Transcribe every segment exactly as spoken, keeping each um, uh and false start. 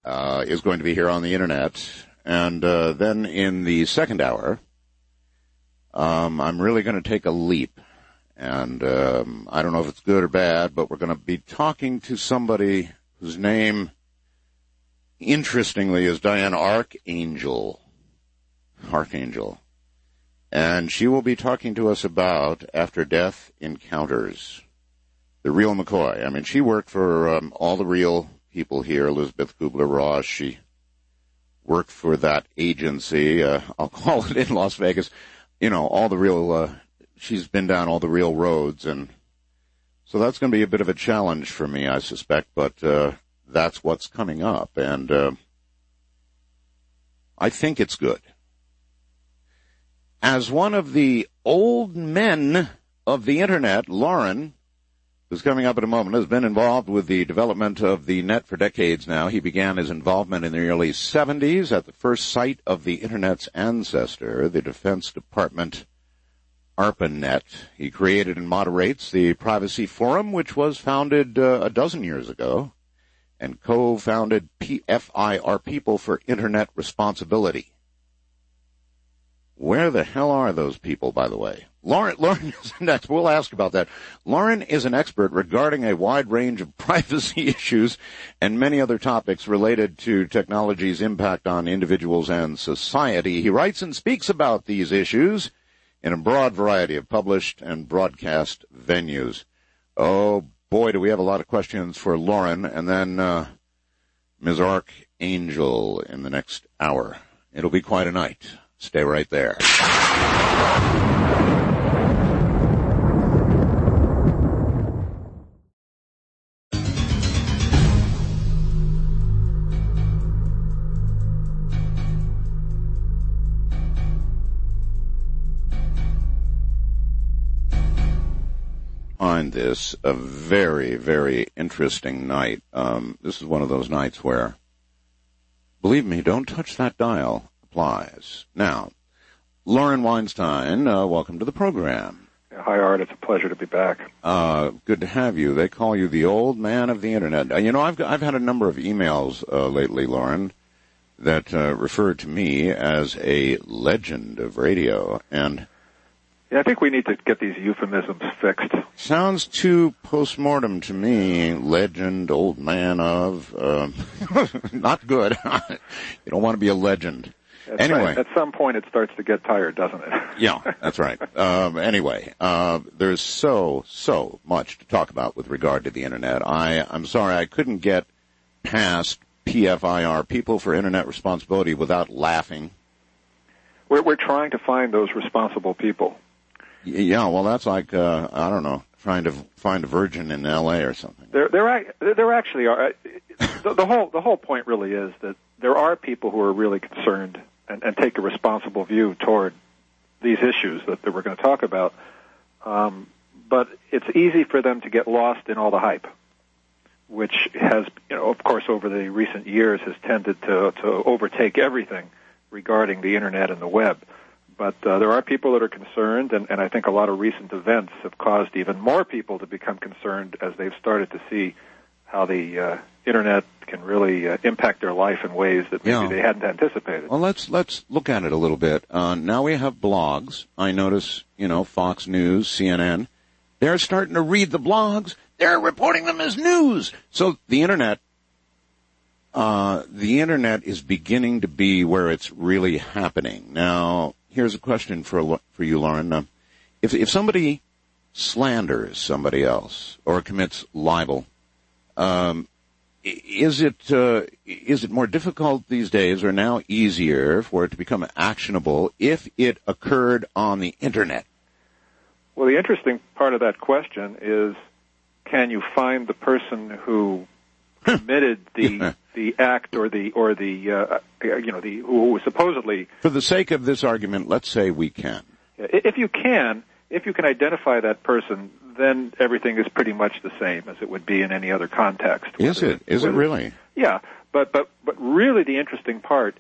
uh, is going to be here on the Internet. And uh, then in the second hour, um, I'm really going to take a leap. And um, I don't know if it's good or bad, but we're going to be talking to somebody whose name, interestingly, is Diane Archangel. Archangel. And she will be talking to us about after-death encounters. The real McCoy. I mean, she worked for um, all the real people here, Elizabeth Kubler-Ross. She worked for that agency, uh, I'll call it in Las Vegas. You know, all the real, uh, she's been down all the real roads. And so that's going to be a bit of a challenge for me, I suspect. But uh, that's what's coming up. And uh, I think it's good. As one of the old men of the Internet, Loren, who's coming up in a moment, has been involved with the development of the net for decades now. He began his involvement in the early seventies at the first site of the Internet's ancestor, the Defense Department ARPANET. He created and moderates the Privacy Forum, which was founded uh, a dozen years ago, and co-founded P F I R, People for Internet Responsibility. Where the hell are those people, by the way? Loren, Loren is next. We'll ask about that. Loren is an expert regarding a wide range of privacy issues and many other topics related to technology's impact on individuals and society. He writes and speaks about these issues in a broad variety of published and broadcast venues. Oh, boy, do we have a lot of questions for Loren, and then uh, Miz Archangel in the next hour. It'll be quite a night. Stay right there. Find this a very, very interesting night. Um, this is one of those nights where, believe me, don't touch that dial. Applies. Now, Loren Weinstein, uh, welcome to the program. Hi, Art. It's a pleasure to be back. Uh, good to have you. They call you the old man of the Internet. Uh, you know, I've I've had a number of emails uh, lately, Loren, that uh, refer to me as a legend of radio, and yeah, I think we need to get these euphemisms fixed. Sounds too postmortem to me. Legend, old man of, uh, not good. You don't want to be a legend. That's anyway, right. At some point it starts to get tired, doesn't it? Yeah, that's right. Um, anyway, uh, there's so, so much to talk about with regard to the Internet. I, I'm sorry I couldn't get past P F I R, People for Internet Responsibility, without laughing. We're, we're trying to find those responsible people. Yeah, well, that's like, uh, I don't know, trying to find a virgin in L A or something. There, there, there actually are. The, the whole, the whole point really is that there are people who are really concerned and, and take a responsible view toward these issues that, that we're going to talk about. Um, but it's easy for them to get lost in all the hype, which has, you know, of course, over the recent years has tended to, to overtake everything regarding the Internet and the web. But uh, there are people that are concerned, and, and I think a lot of recent events have caused even more people to become concerned as they've started to see how the uh, Internet can really uh, impact their life in ways that maybe yeah. they hadn't anticipated. Well, let's let's look at it a little bit. Uh, now we have blogs. I notice, you know, Fox News, C N N, they're starting to read the blogs. They're reporting them as news. So the Internet, uh, the Internet is beginning to be where it's really happening. Now, here's a question for for you, Loren. Uh, if if somebody slanders somebody else or commits libel, um, is it uh, is it more difficult these days, or now easier for it to become actionable if it occurred on the Internet? Well, the interesting part of that question is, can you find the person who committed the yeah. the act or the or the uh, you know the who was supposedly? For the sake of this argument, let's say we can. If you can, if you can identify that person, then everything is pretty much the same as it would be in any other context. Is it? Is it really? Yeah, but but but really, the interesting part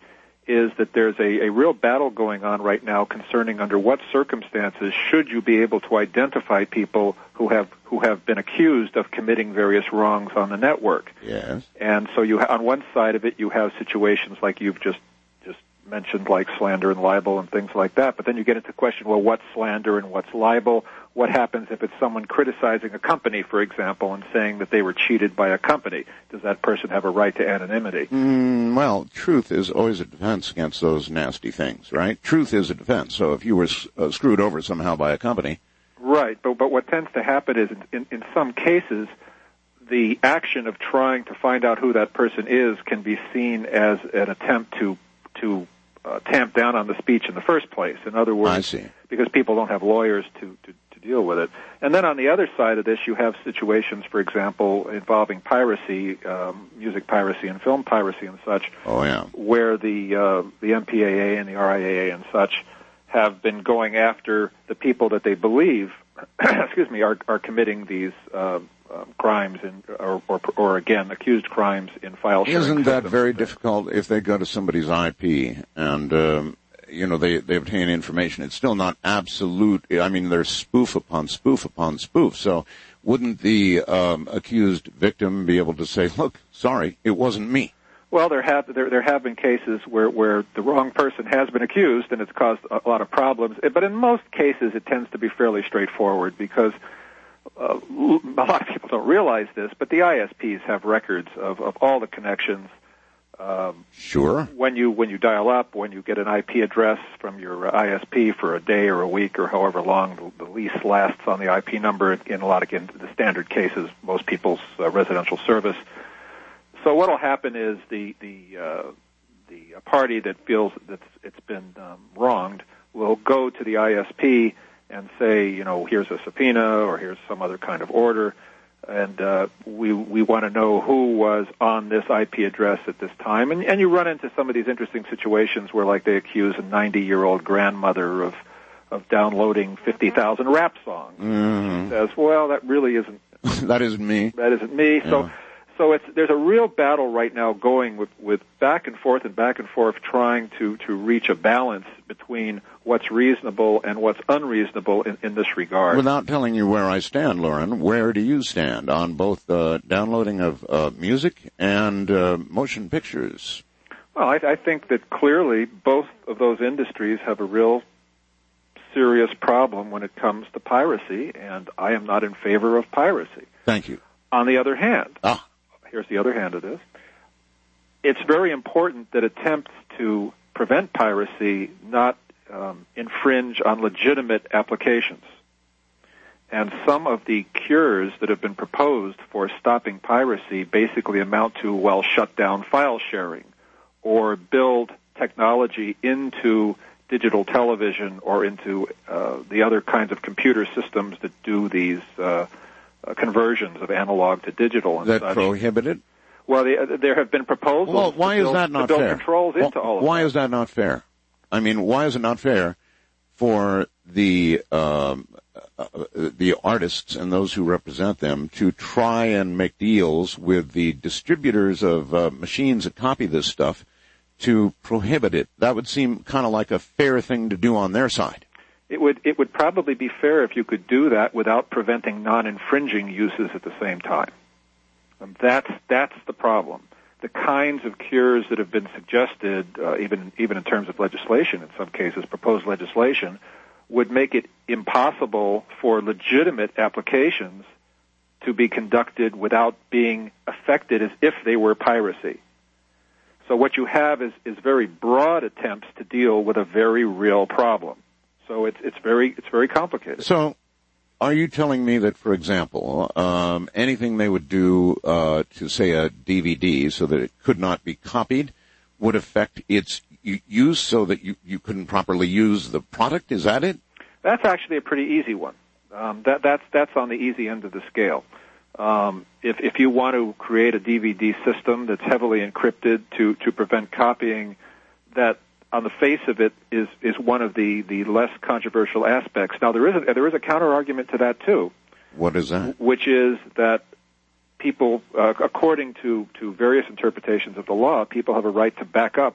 is that there's a, a real battle going on right now concerning under what circumstances should you be able to identify people who have who have been accused of committing various wrongs on the network. Yes. And so you on one side of it you have situations like you've just just mentioned, like slander and libel and things like that. But then you get into the question, well, what's slander and what's libel? What happens if it's someone criticizing a company, for example, and saying that they were cheated by a company? Does that person have a right to anonymity? Mm, well, truth is always a defense against those nasty things, right? Truth is a defense. So if you were uh, screwed over somehow by a company. Right, but but what tends to happen is in, in, in some cases, the action of trying to find out who that person is can be seen as an attempt to to uh, tamp down on the speech in the first place. In other words, I see. Because people don't have lawyers to, to, to deal with it. And then on the other side of this, you have situations, for example, involving piracy, um, music piracy and film piracy and such. Oh, yeah. Where the uh, the M P A A and the R I A A and such have been going after the people that they believe, excuse me, are, are committing these uh, uh, crimes in, or, or, or again, accused crimes in file sharing. Isn't that systems. very difficult if they go to somebody's I P and, um, you know, they, they obtain information? It's still not absolute. I mean, there's spoof upon spoof upon spoof. So wouldn't the um, accused victim be able to say, look, sorry, it wasn't me? Well, there have there there have been cases where where the wrong person has been accused, and it's caused a lot of problems. But in most cases, it tends to be fairly straightforward because uh, a lot of people don't realize this, but the I S Ps have records of, of all the connections. Um, sure. When you when you dial up, when you get an I P address from your I S P for a day or a week or however long the, the lease lasts on the I P number, in a lot of again, the standard cases, most people's uh, residential service. So what will happen is the the uh, the party that feels that it's been um, wronged will go to the I S P and say, you know, here's a subpoena or here's some other kind of order, and uh, we we want to know who was on this I P address at this time. And, and you run into some of these interesting situations where, like, they accuse a ninety-year-old grandmother of of downloading fifty thousand rap songs. Mm-hmm. She says, well, that really isn't that isn't me. That isn't me. Yeah. So. So it's, there's a real battle right now going with, with back and forth and back and forth trying to, to reach a balance between what's reasonable and what's unreasonable in, in this regard. Without telling you where I stand, Lauren, where do you stand on both uh, downloading of uh, music and uh, motion pictures? Well, I, I think that clearly both of those industries have a real serious problem when it comes to piracy, and I am not in favor of piracy. Thank you. On the other hand... Ah. Here's the other hand of this. It's very important that attempts to prevent piracy not um, infringe on legitimate applications. And some of the cures that have been proposed for stopping piracy basically amount to, well, shut down file sharing or build technology into digital television or into uh, the other kinds of computer systems that do these uh Uh, conversions of analog to digital and that such. prohibited? Well, the, uh, there have been proposals. Well, why to build, is that not to build fair? controls well, into all of why that. is that not fair? I mean, why is it not fair for the um, uh, the artists and those who represent them to try and make deals with the distributors of uh, machines that copy this stuff to prohibit it? That would seem kind of like a fair thing to do on their side. It would it would probably be fair if you could do that without preventing non-infringing uses at the same time. And that's that's the problem. The kinds of cures that have been suggested, uh, even even in terms of legislation, in some cases, proposed legislation, would make it impossible for legitimate applications to be conducted without being affected as if they were piracy. So what you have is, is very broad attempts to deal with a very real problem. So it's it's very it's very complicated. So, are you telling me that, for example, um, anything they would do uh, to, say, a D V D so that it could not be copied would affect its use, so that you you couldn't properly use the product? Is that it? That's actually a pretty easy one. Um, that that's that's on the easy end of the scale. Um, if if you want to create a D V D system that's heavily encrypted to to prevent copying, that on the face of it is is one of the, the less controversial aspects. Now there is a, there is a counter argument to that too. What is that? Which is that people, uh, according to, to various interpretations of the law, people have a right to back up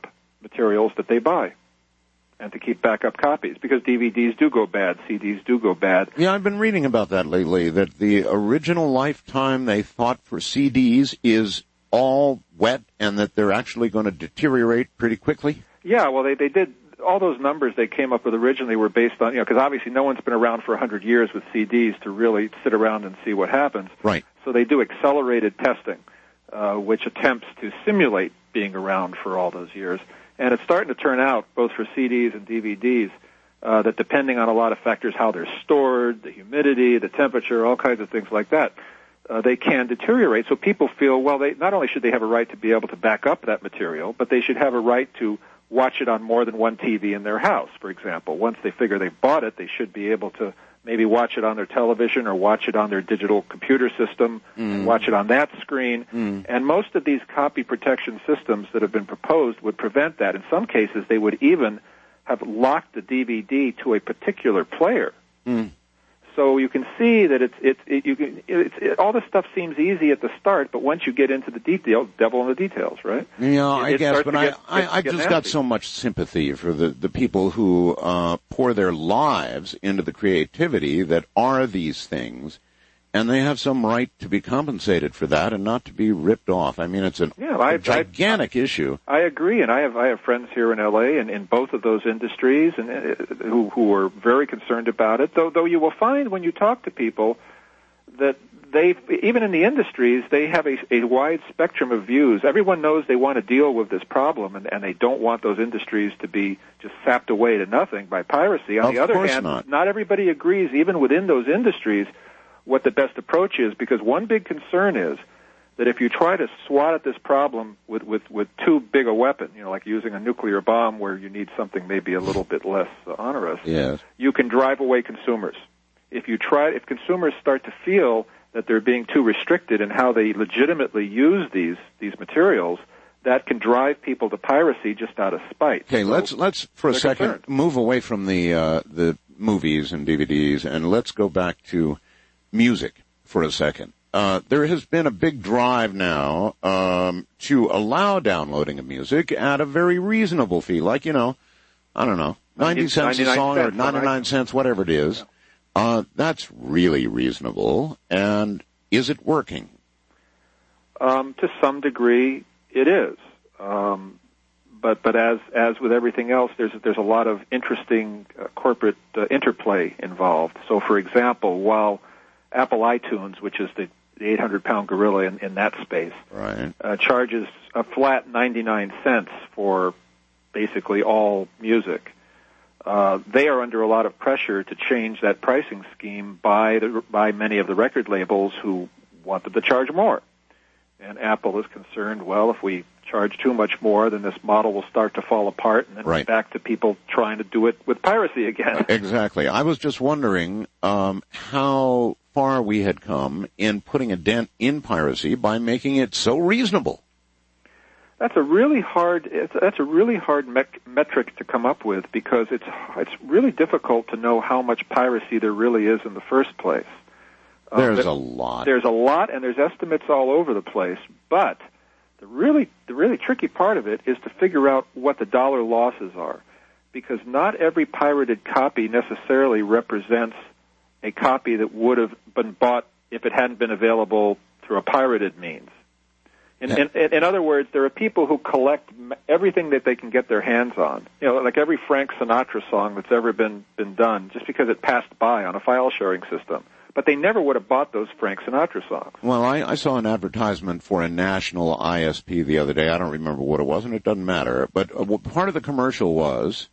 materials that they buy, and to keep backup copies, because D V Ds do go bad, C Ds do go bad. Yeah, I've been reading about that lately, that the original lifetime they thought for C Ds is all wet and that they're actually going to deteriorate pretty quickly. Yeah, well, they, they did, all those numbers they came up with originally were based on, you know, because obviously no one's been around for one hundred years with C Ds to really sit around and see what happens. Right. So they do accelerated testing, uh, which attempts to simulate being around for all those years. And it's starting to turn out, both for C Ds and D V Ds, uh, that depending on a lot of factors, how they're stored, the humidity, the temperature, all kinds of things like that, uh, they can deteriorate. So people feel, well, they not only should they have a right to be able to back up that material, but they should have a right to watch it on more than one T V in their house, for example. Once they figure they've bought it, they should be able to maybe watch it on their television or watch it on their digital computer system mm. and watch it on that screen. Mm. And most of these copy protection systems that have been proposed would prevent that. In some cases, they would even have locked the D V D to a particular player. Mm. So you can see that it's it's it, you can it's it, all this stuff seems easy at the start, but once you get into the details, devil in the details, right? Yeah, I it, it guess, but I get, I, I just nasty. got so much sympathy for the the people who uh pour their lives into the creativity that are these things, and they have some right to be compensated for that and not to be ripped off. I mean, it's an, yeah, I, a gigantic I, issue. I agree, and I have I have friends here in L A and in both of those industries, and uh, who who are very concerned about it. Though though you will find when you talk to people that they even in the industries they have a, a wide spectrum of views. Everyone knows they want to deal with this problem, and, and they don't want those industries to be just sapped away to nothing by piracy. On of the other course hand, not. not everybody agrees, even within those industries, what the best approach is, because one big concern is that if you try to swat at this problem with, with, with too big a weapon, you know, like using a nuclear bomb where you need something maybe a little bit less uh, onerous, yes. you can drive away consumers. If you try, if consumers start to feel that they're being too restricted in how they legitimately use these these materials, that can drive people to piracy just out of spite. Okay, so let's let's for a second concerned. move away from the uh, the movies and D V Ds, and let's go back to music for a second. Uh, there has been a big drive now um, to allow downloading of music at a very reasonable fee, like, you know, I don't know, ninety cents a song or ninety-nine cents, whatever it is. Yeah. Uh, that's really reasonable. And is it working? Um, to some degree, it is. Um, but but as as with everything else, there's there's a lot of interesting uh, corporate uh, interplay involved. So, for example, while Apple iTunes, which is the eight hundred pound gorilla in, in that space, right. uh, charges a flat ninety-nine cents for basically all music. Uh, they are under a lot of pressure to change that pricing scheme by the, by many of the record labels who wanted to charge more. And Apple is concerned, well, if we charge too much more, then this model will start to fall apart, and then right. back to people trying to do it with piracy again. Exactly. I was just wondering um, how far we had come in putting a dent in piracy by making it so reasonable. That's a really hard. It's, that's a really hard mec- metric to come up with, because it's it's really difficult to know how much piracy there really is in the first place. Uh, there's there, a lot. There's a lot, and there's estimates all over the place. But the really the really tricky part of it is to figure out what the dollar losses are, because not every pirated copy necessarily represents a copy that would have been bought if it hadn't been available through a pirated means. In, in, in other words, there are people who collect everything that they can get their hands on. You know, like every Frank Sinatra song that's ever been, been done, just because it passed by on a file sharing system. But they never would have bought those Frank Sinatra songs. Well, I, I saw an advertisement for a national I S P the other day. I don't remember what it was, and it doesn't matter. But uh, part of the commercial was,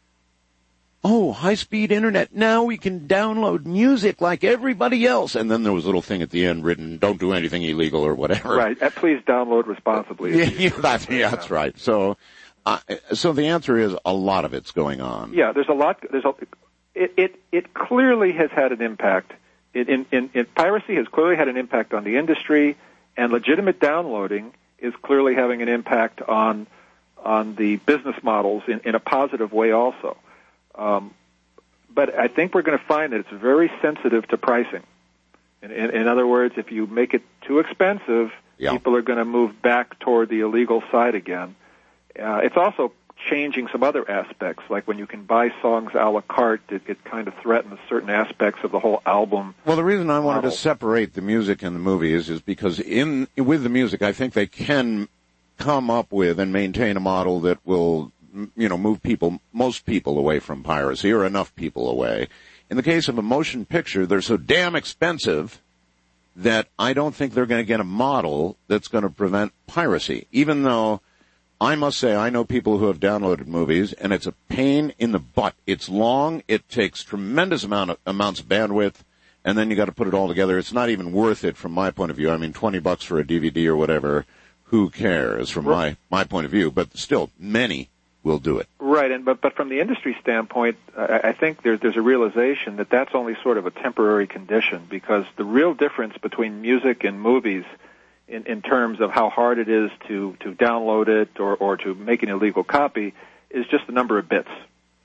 oh, high-speed internet, now we can download music like everybody else. And then there was a little thing at the end written, don't do anything illegal or whatever. Right. Uh, please download responsibly. yeah, yeah, that's, yeah, that's right. So, uh, so the answer is a lot of it's going on. Yeah, there's a lot. There's a, it, it, it clearly has had an impact. It, in, in, in, piracy has clearly had an impact on the industry, and legitimate downloading is clearly having an impact on on the business models in, in a positive way also. Um, but I think we're going to find that it's very sensitive to pricing. In, in, in other words, if you make it too expensive, yeah. people are going to move back toward the illegal side again. Uh, it's also changing some other aspects. Like when you can buy songs a la carte, it, it kind of threatens certain aspects of the whole album. Well, the reason I wanted model. to separate the music and the movies is because in with the music, I think they can come up with and maintain a model that will, you know, move people, most people away from piracy, or enough people away. In the case of a motion picture, they're so damn expensive that I don't think they're going to get a model that's going to prevent piracy, even though I must say I know people who have downloaded movies, and it's a pain in the butt. It's long. It takes tremendous amount of, amounts of bandwidth, and then you got to put it all together. It's not even worth it from my point of view. I mean, twenty bucks for a D V D or whatever, who cares from my, my point of view? But still, many will do it. Right, and but but from the industry standpoint, I, I think there's there's a realization that that's only sort of a temporary condition, because the real difference between music and movies, in, in terms of how hard it is to, to download it or, or to make an illegal copy, is just the number of bits.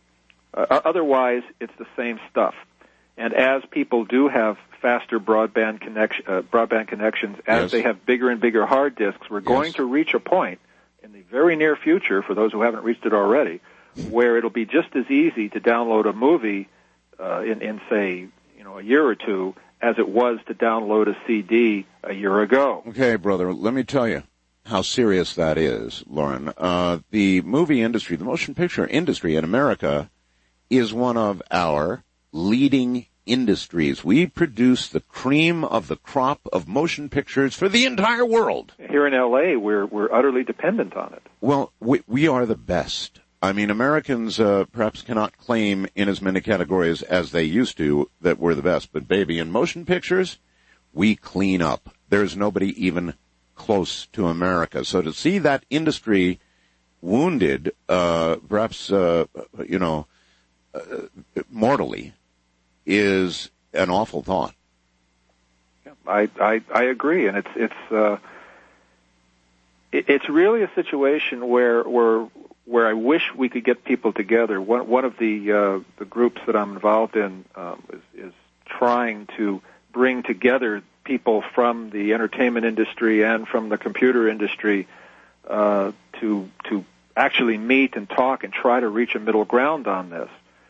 Uh, otherwise, it's the same stuff. And as people do have faster broadband connection, uh, broadband connections, as yes. they have bigger and bigger hard disks, we're going yes. to reach a point in the very near future, for those who haven't reached it already, where it'll be just as easy to download a movie uh, in, in, say, you know, a year or two as it was to download a C D a year ago. Okay, brother, let me tell you how serious that is, Lauren. Uh, the movie industry, the motion picture industry in America is one of our leading industries. We produce the cream of the crop of motion pictures for the entire world. Here in L A, we're we're utterly dependent on it. Well, we, we are the best. I mean, Americans uh, perhaps cannot claim in as many categories as they used to that we're the best. But, baby, in motion pictures, we clean up. There's nobody even close to America. So to see that industry wounded, uh, perhaps, uh, you know, uh, mortally, is an awful thought. I, I, I agree, and it's it's uh, it, it's really a situation where where where I wish we could get people together. One one of the uh, the groups that I'm involved in um, is, is trying to bring together people from the entertainment industry and from the computer industry uh, to to actually meet and talk and try to reach a middle ground on this.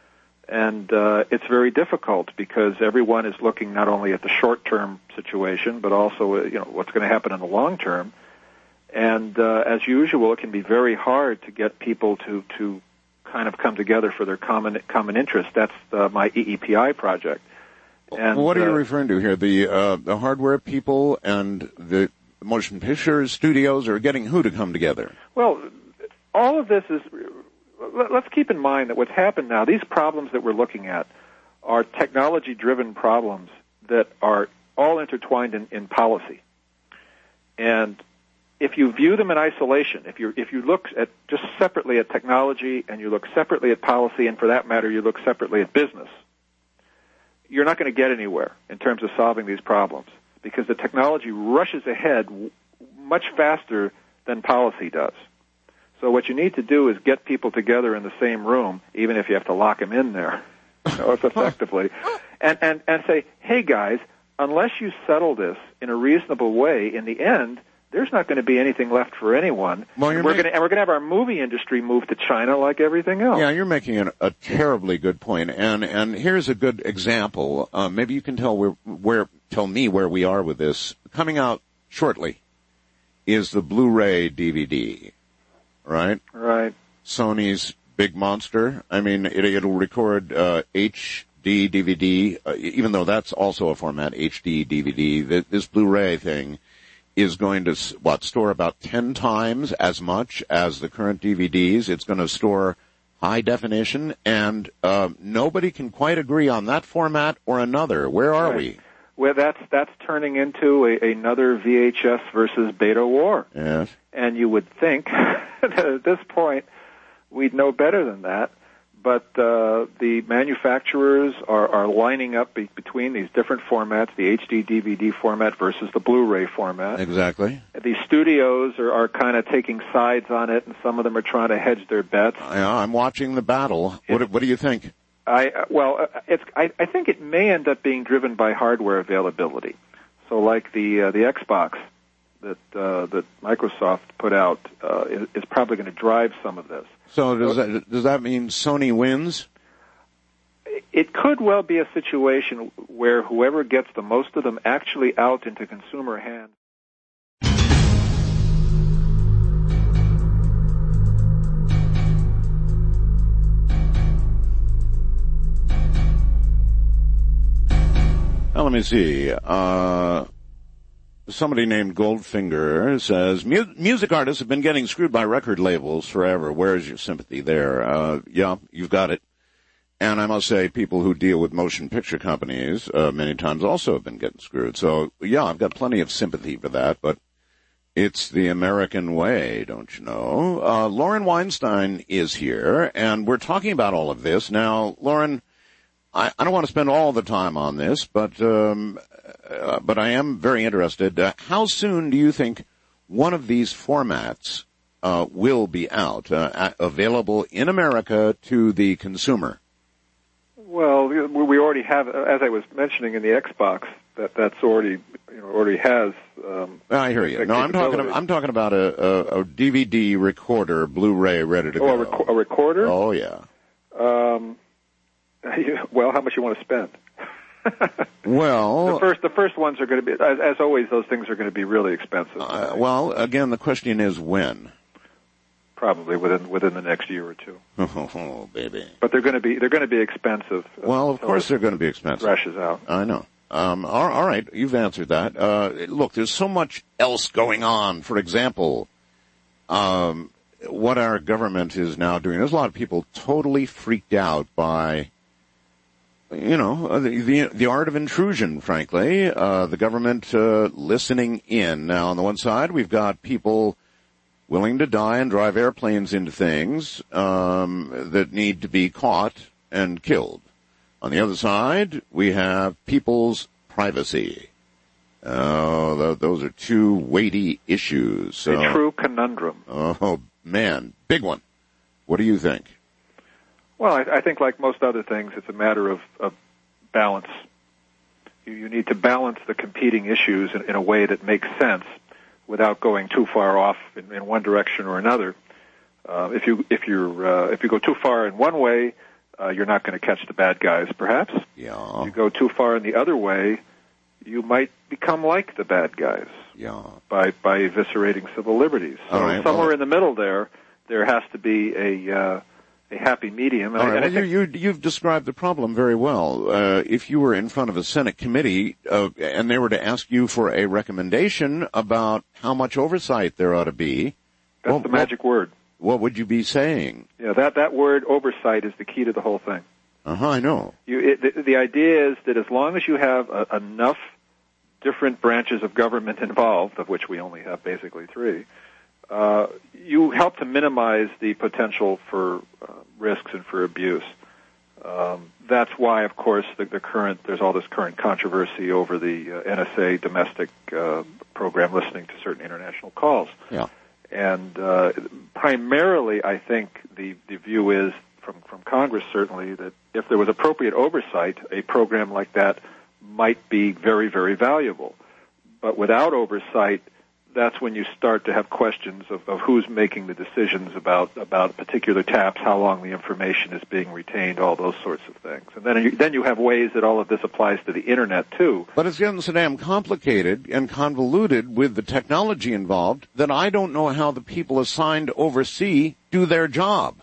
And uh, it's very difficult because everyone is looking not only at the short-term situation, but also, uh, you know, what's going to happen in the long term. And uh, as usual, it can be very hard to get people to, to kind of come together for their common common interest. That's uh, my E E P I project. And, what are you uh, referring to here? The uh, the hardware people and the motion picture studios are getting who to come together? Well, all of this is. Let's keep in mind that what's happened now, these problems that we're looking at are technology-driven problems that are all intertwined in, in policy. And if you view them in isolation, if you if you look at just separately at technology and you look separately at policy, and for that matter, you look separately at business, you're not going to get anywhere in terms of solving these problems, because the technology rushes ahead much faster than policy does. So what you need to do is get people together in the same room, even if you have to lock them in there, you know, effectively, and, and, and say, hey, guys, unless you settle this in a reasonable way, in the end, there's not going to be anything left for anyone. Well, and we're going to and we're going to have our movie industry move to China like everything else. Yeah, you're making an, a terribly good point, and and here's a good example. Uh, maybe you can tell where where tell me where we are with this. Coming out shortly is the Blu-ray D V D. Right? Right. Sony's big monster. I mean, it, it'll record uh, H D D V D, uh, even though that's also a format, H D D V D. The, this Blu-ray thing is going to, what, store about ten times as much as the current D V Ds. It's going to store high definition, and uh, nobody can quite agree on that format or another. Where are right. we? Well, that's that's turning into a, another V H S versus Beta war. Yes. And you would think that at this point we'd know better than that. But uh, the manufacturers are, are lining up be- between these different formats, the H D D V D format versus the Blu-ray format. Exactly. The studios are, are kind of taking sides on it, and some of them are trying to hedge their bets. Yeah, I'm watching the battle. What, what do you think? I well, it's. I, I think it may end up being driven by hardware availability. So, like the uh, the Xbox that uh, that Microsoft put out uh, is, is probably going to drive some of this. So does that, does that mean Sony wins? It could well be a situation where whoever gets the most of them actually out into consumer hands. Now, let me see. Uh, somebody named Goldfinger says, Mu- music artists have been getting screwed by record labels forever. Where is your sympathy there? Uh, yeah, you've got it. And I must say, people who deal with motion picture companies uh, many times also have been getting screwed. So, yeah, I've got plenty of sympathy for that, but it's the American way, don't you know? Uh, Lauren Weinstein is here, and we're talking about all of this. Now, Lauren, I, I don't want to spend all the time on this, but um, uh, but I am very interested. Uh, how soon do you think one of these formats uh, will be out, uh, available in America to the consumer? Well, we already have, as I was mentioning in the Xbox, that that's already, you know, already has. Um, I hear you. No, I'm talking. About, I'm talking about a, a, a D V D recorder, Blu-ray, ready to oh, go. A, rec- a recorder? Oh yeah. Um, well, how much you want to spend? Well, the first the first ones are going to be, as, as always, those things are going to be really expensive. Uh, well, again, the question is when. Probably within within the next year or two. Oh, baby! But they're going to be they're going to be expensive. Well, of course they're going to be expensive. Thrashes out. I know. Um, all, all right, you've answered that. Uh, look, there's so much else going on. For example, um, what our government is now doing. There's a lot of people totally freaked out by, you know, the the, the art of intrusion. Frankly, uh, the government uh, listening in. Now, on the one side, we've got people willing to die and drive airplanes into things um, that need to be caught and killed. On the other side, we have people's privacy. Oh, th- those are two weighty issues. So, a true conundrum. Oh, man, big one. What do you think? Well, I, I think like most other things, it's a matter of, of balance. You, you need to balance the competing issues in, in a way that makes sense, without going too far off in, in one direction or another. Uh, if you if you uh, if you go too far in one way, uh, you're not going to catch the bad guys. Perhaps. Yeah. If you go too far in the other way, you might become like the bad guys. Yeah. By by eviscerating civil liberties. So All right, somewhere well, in the middle there, there has to be a uh, a happy medium. All And right. I, Well, I you, you, you've described the problem very well. Uh, if you were in front of a Senate committee uh, and they were to ask you for a recommendation about how much oversight there ought to be, that's well, the magic what, word. What would you be saying? Yeah, that that word oversight is the key to the whole thing. Uh-huh, I know. You, it, the, the idea is that as long as you have a, enough different branches of government involved, of which we only have basically three, uh, you help to minimize the potential for uh, risks and for abuse. Um, that's why, of course, the, the current there's all this current controversy over the uh, N S A domestic uh, program listening to certain international calls. Yeah. And uh, primarily, I think the, the view is from, from Congress, certainly, that if there was appropriate oversight, a program like that might be very, very valuable. But without oversight, that's when you start to have questions of, of who's making the decisions about, about particular taps, how long the information is being retained, all those sorts of things. And then you, then you have ways that all of this applies to the Internet, too. But it's getting so damn complicated and convoluted with the technology involved that I don't know how the people assigned to oversee do their job.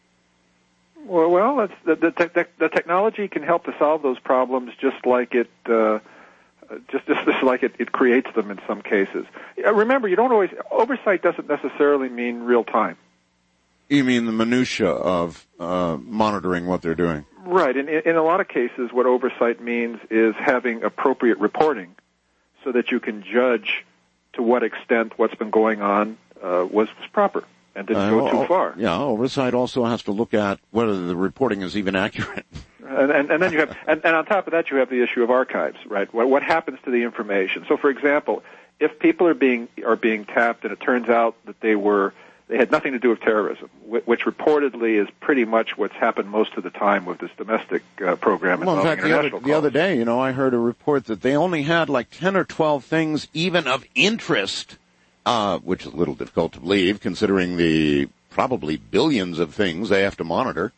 Well, well, that's, the, the, te- the technology can help to solve those problems just like it... Uh, Just, just, just like it, it creates them in some cases. Remember, you don't always, oversight doesn't necessarily mean real time. You mean the minutia of uh, monitoring what they're doing? Right. In, in a lot of cases, what oversight means is having appropriate reporting so that you can judge to what extent what's been going on uh, was, was proper and didn't uh, go too far. Yeah, oversight also has to look at whether the reporting is even accurate. And, and, and then you have, and, and on top of that, you have the issue of archives, right? What, what happens to the information? So, for example, if people are being are being tapped, and it turns out that they were they had nothing to do with terrorism, which reportedly is pretty much what's happened most of the time with this domestic uh, program. Well, in fact, the other, the other day, you know, I heard a report that they only had like ten or twelve things even of interest uh, which is a little difficult to believe considering the probably billions of things they have to monitor.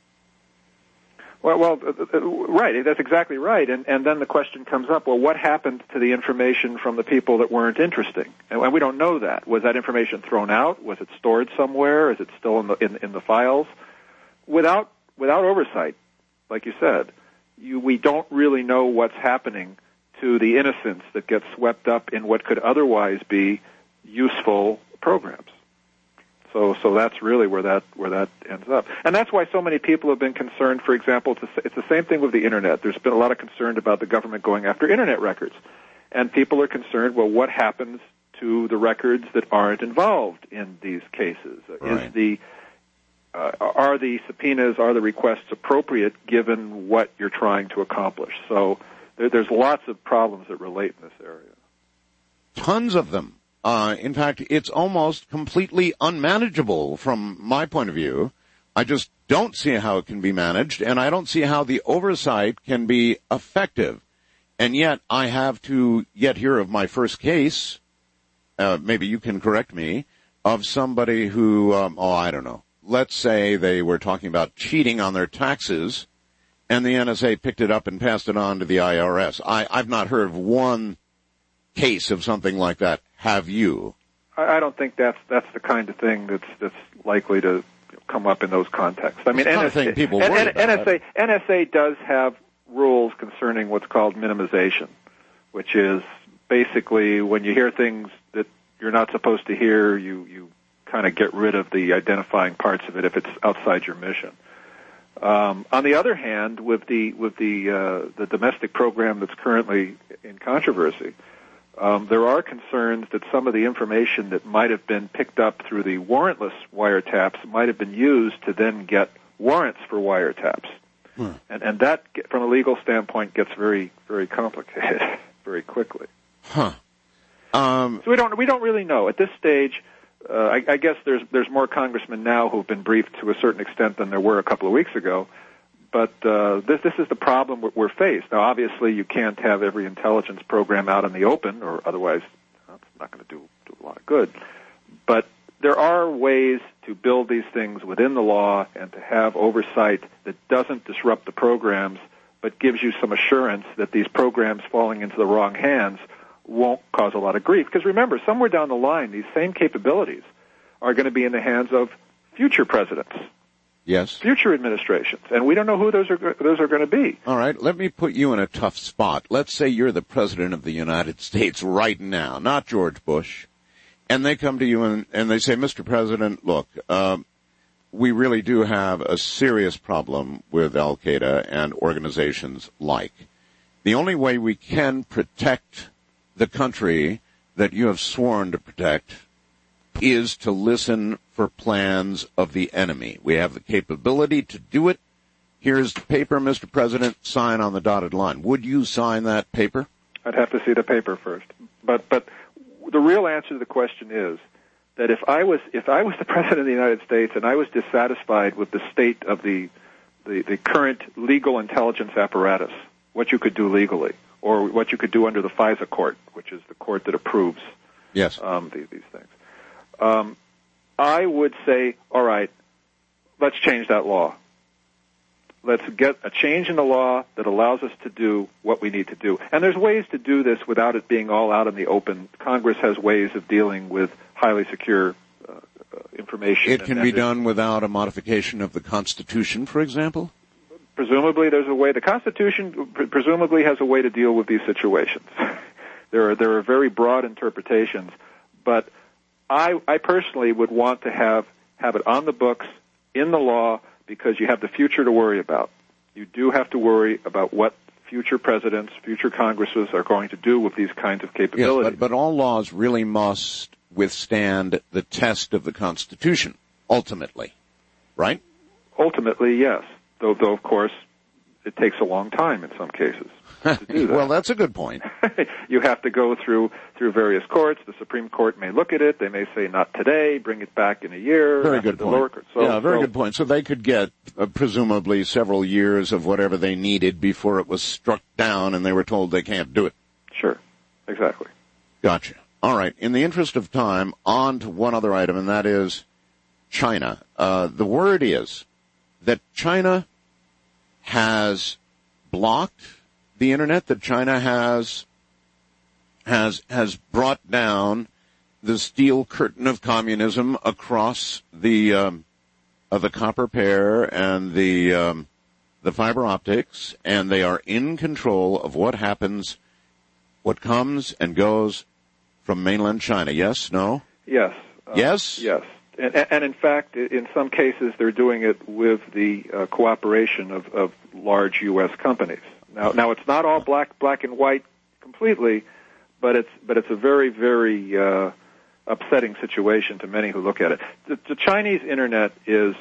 Well, well, uh, right. That's exactly right. And, and then the question comes up, well, what happened to the information from the people that weren't interesting? And we don't know that. Was that information thrown out? Was it stored somewhere? Is it still in the, in, in the files? Without, without oversight, like you said, you, we don't really know what's happening to the innocents that get swept up in what could otherwise be useful programs. So, so that's really where that where that ends up, and that's why so many people have been concerned. For example, it's the same thing with the internet. There's been a lot of concern about the government going after internet records, and people are concerned. Well, what happens to the records that aren't involved in these cases? Right. Is the uh, are the subpoenas, are the requests appropriate given what you're trying to accomplish? So, there, there's lots of problems that relate in this area. Tons of them. Uh, in fact, it's almost completely unmanageable from my point of view. I just don't see how it can be managed, and I don't see how the oversight can be effective. And yet, I have to yet hear of my first case, uh, maybe you can correct me, of somebody who, um, oh, I don't know, let's say they were talking about cheating on their taxes, and the N S A picked it up and passed it on to the I R S. I, I've not heard of one case of something like that. Have you? I don't think that's that's the kind of thing that's that's likely to come up in those contexts. I mean, it's N S A, thing people worry N- about. N S A N S A does have rules concerning what's called minimization, which is basically when you hear things that you're not supposed to hear, you you kind of get rid of the identifying parts of it if it's outside your mission. Um, on the other hand, with the with the uh, the domestic program that's currently in controversy, um, there are concerns that some of the information that might have been picked up through the warrantless wiretaps might have been used to then get warrants for wiretaps, hmm. and and that, from a legal standpoint, gets very very complicated very quickly. Huh. Um, so we don't we don't really know at this stage. Uh, I, I guess there's there's more congressmen now who've been briefed to a certain extent than there were a couple of weeks ago. But uh, this this is the problem we're faced. Now, obviously, you can't have every intelligence program out in the open, or otherwise well, it's not going to do, do a lot of good. But there are ways to build these things within the law and to have oversight that doesn't disrupt the programs, but gives you some assurance that these programs falling into the wrong hands won't cause a lot of grief. Because remember, somewhere down the line, these same capabilities are going to be in the hands of future presidents. Yes. Future administrations. And we don't know who those are those are going to be. All right, let me put you in a tough spot. Let's say you're the president of the United States right now, not George Bush. And they come to you and, and they say, Mister President, look, um, we really do have a serious problem with Al-Qaeda and organizations like. The only way we can protect the country that you have sworn to protect is to listen for plans of the enemy. We have the capability to do it. Here's the paper, Mister President. Sign on the dotted line. Would you sign that paper? I'd have to see the paper first. But but the real answer to the question is that if I was if I was the President of the United States and I was dissatisfied with the state of the the, the current legal intelligence apparatus, what you could do legally, or what you could do under the FISA court, which is the court that approves yes. um, these, these things. Um, I would say, all right, let's change that law. Let's get a change in the law that allows us to do what we need to do. And there's ways to do this without it being all out in the open. Congress has ways of dealing with highly secure uh, uh, information. It can and, be and done without a modification of the Constitution, for example? Presumably there's a way. The Constitution pre- presumably has a way to deal with these situations. there are there are very broad interpretations, but I, I personally would want to have, have it on the books, in the law, because you have the future to worry about. You do have to worry about what future presidents, future Congresses are going to do with these kinds of capabilities. Yes, but, but all laws really must withstand the test of the Constitution, ultimately, right? Ultimately, yes. Though, though, of course, it takes a long time in some cases to do that. Well, that's a good point. You have to go through through various courts. The Supreme Court may look at it. They may say not today, bring it back in a year. Very good point. Lower court. So, yeah, very so, good point. So they could get uh, presumably several years of whatever they needed before it was struck down and they were told they can't do it. Sure. Exactly. Gotcha. All right. In the interest of time, on to one other item, and that is China. Uh, the word is that China has blocked the internet, that China has has has brought down the steel curtain of communism across the um, of the copper pair and the um, the fiber optics, and they are in control of what happens, what comes and goes from mainland China. Yes? No? Yes. Uh, yes? Yes. And, and in fact, in some cases, they're doing it with the uh, cooperation of, of large U S companies. Now, now it's not all black, black and white completely, but it's but it's a very, very uh, upsetting situation to many who look at it. The, the Chinese internet is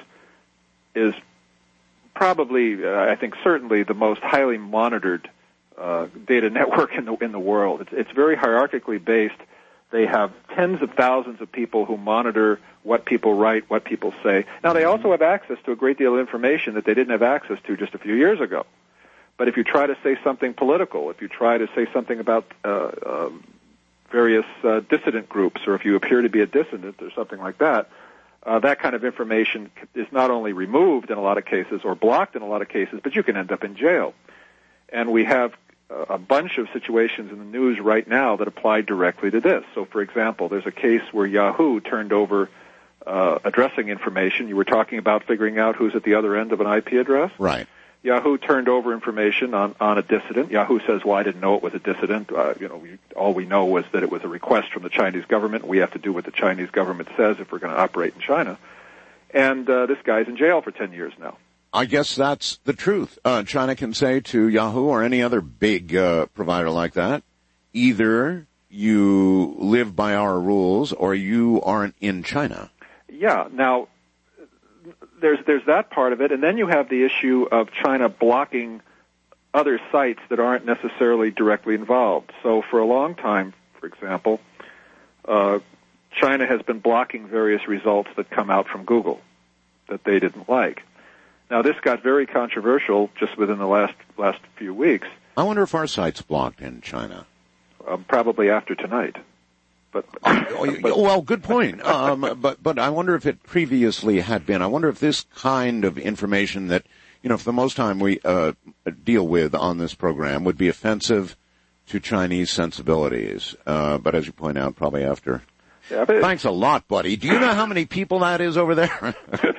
is probably, uh, I think, certainly the most highly monitored uh, data network in the in the world. It's, it's very hierarchically based. They have tens of thousands of people who monitor what people write, what people say. Now, they also have access to a great deal of information that they didn't have access to just a few years ago. But if you try to say something political, if you try to say something about uh, uh, various uh, dissident groups, or if you appear to be a dissident or something like that, uh, that kind of information is not only removed in a lot of cases or blocked in a lot of cases, but you can end up in jail. And we have a bunch of situations in the news right now that apply directly to this. So, for example, there's a case where Yahoo turned over uh, addressing information. You were talking about figuring out who's at the other end of an I P address? Right. Yahoo turned over information on, on a dissident. Yahoo says, well, I didn't know it was a dissident. Uh, you know, we, all we know was that it was a request from the Chinese government. We have to do what the Chinese government says if we're going to operate in China. And uh, this guy's in jail for ten years now. I guess that's the truth. Uh, China can say to Yahoo or any other big uh, provider like that, either you live by our rules or you aren't in China. Yeah. Now, there's there's that part of it, and then you have the issue of China blocking other sites that aren't necessarily directly involved. So for a long time, for example, uh, China has been blocking various results that come out from Google that they didn't like. Now, this got very controversial just within the last last few weeks. I wonder if our site's blocked in China. Um, probably after tonight. But, oh, but well, good point. Um, but but I wonder if it previously had been. I wonder if this kind of information that, you know, for the most time we uh, deal with on this program would be offensive to Chinese sensibilities. Uh, but as you point out, probably after. Yeah, but thanks a lot, buddy. Do you know how many people that is over there?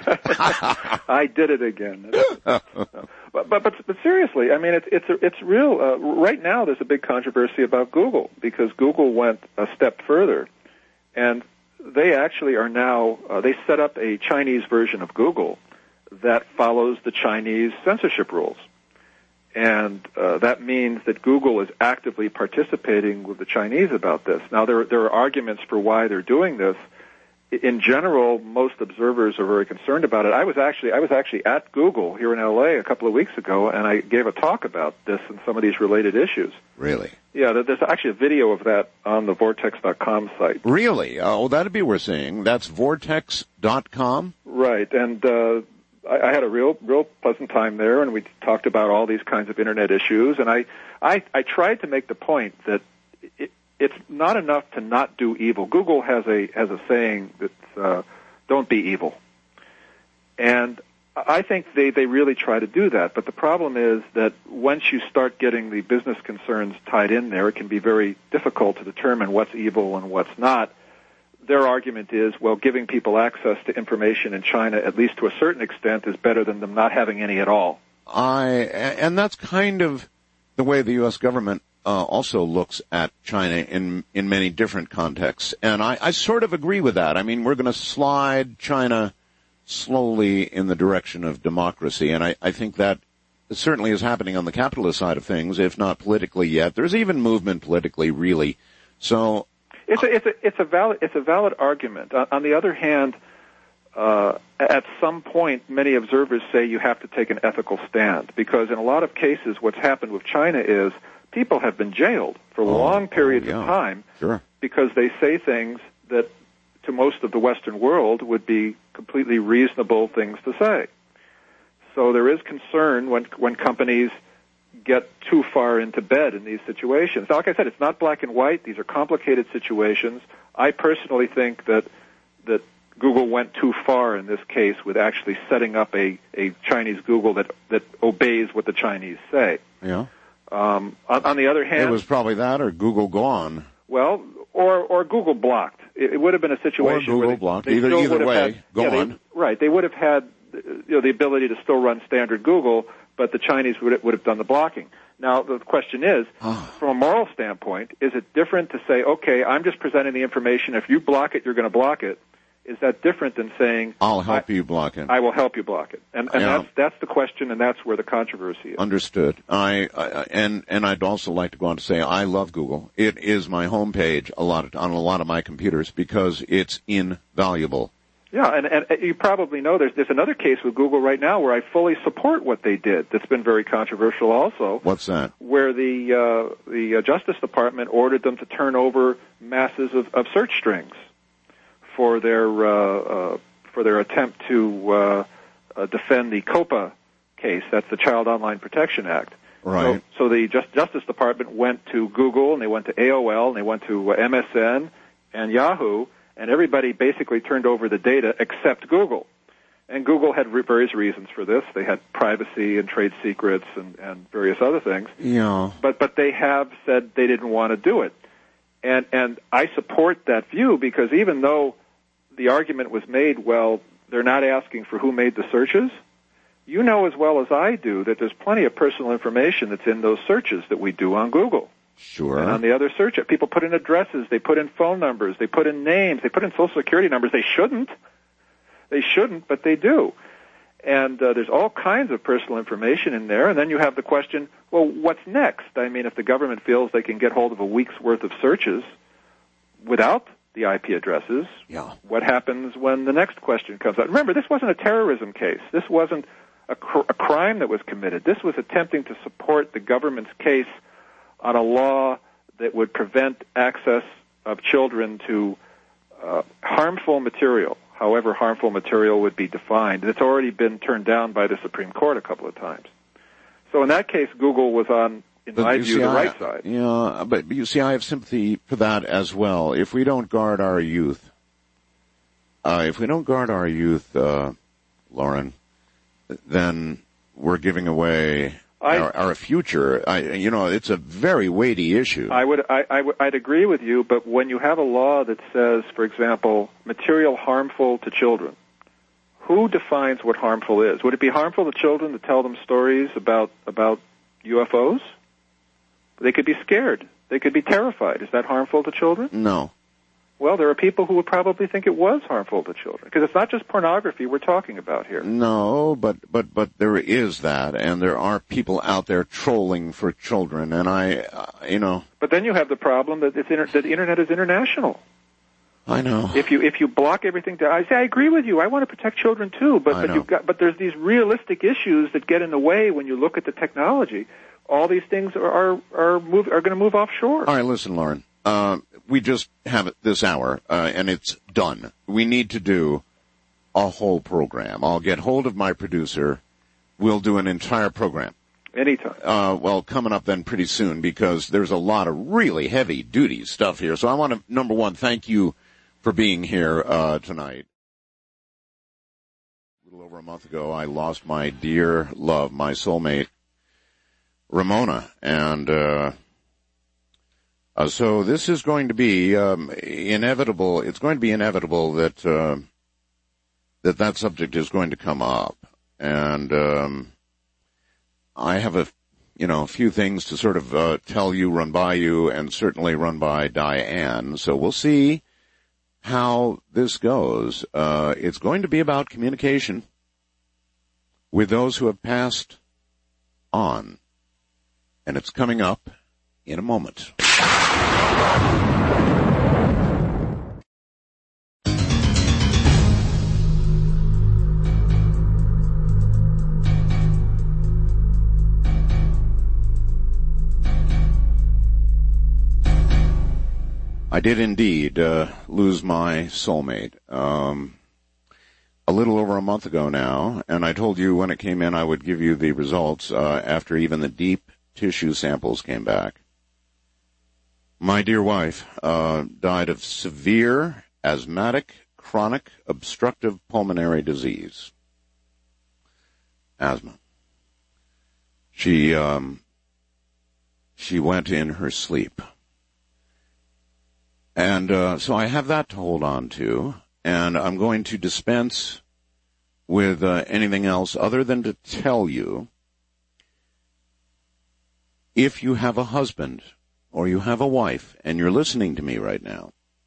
I did it again. but, but but but seriously, I mean, it's it's it's real. Uh, right now, there's a big controversy about Google because Google went a step further, and they actually are now uh, they set up a Chinese version of Google that follows the Chinese censorship rules. And uh, that means that Google is actively participating with the Chinese about this. Now, there, there are arguments for why they're doing this. In general, most observers are very concerned about it. I was actually I was actually at Google here in L A a couple of weeks ago, and I gave a talk about this and some of these related issues. Really? Yeah, there's actually a video of that on the vortex dot com site. Really? Oh, that'd be worth seeing. That's vortex dot com? Right, and uh I, I had a real, real pleasant time there, and we talked about all these kinds of internet issues. And I, I, I tried to make the point that it, it's not enough to not do evil. Google has a has a saying that's uh, "Don't be evil," and I think they they really try to do that. But the problem is that once you start getting the business concerns tied in there, it can be very difficult to determine what's evil and what's not. Their argument is, well, giving people access to information in China, at least to a certain extent, is better than them not having any at all. I, and that's kind of the way the U S government uh, also looks at China in in many different contexts. And I, I sort of agree with that. I mean, we're going to slide China slowly in the direction of democracy, and I, I think that certainly is happening on the capitalist side of things, if not politically yet. There's even movement politically, really. So It's a, it's a, it's a valid, it's a valid argument. Uh, on the other hand, uh, at some point, many observers say you have to take an ethical stand because in a lot of cases, what's happened with China is people have been jailed for oh, long periods oh, yeah. of time sure. because they say things that to most of the Western world would be completely reasonable things to say. So there is concern when when companies get too far into bed in these situations. Now, like I said, it's not black and white. These are complicated situations. I personally think that that Google went too far in this case with actually setting up a, a Chinese Google that, that obeys what the Chinese say. Yeah. Um, on, on the other hand, it was probably that or Google gone. Well, or or Google blocked. It, it would have been a situation or Google where they, blocked. They either either way, had, go yeah, on. They, right. They would have had you know, the ability to still run standard Google, but the Chinese would have, would have done the blocking. Now, the question is, from a moral standpoint, is it different to say, okay, I'm just presenting the information. If you block it, you're going to block it? Is that different than saying, I'll help you block it? I will help you block it. And, and yeah. that's, that's the question, and that's where the controversy is. Understood. I, I and and I'd also like to go on to say I love Google. It is my homepage a lot of, on a lot of my computers because it's invaluable. Yeah, and, and you probably know there's there's another case with Google right now where I fully support what they did. That's been very controversial also. What's that? Where the uh, the uh, Justice Department ordered them to turn over masses of, of search strings for their uh, uh, for their attempt to uh, uh, defend the COPA case. That's the Child Online Protection Act. Right. So, so the Just, Justice Department went to Google and they went to A O L and they went to uh, M S N and Yahoo. And everybody basically turned over the data except Google. And Google had re- various reasons for this. They had privacy and trade secrets and, and various other things. Yeah. But but they have said they didn't want to do it. And and I support that view because even though the argument was made, well, they're not asking for who made the searches, you know as well as I do that there's plenty of personal information that's in those searches that we do on Google. Sure. And on the other search, people put in addresses, they put in phone numbers, they put in names, they put in Social Security numbers. They shouldn't. They shouldn't, but they do. And uh, there's all kinds of personal information in there. And then you have the question, well, what's next? I mean, if the government feels they can get hold of a week's worth of searches without the I P addresses, yeah. what happens when the next question comes up? Remember, this wasn't a terrorism case. This wasn't a, cr- a crime that was committed. This was attempting to support the government's case on a law that would prevent access of children to uh, harmful material, however harmful material would be defined. It's already been turned down by the Supreme Court a couple of times. So in that case, Google was on, in but my view, see, the I, right side. Yeah, but you see, I have sympathy for that as well. If we don't guard our youth, uh, if we don't guard our youth, uh, Lauren, then we're giving away I, our, our future. I, you know, it's a very weighty issue. I would, I, I would, I'd agree with you, but when you have a law that says, for example, material harmful to children, who defines what harmful is? Would it be harmful to children to tell them stories about about U F Os? They could be scared. They could be terrified. Is that harmful to children? No. Well, there are people who would probably think it was harmful to children because it's not just pornography we're talking about here. No, but but but there is that, and there are people out there trolling for children, and I, uh, you know. But then you have the problem that it's inter- that the internet is international. I know. If you if you block everything, to, I say I agree with you. I want to protect children too, but I but know. you've got but there's these realistic issues that get in the way when you look at the technology. All these things are are are, move, are going to move offshore. All right, listen, Lauren. Uh, we just have it this hour, uh, and it's done. We need to do a whole program. I'll get hold of my producer. We'll do an entire program. Anytime. Uh, well, coming up then pretty soon because there's a lot of really heavy-duty stuff here. So I want to, number one, thank you for being here uh, tonight. A little over a month ago, I lost my dear love, my soulmate, Ramona, and uh Uh, so this is going to be um, inevitable. It's going to be inevitable that uh, that that subject is going to come up, and um, I have a you know a few things to sort of uh, tell you, run by you, and certainly run by Diane. So we'll see how this goes. Uh, it's going to be about communication with those who have passed on, and it's coming up in a moment. I did indeed uh, lose my soulmate um, a little over a month ago now, and I told you when it came in I would give you the results uh, after even the deep tissue samples came back. My dear wife uh, died of severe asthmatic chronic obstructive pulmonary disease. Asthma. She, um, she went in her sleep. And uh, so I have that to hold on to, and I'm going to dispense with uh, anything else other than to tell you, if you have a husband or you have a wife and you're listening to me right now,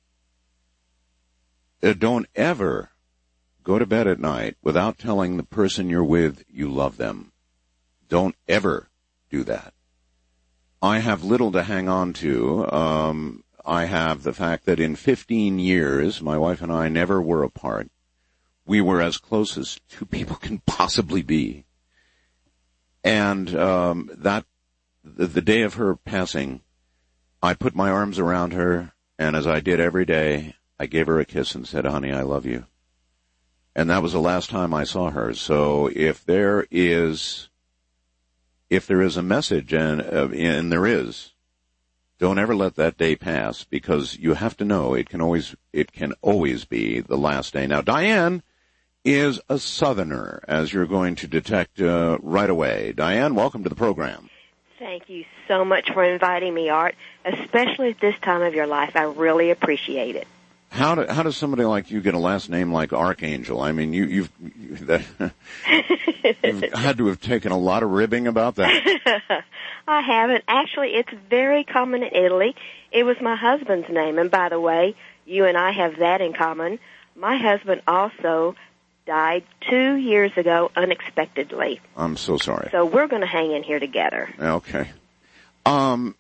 uh, don't ever go to bed at night without telling the person you're with you love them. Don't ever do that. I have little to hang on to. Um, I have the fact that in fifteen years, my wife and I never were apart. We were as close as two people can possibly be. And um, that the, the day of her passing, I put my arms around her, and as I did every day, I gave her a kiss and said, honey, I love you. And that was the last time I saw her. So if there is, if there is a message, and, uh, and there is, don't ever let that day pass, because you have to know it can always, it can always be the last day. Now, Diane is a Southerner, as you're going to detect uh, right away. Diane, welcome to the program. Thank you so much for inviting me, Art, especially at this time of your life. I really appreciate it. How do, how does somebody like you get a last name like Archangel? I mean, you, you've, you, that, you've had to have taken a lot of ribbing about that. I haven't. Actually, it's very common in Italy. It was my husband's name. And by the way, you and I have that in common. My husband also died two years ago unexpectedly. I'm so sorry. So we're going to hang in here together. Okay. Um,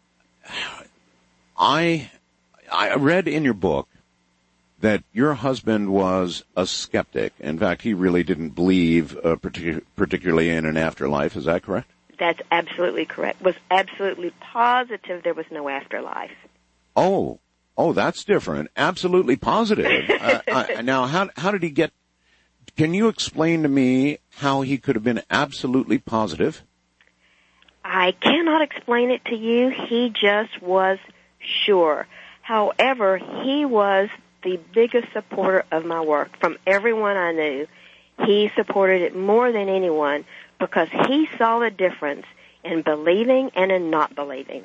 I, I read in your book that your husband was a skeptic. In fact, he really didn't believe uh, partic- particularly in an afterlife. Is that correct? That's absolutely correct. Was absolutely positive there was no afterlife. Oh, oh, that's different. Absolutely positive. uh, I, now, how how did he get? Can you explain to me how he could have been absolutely positive? I cannot explain it to you. He just was sure. However, he was the biggest supporter of my work. From everyone I knew, he supported it more than anyone because he saw the difference in believing and in not believing.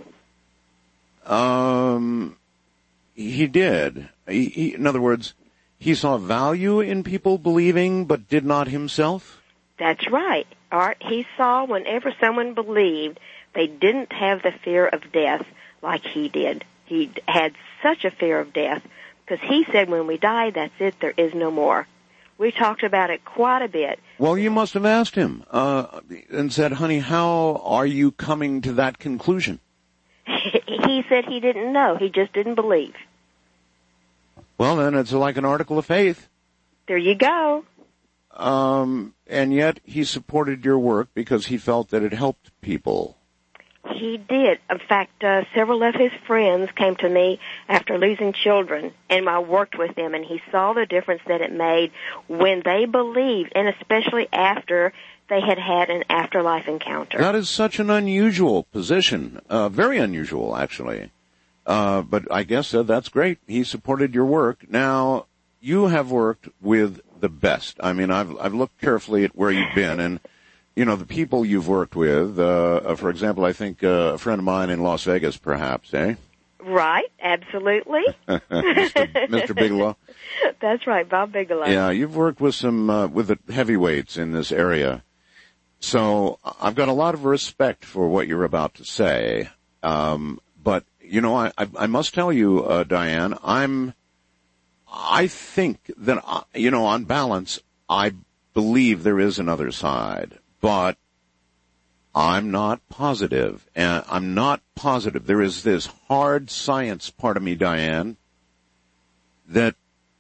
Um, he did. He, he, in other words, he saw value in people believing but did not himself? That's right, Art. He saw whenever someone believed, they didn't have the fear of death like he did. He had such a fear of death because he said when we die, that's it, there is no more. We talked about it quite a bit. Well, you must have asked him uh, and said, honey, how are you coming to that conclusion? He said he didn't know. He just didn't believe. Well, then it's like an article of faith. There you go. Um, and yet he supported your work because he felt that it helped people. He did. In fact, uh, several of his friends came to me after losing children, and I worked with them, and he saw the difference that it made when they believed, and especially after they had had an afterlife encounter. That is such an unusual position, uh, very unusual, actually. Uh, but I guess uh, that's great. He supported your work. Now, you have worked with the best. I mean, I've I've looked carefully at where you've been, and you know the people you've worked with. Uh, for example, I think uh, a friend of mine in Las Vegas, perhaps, eh? Right, absolutely. Mister Mister Bigelow. That's right, Bob Bigelow. Yeah, you've worked with some uh, with the heavyweights in this area, so I've got a lot of respect for what you're about to say. Um, but you know, I I, I must tell you, uh, Diane, I'm. I think that, you know, on balance, I believe there is another side, but I'm not positive. And I'm not positive. There is this hard science part of me, Diane, that,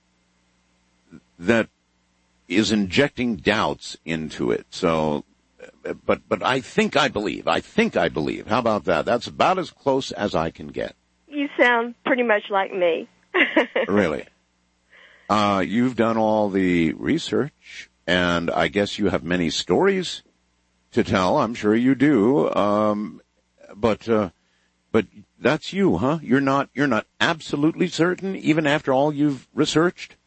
that is injecting doubts into it. So, but, but I think I believe. I think I believe. How about that? That's about as close as I can get. You sound pretty much like me. Really? Uh, you've done all the research, and I guess you have many stories to tell. I'm sure you do. Um, but uh, but that's you, huh? You're not you're not absolutely certain, even after all you've researched?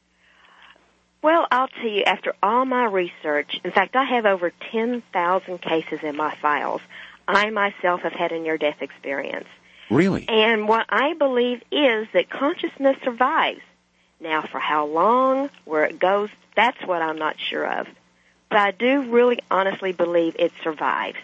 Well, I'll tell you, after all my research, in fact, I have over ten thousand cases in my files. I myself have had a near-death experience. Really? And what I believe is that consciousness survives. Now, for how long, where it goes, that's what I'm not sure of. But I do really honestly believe it survives.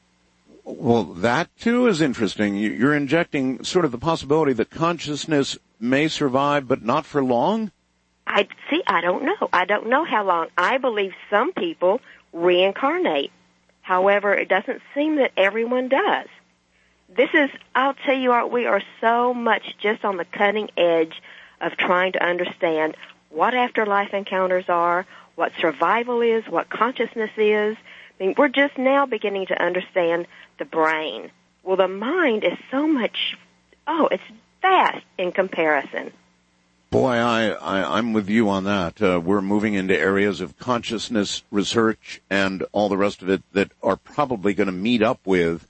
Well, that, too, is interesting. You're injecting sort of the possibility that consciousness may survive, but not for long? I see, I don't know. I don't know how long. I believe some people reincarnate. However, it doesn't seem that everyone does. This is, I'll tell you, Art, we are so much just on the cutting edge of trying to understand what afterlife encounters are, what survival is, what consciousness is. I mean, we're just now beginning to understand the brain. Well, the mind is so much, oh, it's vast in comparison. Boy, I, I, I'm with you on that. Uh, we're moving into areas of consciousness research and all the rest of it that are probably going to meet up with,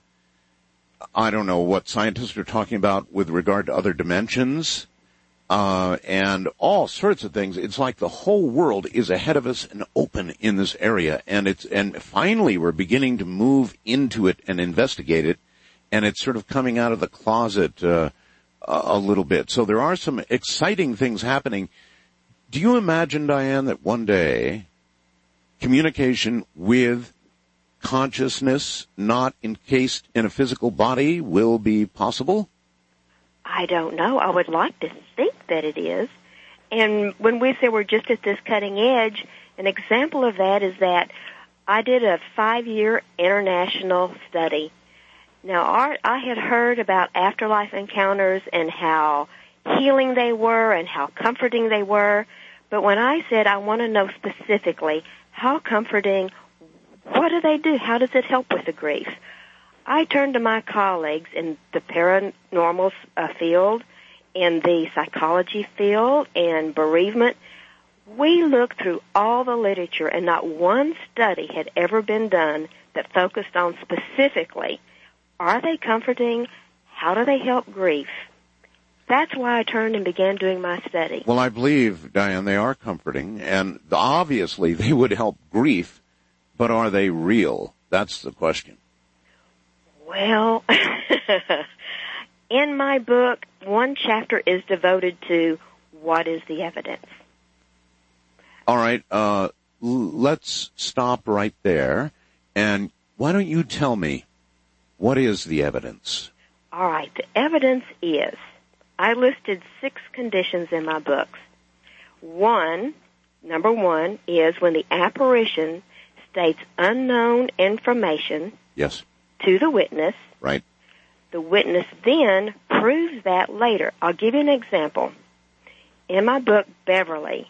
I don't know what scientists are talking about with regard to other dimensions, uh, and all sorts of things. It's like the whole world is ahead of us and open in this area. And it's, and finally we're beginning to move into it and investigate it. And it's sort of coming out of the closet, uh, a little bit. So there are some exciting things happening. Do you imagine, Diane, that one day communication with consciousness not encased in a physical body will be possible? I don't know. I would like to think that it is. And when we say we're just at this cutting edge, an example of that is that I did a five-year international study. Now, Art, I had heard about afterlife encounters and how healing they were and how comforting they were. But when I said I want to know specifically how comforting, what do they do? How does it help with the grief? I turned to my colleagues in the paranormal uh, field, in the psychology field, and bereavement. We looked through all the literature, and not one study had ever been done that focused on specifically, are they comforting? How do they help grief? That's why I turned and began doing my study. Well, I believe, Diane, they are comforting, and obviously they would help grief, but are they real? That's the question. Well, in my book, one chapter is devoted to what is the evidence. All right, uh, l- let's stop right there, and why don't you tell me, what is the evidence? All right, the evidence is, I listed six conditions in my books. One, number one, is when the apparition states unknown information Yes. to the witness. Right. The witness then proves that later. I'll give you an example. In my book, Beverly,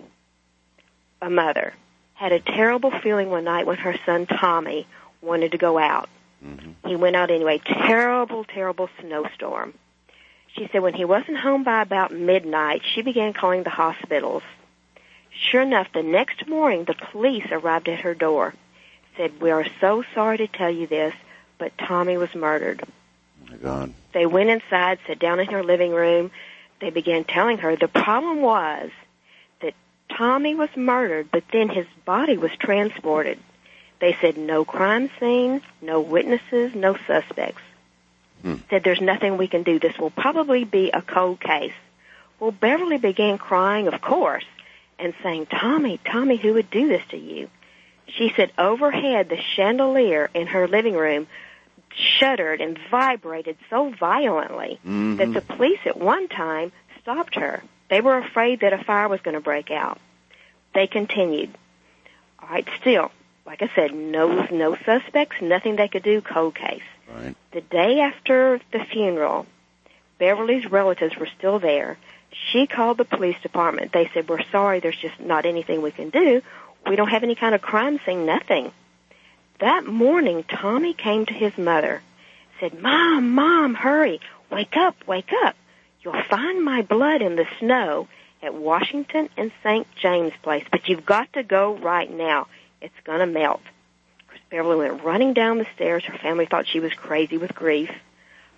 a mother, had a terrible feeling one night when her son Tommy wanted to go out. Mm-hmm. He went out anyway. Terrible, terrible snowstorm. She said when he wasn't home by about midnight, she began calling the hospitals. Sure enough, the next morning, the police arrived at her door. Said, we are so sorry to tell you this, but Tommy was murdered. Oh, my God. They went inside, sat down in her living room. They began telling her the problem was that Tommy was murdered, but then his body was transported. They said no crime scene, no witnesses, no suspects. Hmm. Said there's nothing we can do. This will probably be a cold case. Well, Beverly began crying, of course, and saying, Tommy, Tommy, who would do this to you? She said overhead, the chandelier in her living room shuddered and vibrated so violently mm-hmm. that the police at one time stopped her. They were afraid that a fire was going to break out. They continued. All right, still, like I said, no no suspects, nothing they could do, cold case. Right. The day after the funeral, Beverly's relatives were still there. She called the police department. They said, we're sorry, there's just not anything we can do. We don't have any kind of crime scene, nothing. That morning, Tommy came to his mother, said, Mom, Mom, hurry, wake up, wake up. You'll find my blood in the snow at Washington and Saint James Place, but you've got to go right now. It's going to melt. Beverly went running down the stairs. Her family thought she was crazy with grief.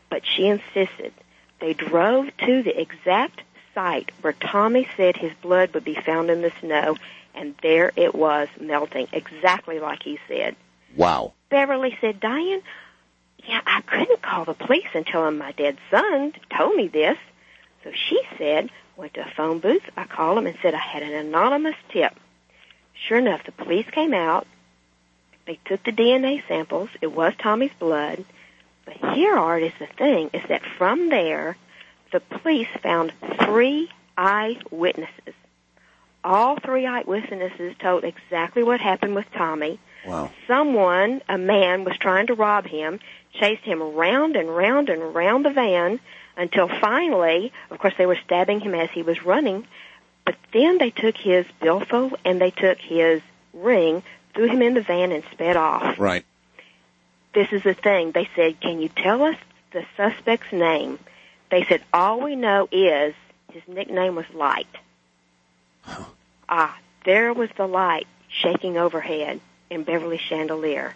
but she insisted. They drove to the exact site where Tommy said his blood would be found in the snow, and there it was, melting, exactly like he said. Wow. Beverly said, Diane, yeah, I couldn't call the police until my dead son told me this. So she said, went to a phone booth, I called him and said I had an anonymous tip. Sure enough, the police came out. They took the D N A samples. It was Tommy's blood. But here, Art, is the thing, is that from there, the police found three eyewitnesses. All three eyewitnesses told exactly what happened with Tommy. Wow. Someone, a man, was trying to rob him, chased him round and round and round the van until finally, of course, they were stabbing him as he was running, but then they took his billfold and they took his ring, threw him in the van, and sped off. Right. This is the thing. They said, can you tell us the suspect's name? They said, all we know is his nickname was Light. Huh. Ah, there was the light shaking overhead in Beverly Chandelier.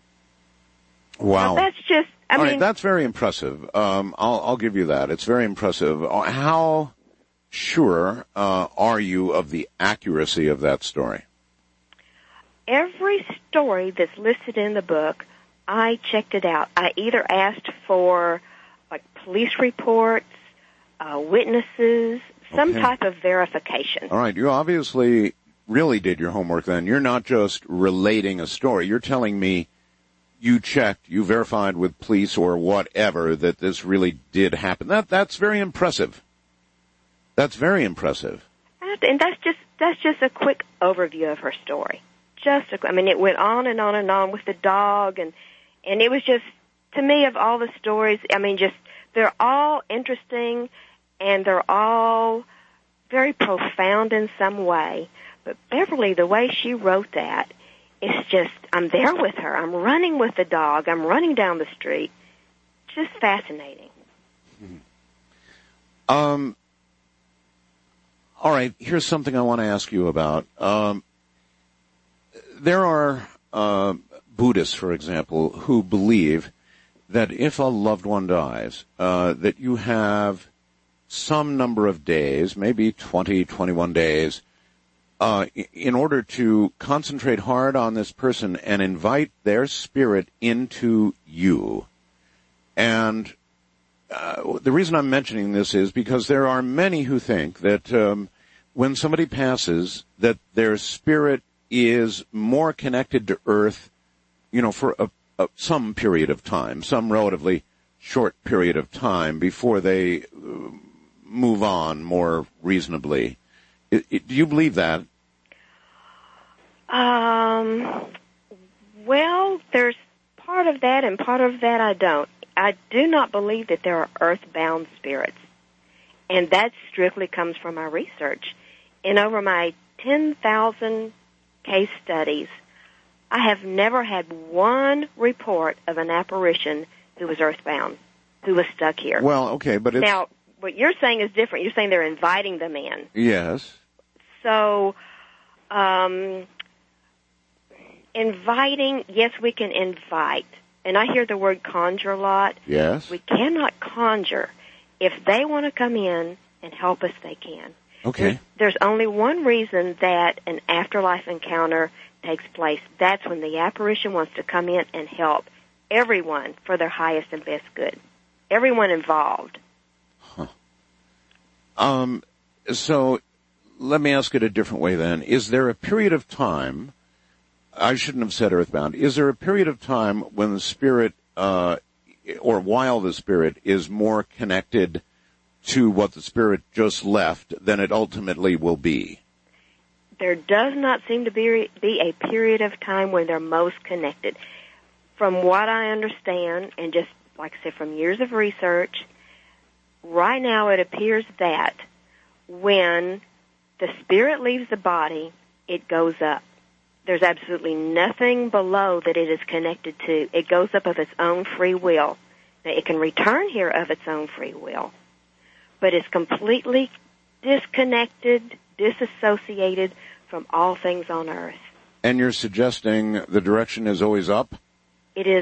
Wow. Now, that's just, I All mean. right, that's very impressive. Um, I'll, I'll give you that. It's very impressive. How sure uh, are you of the accuracy of that story? Every story that's listed in the book, I checked it out. I either asked for, like, police reports, uh, witnesses, some Okay. type of verification. All right, you obviously really did your homework then. You're not just relating a story. You're telling me you checked, you verified with police or whatever that this really did happen. That That's very impressive. That's very impressive. And that's just that's just a quick overview of her story. Just, a, I mean, it went on and on and on with the dog, and and it was just, to me, of all the stories, I mean, just they're all interesting, and they're all very profound in some way. But Beverly, the way she wrote that, it's just, I'm there with her. I'm running with the dog. I'm running down the street. Just fascinating. Um. All right, here's something I want to ask you about. Um, there are uh, Buddhists, for example, who believe that if a loved one dies, uh, that you have some number of days, maybe twenty, twenty-one days, uh, in order to concentrate hard on this person and invite their spirit into you. And uh, the reason I'm mentioning this is because there are many who think that um, when somebody passes, that their spirit is more connected to Earth, you know, for a, a, some period of time, some relatively short period of time before they uh, move on more reasonably. It, it, do you believe that? Um, well, there's part of that and part of that I don't. I do not believe that there are earthbound spirits. And that strictly comes from my research. In over my ten thousand case studies, I have never had one report of an apparition who was earthbound, who was stuck here. Well, okay, but it's... Now, what you're saying is different. You're saying they're inviting them in. Yes. So, um, inviting, yes, we can invite. And I hear the word conjure a lot. Yes. We cannot conjure. If they want to come in and help us, they can. Okay. There's, there's only one reason that an afterlife encounter takes place. That's when the apparition wants to come in and help everyone for their highest and best good. Everyone involved. Huh. Um, so let me ask it a different way then. Is there a period of time, I shouldn't have said earthbound, is there a period of time when the spirit, uh, or while the spirit is more connected to what the spirit just left than it ultimately will be? There does not seem to be, be a period of time when they're most connected. From what I understand, and just like I said, from years of research, right now it appears that when the spirit leaves the body, it goes up. There's absolutely nothing below that it is connected to. It goes up of its own free will. Now, it can return here of its own free will, but it's completely disconnected, disassociated from all things on earth. And you're suggesting the direction is always up? It is up.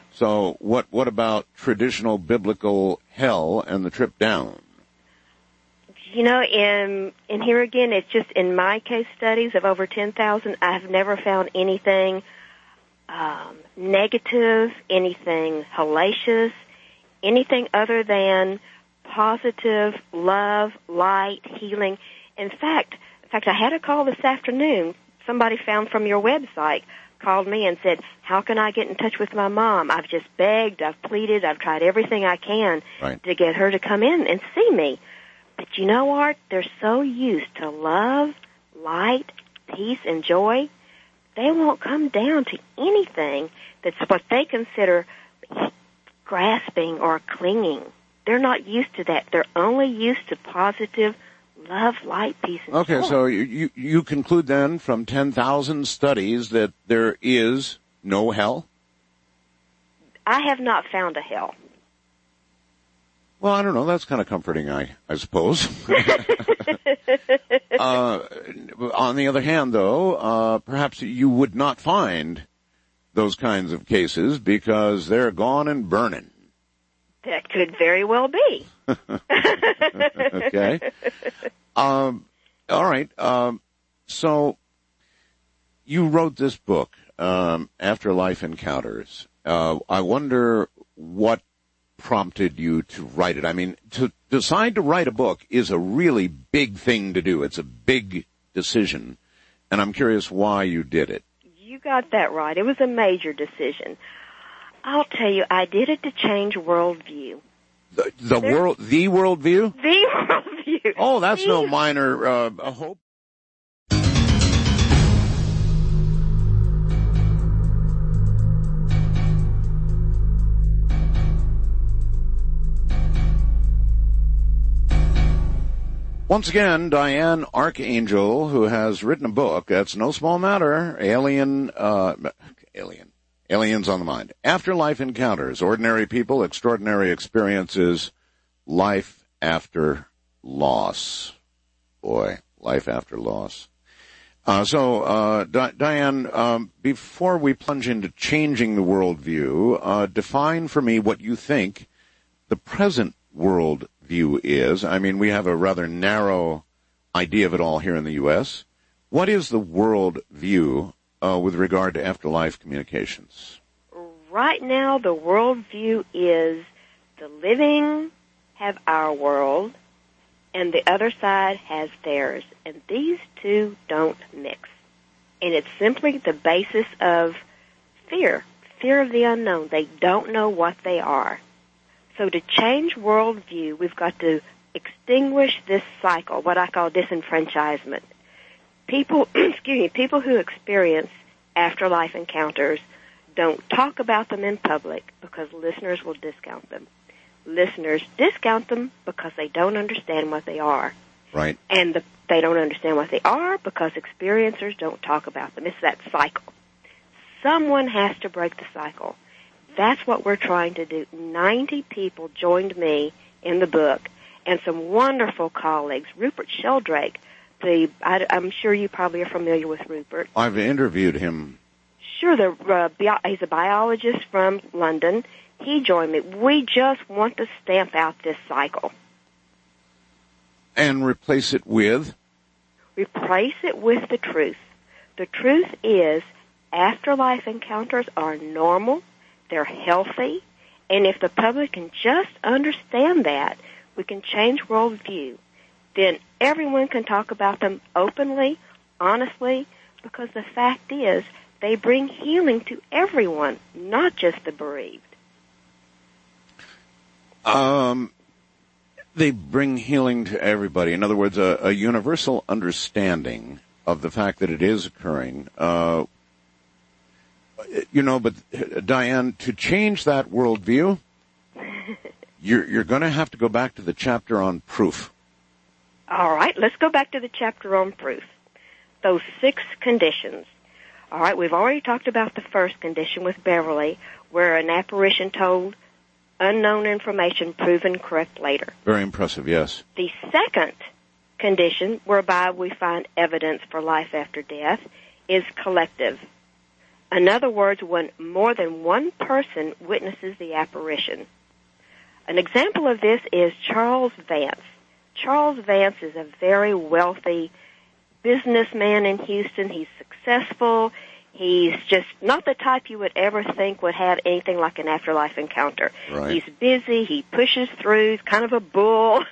So what what about traditional biblical hell and the trip down? You know, in in here again, it's just in my case studies of over ten thousand, I've never found anything um, negative, anything hellacious, anything other than positive love, light, healing. In fact, in fact, I had a call this afternoon. Somebody found from your website called me and said, "How can I get in touch with my mom? I've just begged, I've pleaded, I've tried everything I can right. to get her to come in and see me." But you know, Art, they're so used to love, light, peace, and joy, they won't come down to anything that's what they consider grasping or clinging. They're not used to that. They're only used to positive love, light, peace, and okay, joy. Okay, so you, you, you conclude then from ten thousand studies that there is no hell? I have not found a hell. Well, I don't know. That's kind of comforting, I, I suppose. uh, on the other hand, though, uh, perhaps you would not find those kinds of cases because they're gone and burning. That could very well be. Okay. Um, all right. Um, so you wrote this book, um, Afterlife Encounters. Uh, I wonder what prompted you to write it. I mean, to decide to write a book is a really big thing to do. It's a big decision, and I'm curious why you did it. You got that right. It was a major decision. I'll tell you, I did it to change worldview. The, the world, the worldview? The worldview. Oh, that's the... no minor uh, hope. Once again, Diane Archangel, who has written a book, that's no small matter, Alien, uh, Alien, Aliens on the Mind. Afterlife Encounters, Ordinary People, Extraordinary Experiences, Life After Loss. Boy, Life After Loss. Uh, so, uh, Di- Diane, um, before we plunge into changing the worldview, uh, define for me what you think the present world view is. I mean, we have a rather narrow idea of it all here in the U S. What is the world view uh, with regard to afterlife communications? Right now, the world view is the living have our world, and the other side has theirs, and these two don't mix. And it's simply the basis of fear, fear of the unknown. They don't know what they are. So to change worldview, we've got to extinguish this cycle, what I call disenfranchisement. People, excuse me, people who experience afterlife encounters don't talk about them in public because listeners will discount them. Listeners discount them because they don't understand what they are. Right. And the, they don't understand what they are because experiencers don't talk about them. It's that cycle. Someone has to break the cycle. That's what we're trying to do. ninety people joined me in the book, and some wonderful colleagues. Rupert Sheldrake, the I, I'm sure you probably are familiar with Rupert. I've interviewed him. Sure, the, uh, bio, he's a biologist from London. He joined me. We just want to stamp out this cycle. And replace it with? Replace it with the truth. The truth is afterlife encounters are normal. They're healthy, and if the public can just understand that, we can change worldview. Then everyone can talk about them openly, honestly, because the fact is they bring healing to everyone, not just the bereaved. Um, they bring healing to everybody. In other words, a, a universal understanding of the fact that it is occurring. Uh, You know, but Diane, to change that worldview, you're, you're going to have to go back to the chapter on proof. All right, let's go back to the chapter on proof. Those six conditions. All right, we've already talked about the first condition with Beverly, where an apparition told unknown information proven correct later. Very impressive, yes. The second condition, whereby we find evidence for life after death, is collective. In other words, when more than one person witnesses the apparition. An example of this is Charles Vance. Charles Vance is a very wealthy businessman in Houston. He's successful. He's just not the type you would ever think would have anything like an afterlife encounter. Right. He's busy. He pushes through. He's kind of a bull.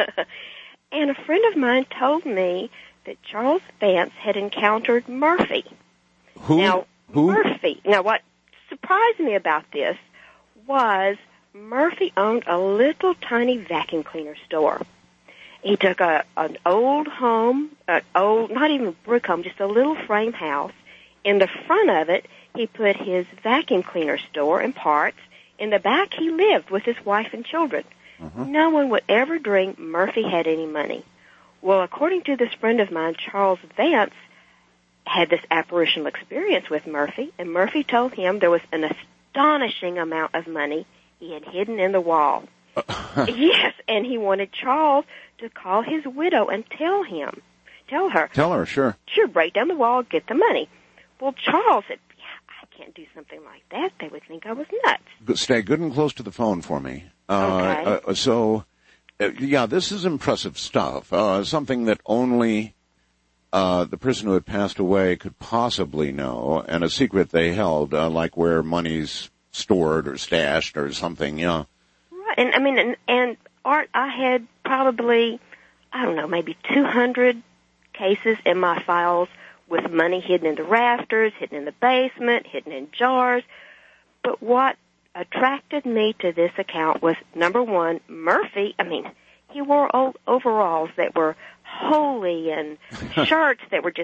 And a friend of mine told me that Charles Vance had encountered Murphy. Who? Now, Who? Murphy. Now, what surprised me about this was Murphy owned a little tiny vacuum cleaner store. He took a an old home, an old, not even a brick home, just a little frame house. In the front of it, he put his vacuum cleaner store and parts. In the back, he lived with his wife and children. Uh-huh. No one would ever dream Murphy had any money. Well, according to this friend of mine, Charles Vance had this apparitional experience with Murphy, and Murphy told him there was an astonishing amount of money he had hidden in the wall. Yes, and he wanted Charles to call his widow and tell him, tell her. Tell her, sure. Sure, break down the wall, get the money. Well, Charles said, yeah, I can't do something like that. They would think I was nuts. But stay good and close to the phone for me. Uh, Okay. Uh, so, uh, yeah, this is impressive stuff. Uh, something that only uh, the person who had passed away could possibly know, and a secret they held, uh, like where money's stored or stashed or something, yeah. Right, and I mean, and, and Art, I had probably, I don't know, maybe two hundred cases in my files with money hidden in the rafters, hidden in the basement, hidden in jars. But what attracted me to this account was, number one, Murphy. I mean, he wore old overalls that were holy and shirts that were just,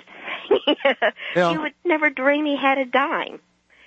Yeah. you would never dream he had a dime.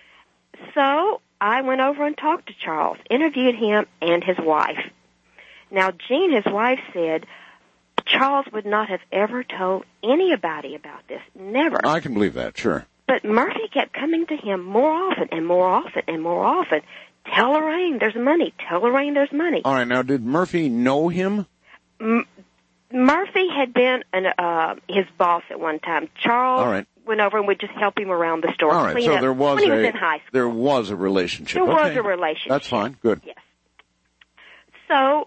So I went over and talked to Charles, interviewed him and his wife. Now, Jean, his wife, said Charles would not have ever told anybody about this. Never. I can believe that, sure. But Murphy kept coming to him more often and more often and more often. Tell Lorraine there's money. Tell Lorraine there's money. All right, now, did Murphy know him? M- Murphy had been an, uh, his boss at one time. Charles All right. went over and would just help him around the store. All right, clean so up there was when he was a in high school. there was a relationship. There was Okay. a relationship. That's fine. Good. Yes. So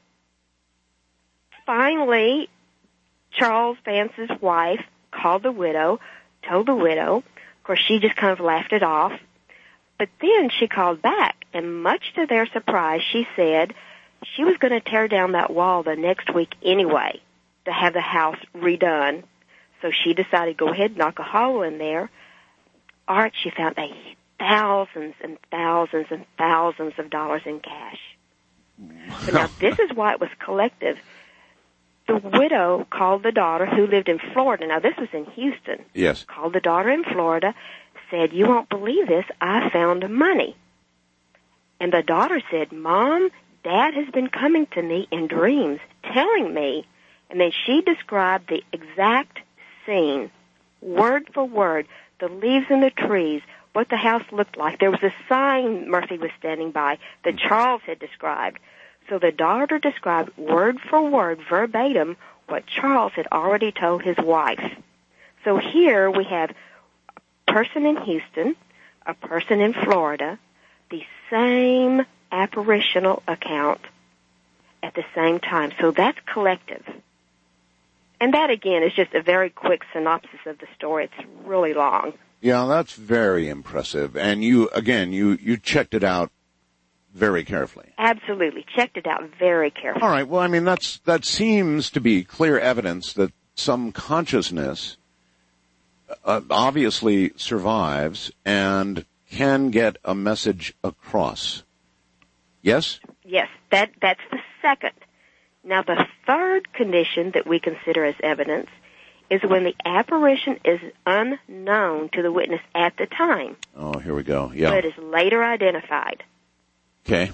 finally, Charles Vance's wife called the widow, told the widow. Of course, she just kind of laughed it off. But then she called back, and much to their surprise, she said she was going to tear down that wall the next week anyway to have the house redone. So she decided to go ahead and knock a hole in there. Art, she found a thousands and thousands and thousands of dollars in cash. But now this is why it was collective. The widow called the daughter who lived in Florida. Now this was in Houston. Yes. Called the daughter in Florida, said, "You won't believe this, I found money." And the daughter said, "Mom, Dad has been coming to me in dreams, telling me." And then she described the exact scene, word for word, the leaves in the trees, what the house looked like. There was a sign Murphy was standing by that Charles had described. So the daughter described word for word, verbatim, what Charles had already told his wife. So here we have a person in Houston, a person in Florida, the same apparitional account at the same time. So that's collective. And that, again, is just a very quick synopsis of the story. It's really long. Yeah, that's very impressive. And you, again, you, you checked it out very carefully. Absolutely. Checked it out very carefully. All right. Well, I mean, that's, that seems to be clear evidence that some consciousness uh, obviously survives and can get a message across. Yes? Yes, that, that's the second. Now, the third condition that we consider as evidence is when the apparition is unknown to the witness at the time. Oh, here we go. Yeah. But is later identified. Okay.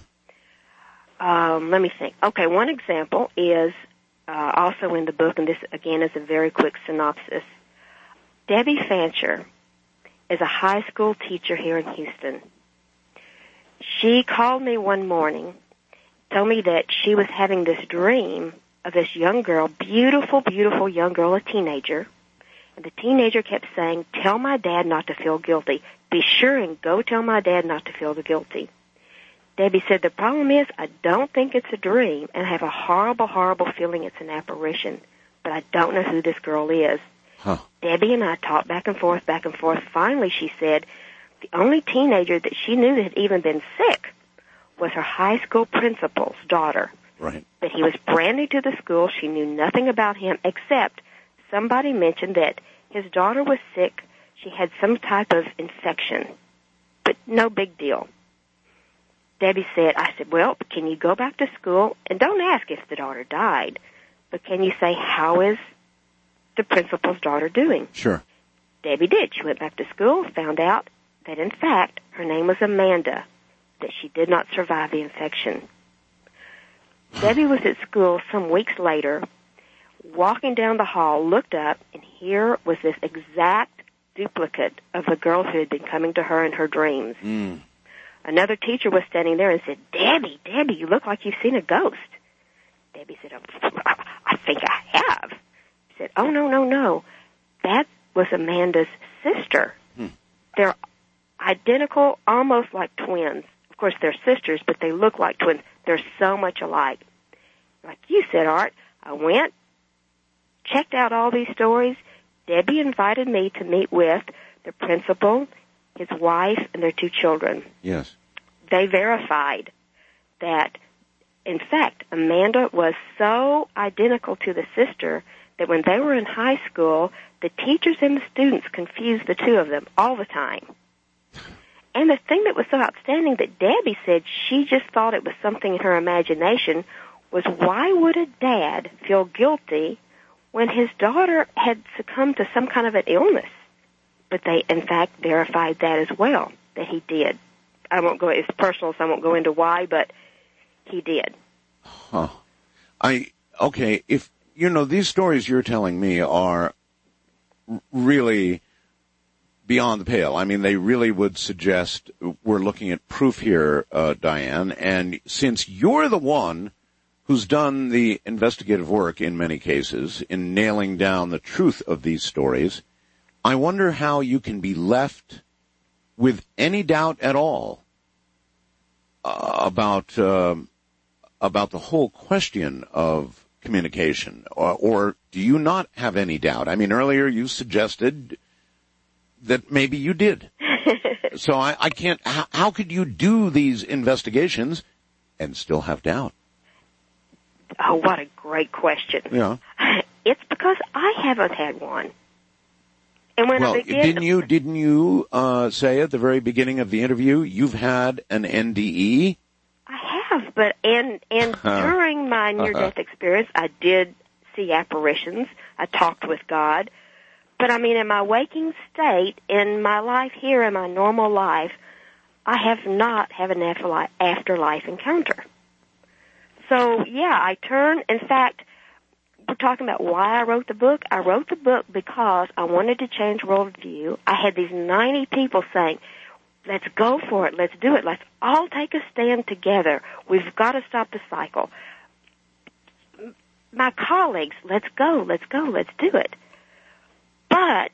Um, let me think. Okay, one example is uh, also in the book, and this, again, is a very quick synopsis. Debbie Fancher is a high school teacher here in Houston. She called me one morning, told me that she was having this dream of this young girl, beautiful, beautiful young girl, a teenager, And the teenager kept saying, tell my dad not to feel guilty. Be sure and go tell my dad not to feel guilty. Debbie said, the problem is I don't think it's a dream, and I have a horrible, horrible feeling it's an apparition, but I don't know who this girl is. Huh. Debbie and I talked back and forth, back and forth. Finally, she said the only teenager that she knew that had even been sick was her high school principal's daughter. Right. But he was brand new to the school. She knew nothing about him except somebody mentioned that his daughter was sick. She had some type of infection, but no big deal. Debbie said, I said, well, can you go back to school? And don't ask if the daughter died, but can you say, how is the principal's daughter doing? Sure. Debbie did. She went back to school, found out that, in fact, her name was Amanda, that she did not survive the infection. Debbie was at school some weeks later, walking down the hall, looked up, and here was this exact duplicate of the girl who had been coming to her in her dreams. Mm. Another teacher was standing there and said, Debbie, Debbie, you look like you've seen a ghost. Debbie said, oh, I think I have. She said, oh, no, no, no. That was Amanda's sister. Hmm. They're identical, almost like twins. Of course, they're sisters, but they look like twins. They're so much alike. Like you said, Art, I went, checked out all these stories. Debbie invited me to meet with the principal, his wife, and their two children. Yes. They verified that, in fact, Amanda was so identical to the sister that when they were in high school, the teachers and the students confused the two of them all the time. And the thing that was so outstanding that Debbie said she just thought it was something in her imagination was, why would a dad feel guilty when his daughter had succumbed to some kind of an illness? But they, in fact, verified that as well, that he did. I won't go, it's personal, so I won't go into why, but he did. Huh. I, okay, if, you know, these stories you're telling me are really beyond the pale. I mean, they really would suggest we're looking at proof here, uh, Diane, and since you're the one who's done the investigative work in many cases in nailing down the truth of these stories, I wonder how you can be left with any doubt at all uh, about uh, about the whole question of communication, or, or do you not have any doubt? I mean, earlier you suggested that maybe you did. So I, I can't. How, how could you do these investigations and still have doubt? Oh, what a great question! Yeah, it's because I haven't had one. And when well, I begin, didn't you, didn't you, uh, say at the very beginning of the interview, you've had an N D E? I have, but, and, and during my near-death experience, I did see apparitions. I talked with God. But I mean, in my waking state, in my life here, in my normal life, I have not had an afterlife, afterlife encounter. So, yeah, I turn, in fact, we're talking about why I wrote the book. I wrote the book because I wanted to change worldview. I had these ninety people saying, let's go for it, let's do it, let's all take a stand together. We've got to stop the cycle. My colleagues, let's go, let's go, let's do it. But,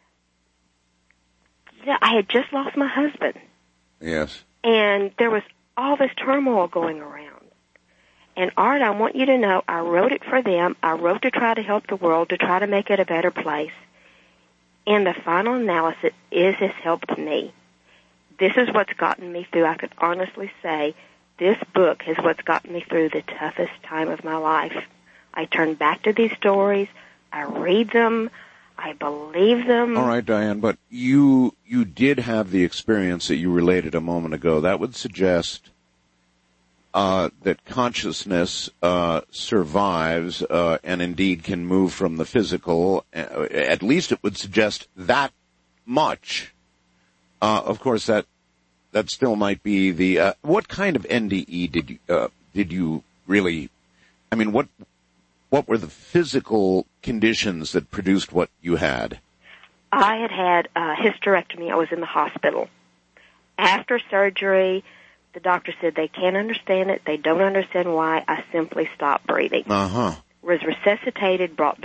you know, I had just lost my husband. Yes. And there was all this turmoil going around. And, Art, I want you to know I wrote it for them. I wrote to try to help the world, to try to make it a better place. And the final analysis is has helped me. This is what's gotten me through. I could honestly say this book is what's gotten me through the toughest time of my life. I turn back to these stories. I read them. I believe them. All right, Diane, but you you did have the experience that you related a moment ago. That would suggest uh, that consciousness uh, survives uh, and indeed can move from the physical. Uh, at least it would suggest that much. Uh, of course, that that still might be the. Uh, what kind of N D E did you uh, did you really? I mean, what what were the physical conditions that produced what you had? I had had a hysterectomy. I was in the hospital. After surgery, the doctor said they can't understand it. They don't understand why. I simply stopped breathing. Uh huh. Was resuscitated, brought back.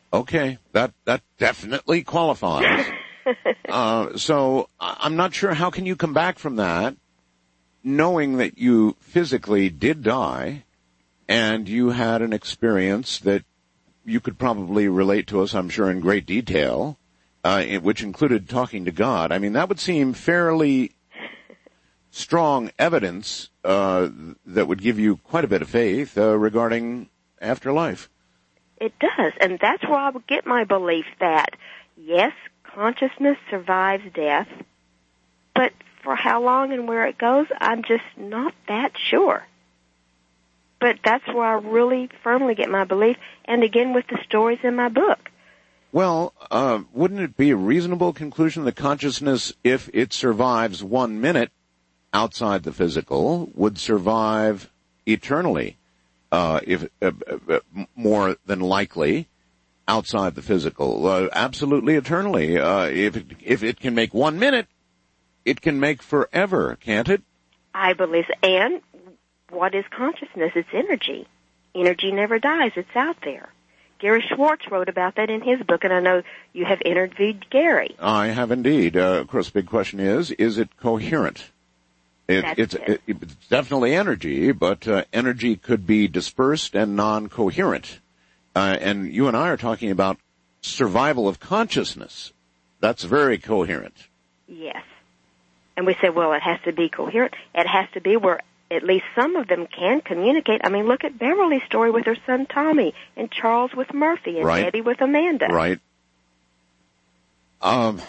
Okay, that that definitely qualifies. uh, so I'm not sure how can you come back from that, knowing that you physically did die, and you had an experience that you could probably relate to us, I'm sure, in great detail, uh, which included talking to God. I mean, that would seem fairly strong evidence uh, that would give you quite a bit of faith uh, regarding afterlife. It does, and that's where I would get my belief that, yes, consciousness survives death, but for how long and where it goes, I'm just not that sure. But that's where I really firmly get my belief, and again with the stories in my book. Well, uh, wouldn't it be a reasonable conclusion that consciousness, if it survives one minute outside the physical, would survive eternally, uh, if uh, uh, more than likely outside the physical, uh, absolutely eternally. Uh, if it, if it can make one minute, it can make forever, can't it? I believe so. And what is consciousness? It's energy. Energy never dies. It's out there. Gary Schwartz wrote about that in his book, and I know you have interviewed Gary. I have indeed. Uh, of course, the big question is, is it coherent? It, it's, it. It, it's definitely energy, but uh, energy could be dispersed and non-coherent. Uh, and you and I are talking about survival of consciousness. That's very coherent. Yes. And we said, well, it has to be coherent. It has to be where at least some of them can communicate. I mean, look at Beverly's story with her son Tommy, and Charles with Murphy, and right. Eddie with Amanda. Right. Um.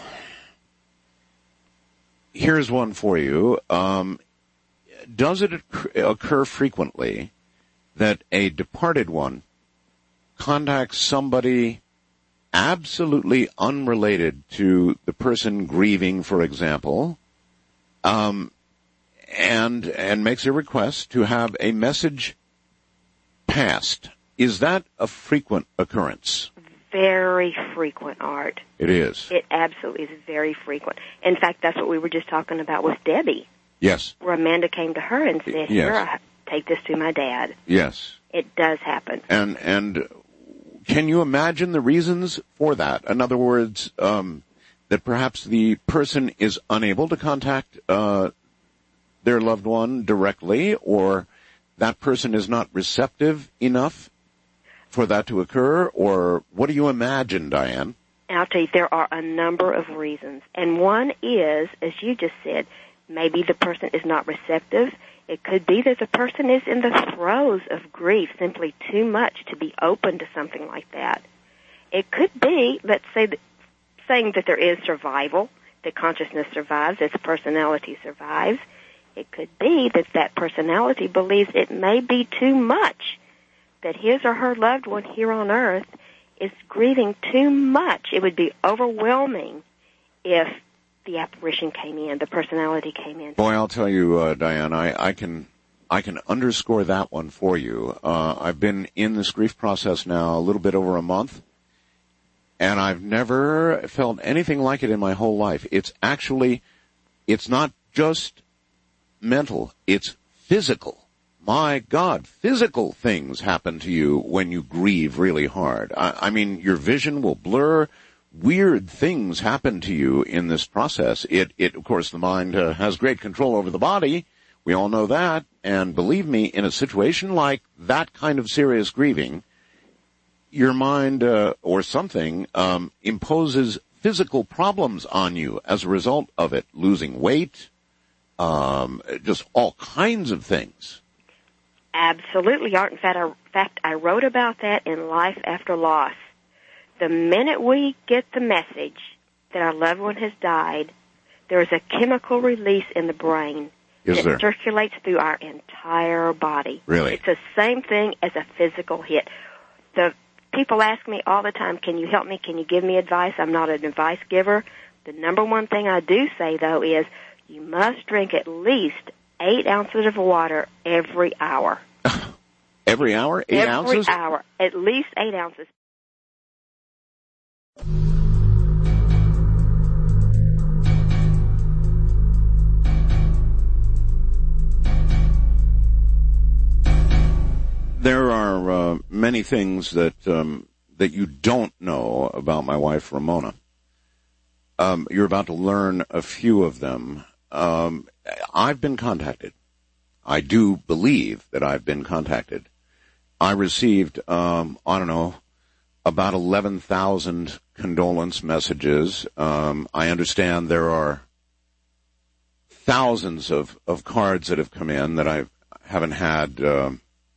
Here's one for you. Um, does it occur frequently that a departed one contacts somebody absolutely unrelated to the person grieving, for example, um, and and makes a request to have a message passed? Is that a frequent occurrence? Very frequent, Art. It is. It absolutely is very frequent. In fact, that's what we were just talking about with Debbie. Yes. Where Amanda came to her and said, yes. here, I take this to my dad. Yes. It does happen. And and can you imagine the reasons for that? In other words, um, that perhaps the person is unable to contact uh, their loved one directly, or that person is not receptive enough for that to occur, or what do you imagine, Diane? I'll tell you, there are a number of reasons. And one is, as you just said, maybe the person is not receptive. It could be that the person is in the throes of grief, simply too much to be open to something like that. It could be, let's say, that, saying that there is survival, that consciousness survives, that the personality survives. It could be that that personality believes it may be too much, that his or her loved one here on earth is grieving too much. It would be overwhelming if the apparition came in, the personality came in. Boy, I'll tell you, uh, Diane, I, I can I can underscore that one for you. Uh, I've been in this grief process now a little bit over a month, and I've never felt anything like it in my whole life. It's actually, it's not just mental, it's physical. My God, physical things happen to you when you grieve really hard. I, I mean, your vision will blur. Weird things happen to you in this process. It, it, of course, the mind uh, has great control over the body. We all know that. And believe me, in a situation like that kind of serious grieving, your mind uh, or something um, imposes physical problems on you as a result of it. Losing weight, um, just all kinds of things. Absolutely, Art. In fact, I, in fact, I wrote about that in Life After Loss. The minute we get the message that our loved one has died, there is a chemical release in the brain is that there? circulates through our entire body. Really? It's the same thing as a physical hit. The people ask me all the time, can you help me? Can you give me advice? I'm not an advice giver. The number one thing I do say, though, is you must drink at least eight ounces of water every hour. Every hour? Eight every ounces? Every hour. At least eight ounces. There are uh, many things that um, that you don't know about my wife, Ramona. Um, you're about to learn a few of them. Um, I've been contacted. I do believe that I've been contacted. I received, um, I don't know, about eleven thousand condolence messages. Um, I understand there are thousands of, of cards that have come in that I haven't had, um,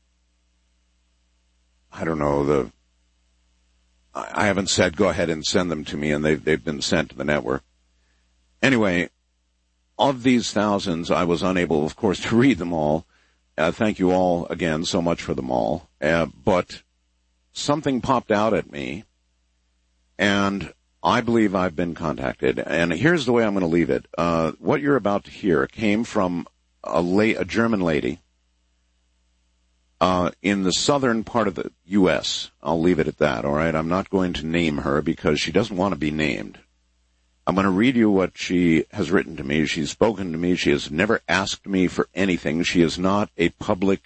I don't know, the, I haven't said go ahead and send them to me, and they've, they've been sent to the network. Anyway, of these thousands, I was unable, of course, to read them all. Uh, thank you all again so much for them all. Uh, but something popped out at me, and I believe I've been contacted. And here's the way I'm going to leave it. Uh, what you're about to hear came from a, la- a German lady uh, in the southern part of the U S I'll leave it at that, all right? I'm not going to name her because she doesn't want to be named. I'm going to read you what she has written to me. She's spoken to me. She has never asked me for anything. She is not a public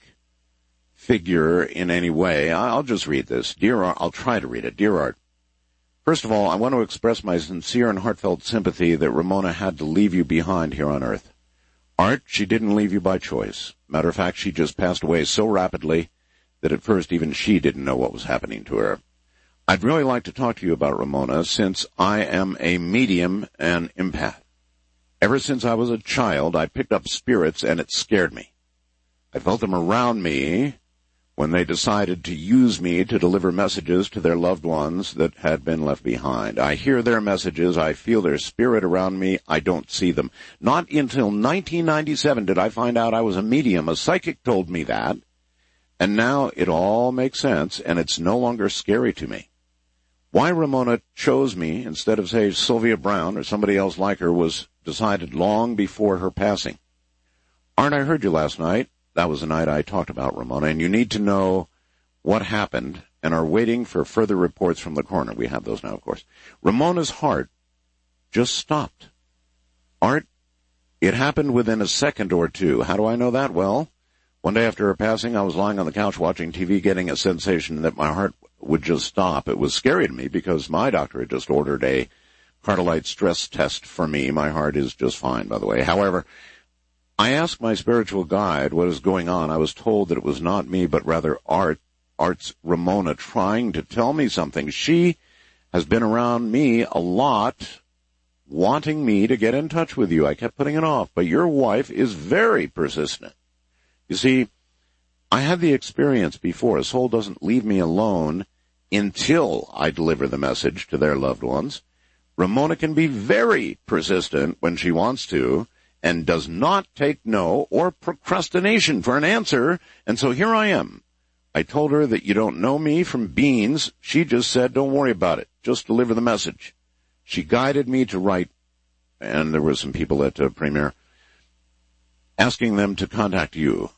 figure in any way. I'll just read this. Dear Art, I'll try to read it. Dear Art, first of all, I want to express my sincere and heartfelt sympathy that Ramona had to leave you behind here on Earth. Art, she didn't leave you by choice. Matter of fact, she just passed away so rapidly that at first even she didn't know what was happening to her. I'd really like to talk to you about Ramona since I am a medium and empath. Ever since I was a child, I picked up spirits and it scared me. I felt them around me when they decided to use me to deliver messages to their loved ones that had been left behind. I hear their messages. I feel their spirit around me. I don't see them. Not until nineteen ninety-seven did I find out I was a medium. A psychic told me that. And now it all makes sense, and it's no longer scary to me. Why Ramona chose me instead of, say, Sylvia Brown or somebody else like her was decided long before her passing. Art, I heard you last night. That was the night I talked about Ramona, and you need to know what happened and are waiting for further reports from the coroner. We have those now, of course. Ramona's heart just stopped. Art, it happened within a second or two. How do I know that? Well, one day after her passing, I was lying on the couch watching T V, getting a sensation that my heart would just stop. It was scary to me because my doctor had just ordered a Cartolite stress test for me. My heart is just fine, by the way. However, I asked my spiritual guide what is going on. I was told that it was not me, but rather Art, Art's Ramona trying to tell me something. She has been around me a lot, wanting me to get in touch with you. I kept putting it off, but your wife is very persistent. You see, I had the experience before. A soul doesn't leave me alone until I deliver the message to their loved ones. Ramona can be very persistent when she wants to, and does not take no or procrastination for an answer. And so here I am. I told her that you don't know me from beans. She just said, don't worry about it. Just deliver the message. She guided me to write, and there were some people at uh, Premier asking them to contact you.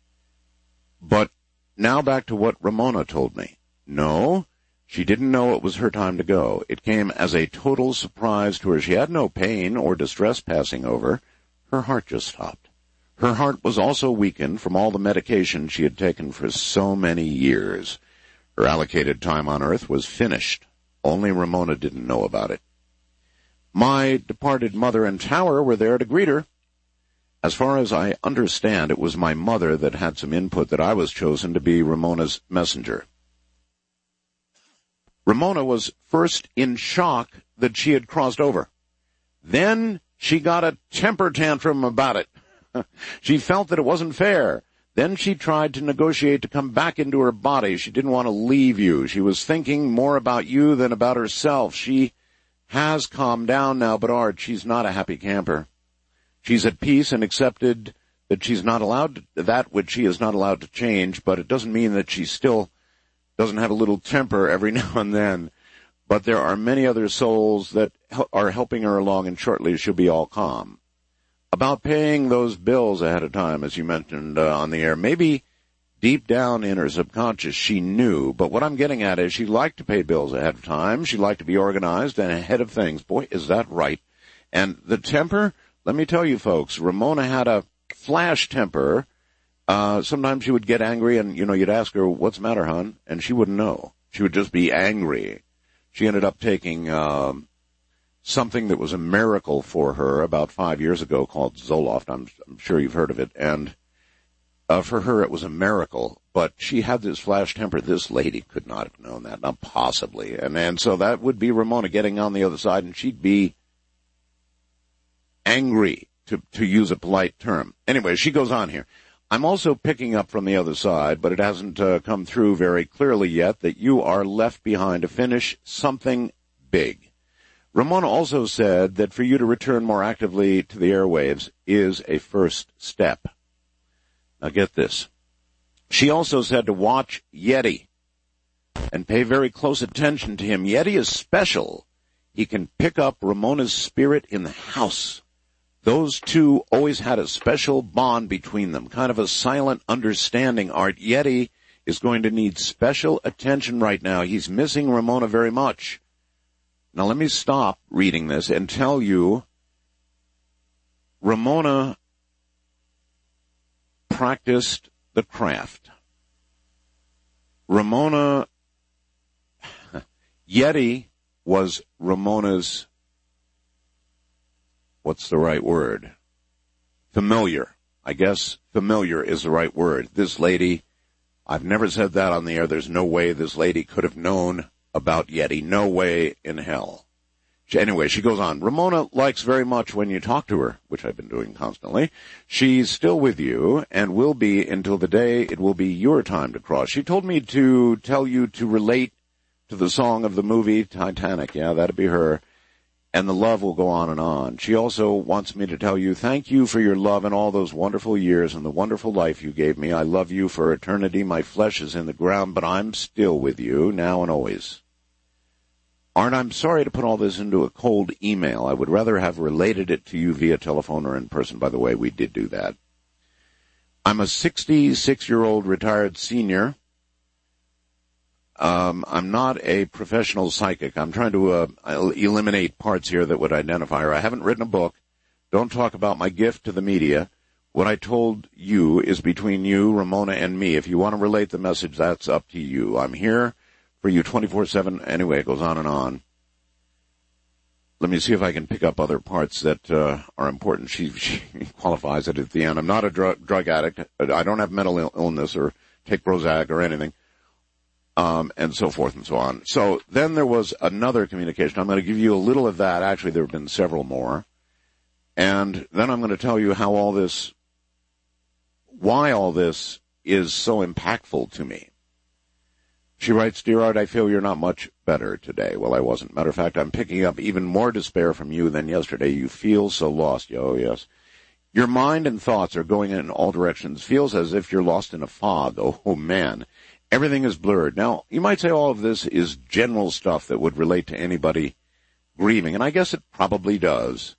But now back to what Ramona told me. No, she didn't know it was her time to go. It came as a total surprise to her. She had no pain or distress passing over. Her heart just stopped. Her heart was also weakened from all the medication she had taken for so many years. Her allocated time on Earth was finished. Only Ramona didn't know about it. My departed mother and Tower were there to greet her. As far as I understand, it was my mother that had some input that I was chosen to be Ramona's messenger. Ramona was first in shock that she had crossed over. Then she got a temper tantrum about it. She felt that it wasn't fair. Then she tried to negotiate to come back into her body. She didn't want to leave you. She was thinking more about you than about herself. She has calmed down now, but Art, she's not a happy camper. She's at peace and accepted that she's not allowed to, that which she is not allowed to change, but it doesn't mean that she still doesn't have a little temper every now and then. But there are many other souls that are helping her along, and shortly she'll be all calm. About paying those bills ahead of time, as you mentioned uh, on the air, maybe deep down in her subconscious she knew, but what I'm getting at is she liked to pay bills ahead of time. She liked to be organized and ahead of things. Boy, is that right. And the temper, let me tell you folks, Ramona had a flash temper. Uh, sometimes she would get angry and, you know, you'd ask her, what's the matter, hon? And she wouldn't know. She would just be angry. She ended up taking um, something that was a miracle for her about five years ago called Zoloft. I'm, I'm sure you've heard of it. And uh, for her, it was a miracle. But she had this flash temper. This lady could not have known that, not possibly. And, and so that would be Ramona getting on the other side, and she'd be angry, to, to use a polite term. Anyway, she goes on here. I'm also picking up from the other side, but it hasn't uh, come through very clearly yet, that you are left behind to finish something big. Ramona also said that for you to return more actively to the airwaves is a first step. Now get this. She also said to watch Yeti and pay very close attention to him. Yeti is special. He can pick up Ramona's spirit in the house. Those two always had a special bond between them, kind of a silent understanding. Art Yeti is going to need special attention right now. He's missing Ramona very much. Now let me stop reading this and tell you, Ramona practiced the craft. Ramona, Yeti was Ramona's, what's the right word? Familiar. I guess familiar is the right word. This lady, I've never said that on the air. There's no way this lady could have known about Yeti. No way in hell. She, anyway, she goes on. Ramona likes very much when you talk to her, which I've been doing constantly. She's still with you and will be until the day it will be your time to cross. She told me to tell you to relate to the song of the movie Titanic. Yeah, that'd be her. And the love will go on and on. She also wants me to tell you thank you for your love and all those wonderful years and the wonderful life you gave me. I love you for eternity. My flesh is in the ground, but I'm still with you now and always. Arndt, I'm sorry to put all this into a cold email. I would rather have related it to you via telephone or in person. By the way, we did do that. I'm a sixty-six-year-old retired senior. Um, I'm not a professional psychic. I'm trying to uh, eliminate parts here that would identify her. I haven't written a book. Don't talk about my gift to the media. What I told you is between you, Ramona, and me. If you want to relate the message, that's up to you. I'm here for you twenty-four seven. Anyway, it goes on and on. Let me see if I can pick up other parts that uh, are important. She, she qualifies it at the end. I'm not a drug, drug addict. I don't have mental Ill- illness or take Prozac or anything. Um, and so forth and so on. So then there was another communication. I'm going to give you a little of that. Actually, there have been several more. And then I'm going to tell you how all this, why all this is so impactful to me. She writes, Dear Art, I feel you're not much better today. Well, I wasn't. Matter of fact, I'm picking up even more despair from you than yesterday. You feel so lost. Oh, yes. Your mind and thoughts are going in all directions. Feels as if you're lost in a fog. Oh, oh man. Everything is blurred. Now, you might say all of this is general stuff that would relate to anybody grieving, and I guess it probably does.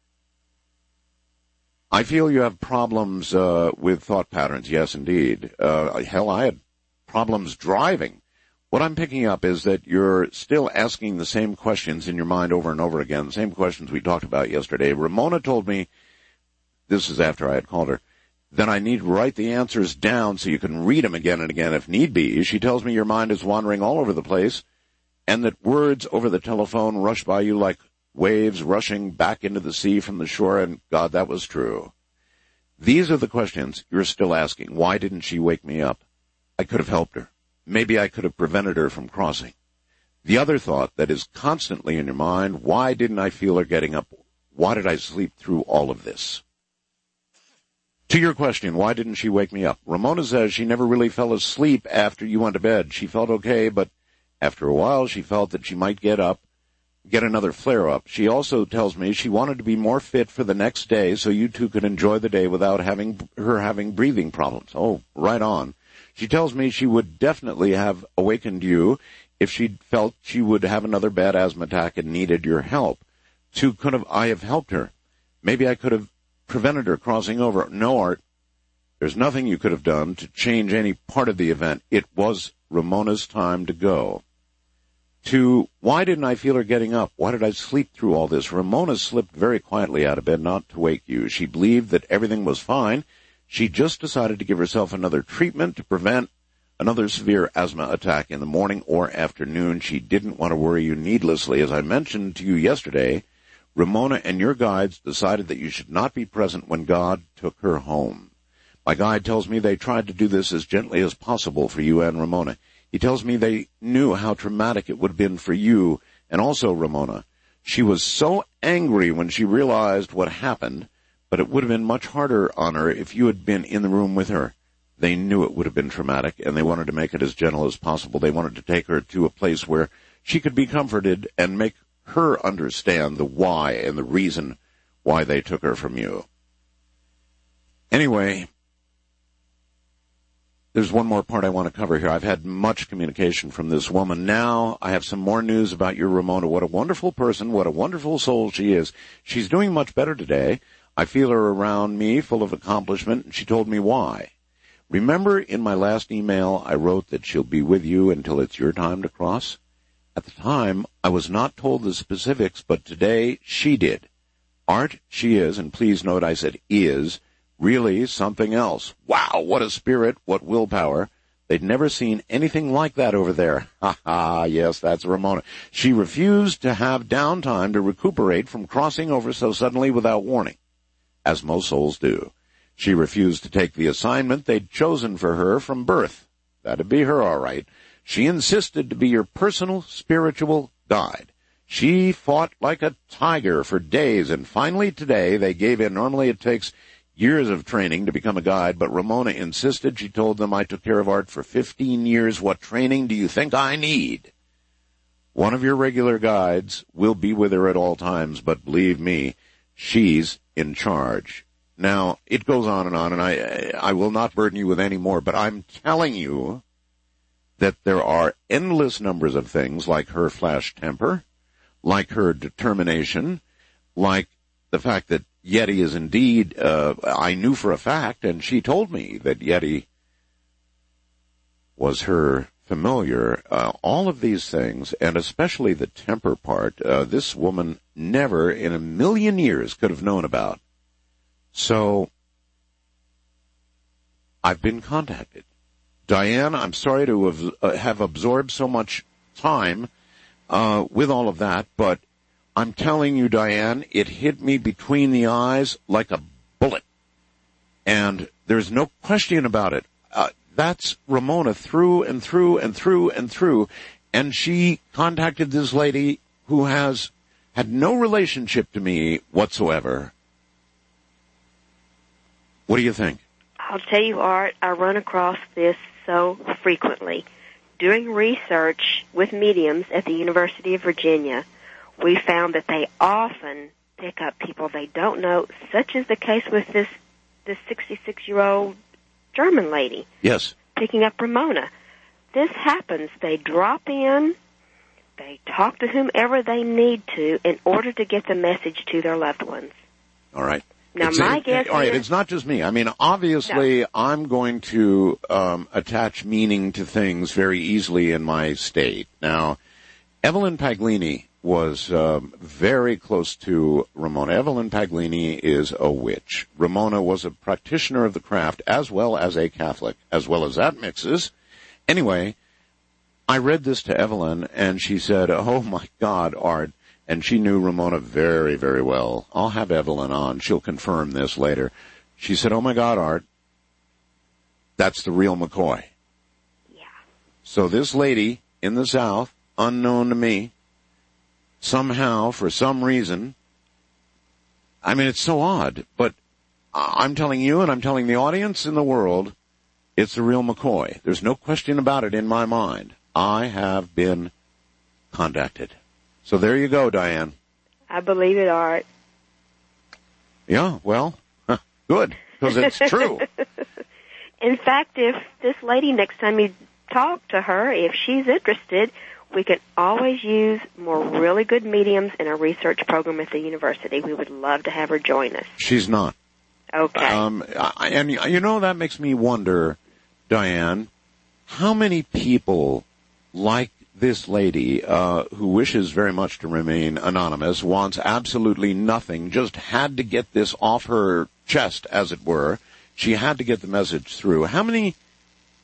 I feel you have problems uh, with thought patterns. Yes, indeed. Uh, hell, I had problems driving. What I'm picking up is that you're still asking the same questions in your mind over and over again, the same questions we talked about yesterday. Ramona told me, this is after I had called her, then I need to write the answers down so you can read them again and again if need be. She tells me your mind is wandering all over the place and that words over the telephone rush by you like waves rushing back into the sea from the shore, and God, that was true. These are the questions you're still asking. Why didn't she wake me up? I could have helped her. Maybe I could have prevented her from crossing. The other thought that is constantly in your mind, why didn't I feel her getting up? Why did I sleep through all of this? To your question, why didn't she wake me up? Ramona says she never really fell asleep after you went to bed. She felt okay, but after a while she felt that she might get up, get another flare-up. She also tells me she wanted to be more fit for the next day so you two could enjoy the day without having her having breathing problems. Oh, right on. She tells me she would definitely have awakened you if she felt she would have another bad asthma attack and needed your help. So could have I have helped her? Maybe I could have prevented her crossing over. No, Art, there's nothing you could have done to change any part of the event. It was Ramona's time to go. To, why didn't I feel her getting up? Why did I sleep through all this? Ramona slipped very quietly out of bed not to wake you. She believed that everything was fine. She just decided to give herself another treatment to prevent another severe asthma attack in the morning or afternoon. She didn't want to worry you needlessly. As I mentioned to you yesterday, Ramona and your guides decided that you should not be present when God took her home. My guide tells me they tried to do this as gently as possible for you and Ramona. He tells me they knew how traumatic it would have been for you and also Ramona. She was so angry when she realized what happened, but it would have been much harder on her if you had been in the room with her. They knew it would have been traumatic, and they wanted to make it as gentle as possible. They wanted to take her to a place where she could be comforted and make her understand the why and the reason why they took her from you. Anyway, there's one more part I want to cover here. I've had much communication from this woman. Now I have some more news about your Ramona. What a wonderful person, what a wonderful soul she is. She's doing much better today. I feel her around me, full of accomplishment, and she told me why. Remember in my last email I wrote that she'll be with you until it's your time to cross? At the time, I was not told the specifics, but today she did. Art, she is, and please note I said is, really something else. Wow, what a spirit, what willpower. They'd never seen anything like that over there. Ha ha, yes, that's Ramona. She refused to have downtime to recuperate from crossing over so suddenly without warning, as most souls do. She refused to take the assignment they'd chosen for her from birth. That'd be her, all right. She insisted to be your personal spiritual guide. She fought like a tiger for days, and finally today they gave in. Normally it takes years of training to become a guide, but Ramona insisted. She told them, I took care of Art for fifteen years. What training do you think I need? One of your regular guides will be with her at all times, but believe me, she's in charge. Now, it goes on and on, and I, I will not burden you with any more, but I'm telling you that there are endless numbers of things like her flash temper, like her determination, like the fact that Yeti is indeed, uh, I knew for a fact, and she told me that Yeti was her familiar. Uh, all of these things, and especially the temper part, uh, this woman never in a million years could have known about. So, I've been contacted. Diane, I'm sorry to have, uh, have absorbed so much time uh, with all of that, but I'm telling you, Diane, it hit me between the eyes like a bullet. And there's no question about it. Uh, that's Ramona through and through and through and through. And she contacted this lady who has had no relationship to me whatsoever. What do you think? I'll tell you, Art, I run across this so frequently. Doing research with mediums at the University of Virginia, we found that they often pick up people they don't know, such as the case with this this sixty-six-year-old German lady. Yes. Picking up Ramona. This happens. They drop in, they talk to whomever they need to in order to get the message to their loved ones. All right. Now, it's, my it, guess all right, is, it's not just me. I mean, obviously, no. I'm going to um, attach meaning to things very easily in my state. Now, Evelyn Paglini was um, very close to Ramona. Evelyn Paglini is a witch. Ramona was a practitioner of the craft as well as a Catholic, as well as that mixes. Anyway, I read this to Evelyn, and she said, oh, my God, Art. And she knew Ramona very, very well. I'll have Evelyn on. She'll confirm this later. She said, oh, my God, Art, that's the real McCoy. Yeah. So this lady in the South, unknown to me, somehow, for some reason, I mean, it's so odd, but I'm telling you and I'm telling the audience in the world, it's the real McCoy. There's no question about it in my mind. I have been contacted. So there you go, Diane. I believe it, Art. Yeah, well, good, because it's true. In fact, if this lady, next time you talk to her, if she's interested, we can always use more really good mediums in a research program at the university. We would love to have her join us. She's not. Okay. Um, I, and, you know, that makes me wonder, Diane, how many people like this lady, uh, who wishes very much to remain anonymous, wants absolutely nothing, just had to get this off her chest, as it were. She had to get the message through. How many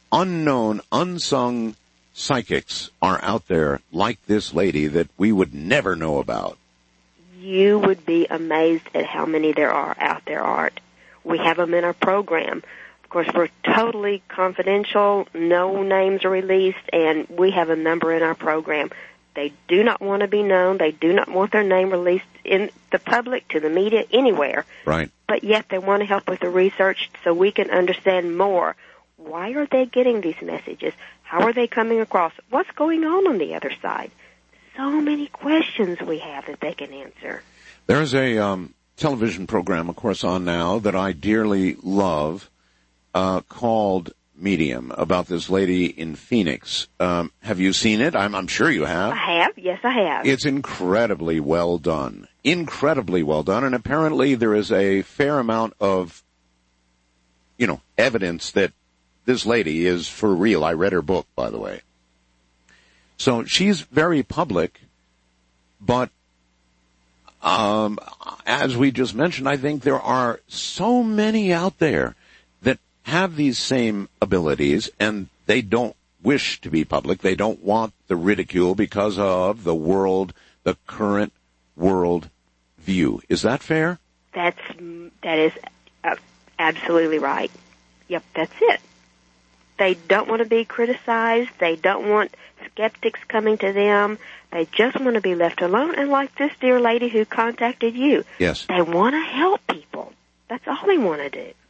unknown, unsung psychics are out there like this lady that we would never know about? You would be amazed at how many there are out there, Art. We have them in our program. Of course, we're totally confidential. No names are released, and we have a number in our program. They do not want to be known. They do not want their name released in the public, to the media, anywhere. Right. But yet they want to help with the research so we can understand more. Why are they getting these messages? How are they coming across? What's going on on the other side? So many questions we have that they can answer. There's a um, television program, of course, on now that I dearly love uh, called Medium, about this lady in Phoenix. Um, have you seen it? I'm, I'm sure you have. I have. Yes, I have. It's incredibly well done. Incredibly well done. And apparently there is a fair amount of, you know, evidence that this lady is for real. I read her book, by the way. So she's very public, but um, as we just mentioned, I think there are so many out there that have these same abilities, and they don't wish to be public. They don't want the ridicule because of the world, the current world view. Is that fair? That's, that is uh, absolutely right. Yep, that's it. They don't want to be criticized. They don't want skeptics coming to them. They just want to be left alone. And like this dear lady who contacted you, yes, they want to help people. That's all they want to do.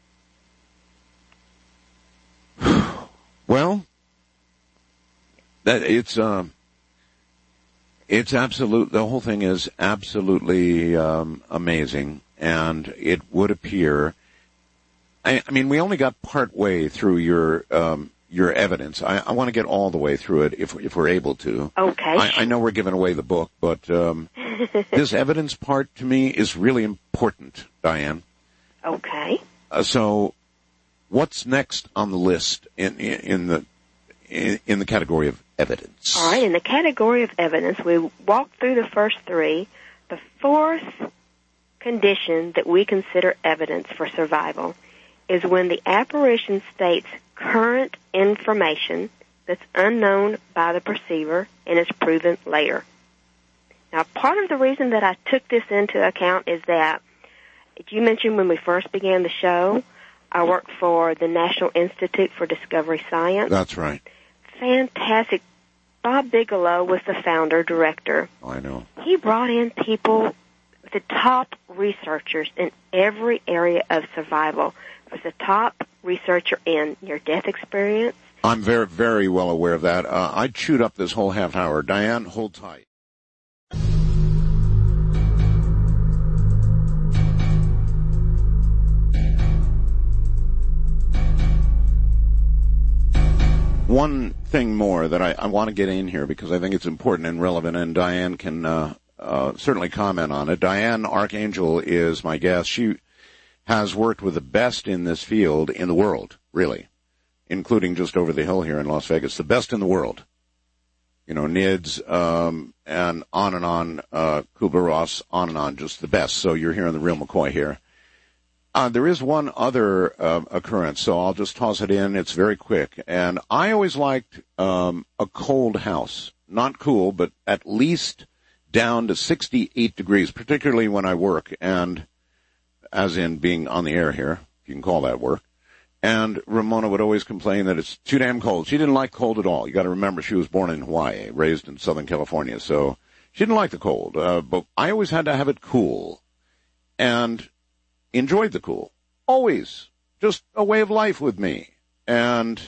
Well, that it's um, it's absolute. The whole thing is absolutely um, amazing, and it would appear. I, I mean, we only got part way through your um, your evidence. I, I want to get all the way through it if if we're able to. Okay. I, I know we're giving away the book, but um, this evidence part to me is really important, Diane. Okay. Uh, so, what's next on the list in in, in the in, in the category of evidence? All right. In the category of evidence, we walked through the first three. The fourth condition that we consider evidence for survival is when the apparition states current information that's unknown by the perceiver and is proven later. Now, part of the reason that I took this into account is that, as you mentioned when we first began the show, I worked for the National Institute for Discovery Science. That's right. Fantastic. Bob Bigelow was the founder, director. Oh, I know. He brought in people, the top researchers in every area of survival. Was the top researcher in near-death experience. I'm very, very well aware of that. Uh, I chewed up this whole half hour. Diane, hold tight. One thing more that I, I want to get in here because I think it's important and relevant, and Diane can uh, uh, certainly comment on it. Diane Archangel is my guest. She has worked with the best in this field in the world, really, including just over the hill here in Las Vegas, the best in the world. You know, N I D S, um, and on and on, uh, Kubler-Ross, on and on, just the best. So you're hearing the real McCoy here. Uh, there is one other uh, occurrence, so I'll just toss it in. It's very quick. And I always liked um, a cold house. Not cool, but at least down to sixty-eight degrees, particularly when I work, and as in being on the air here, if you can call that work. And Ramona would always complain that it's too damn cold. She didn't like cold at all. You got to remember she was born in Hawaii, raised in Southern California, so she didn't like the cold. Uh, but I always had to have it cool, and enjoyed the cool. Always. Just a way of life with me. And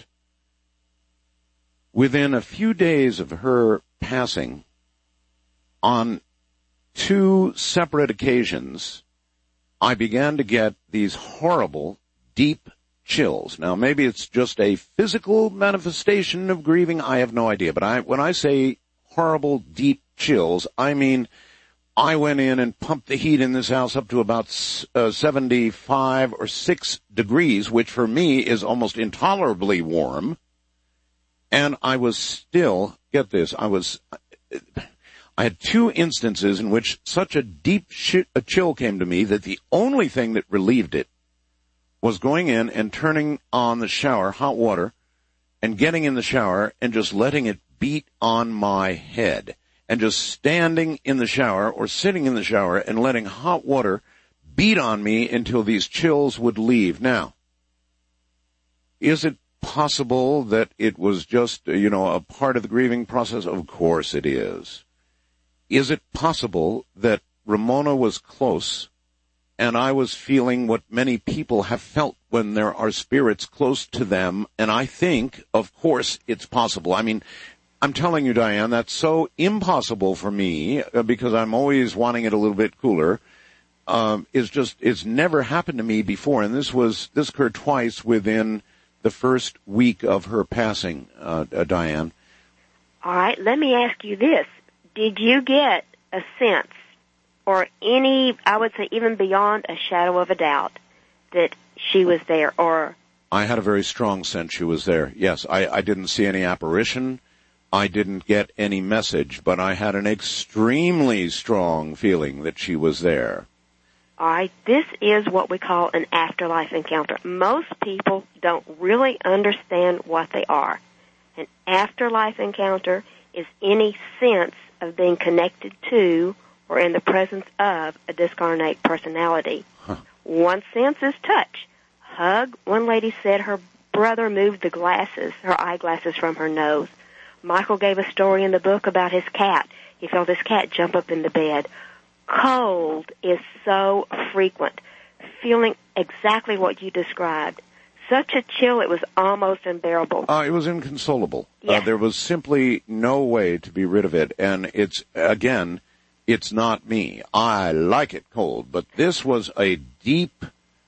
within a few days of her passing, on two separate occasions, I began to get these horrible, deep chills. Now, maybe it's just a physical manifestation of grieving. I have no idea. But I, when I say horrible, deep chills, I mean I went in and pumped the heat in this house up to about uh, seventy-five or six degrees, which for me is almost intolerably warm. And I was still, get this, I was... I had two instances in which such a deep sh- a chill came to me that the only thing that relieved it was going in and turning on the shower, hot water, and getting in the shower and just letting it beat on my head, and just standing in the shower or sitting in the shower and letting hot water beat on me until these chills would leave. Now, is it possible that it was just, you know, a part of the grieving process? Of course it is. Is it possible that Ramona was close and I was feeling what many people have felt when there are spirits close to them? And I think, of course, it's possible. I mean, I'm telling you, Diane, that's so impossible for me uh, because I'm always wanting it a little bit cooler. Um, it's just, it's never happened to me before. And this was, this occurred twice within the first week of her passing, uh, uh, Diane. All right, let me ask you this. Did you get a sense, or any, I would say even beyond a shadow of a doubt, that she was there? Or I had a very strong sense she was there. Yes, I, I didn't see any apparition. I didn't get any message, but I had an extremely strong feeling that she was there. All right, this is what we call an afterlife encounter. Most people don't really understand what they are. An afterlife encounter is any sense of being connected to or in the presence of a discarnate personality. Huh. One sense is touch. Hug. One lady said her brother moved the glasses, her eyeglasses, from her nose. Michael gave a story in the book about his cat. He felt his cat jump up in the bed. Cold is so frequent, feeling exactly what you described. Such a chill, it was almost unbearable. Uh, it was inconsolable. Yes. Uh, there was simply no way to be rid of it. And it's, again, it's not me. I like it cold. But this was a deep,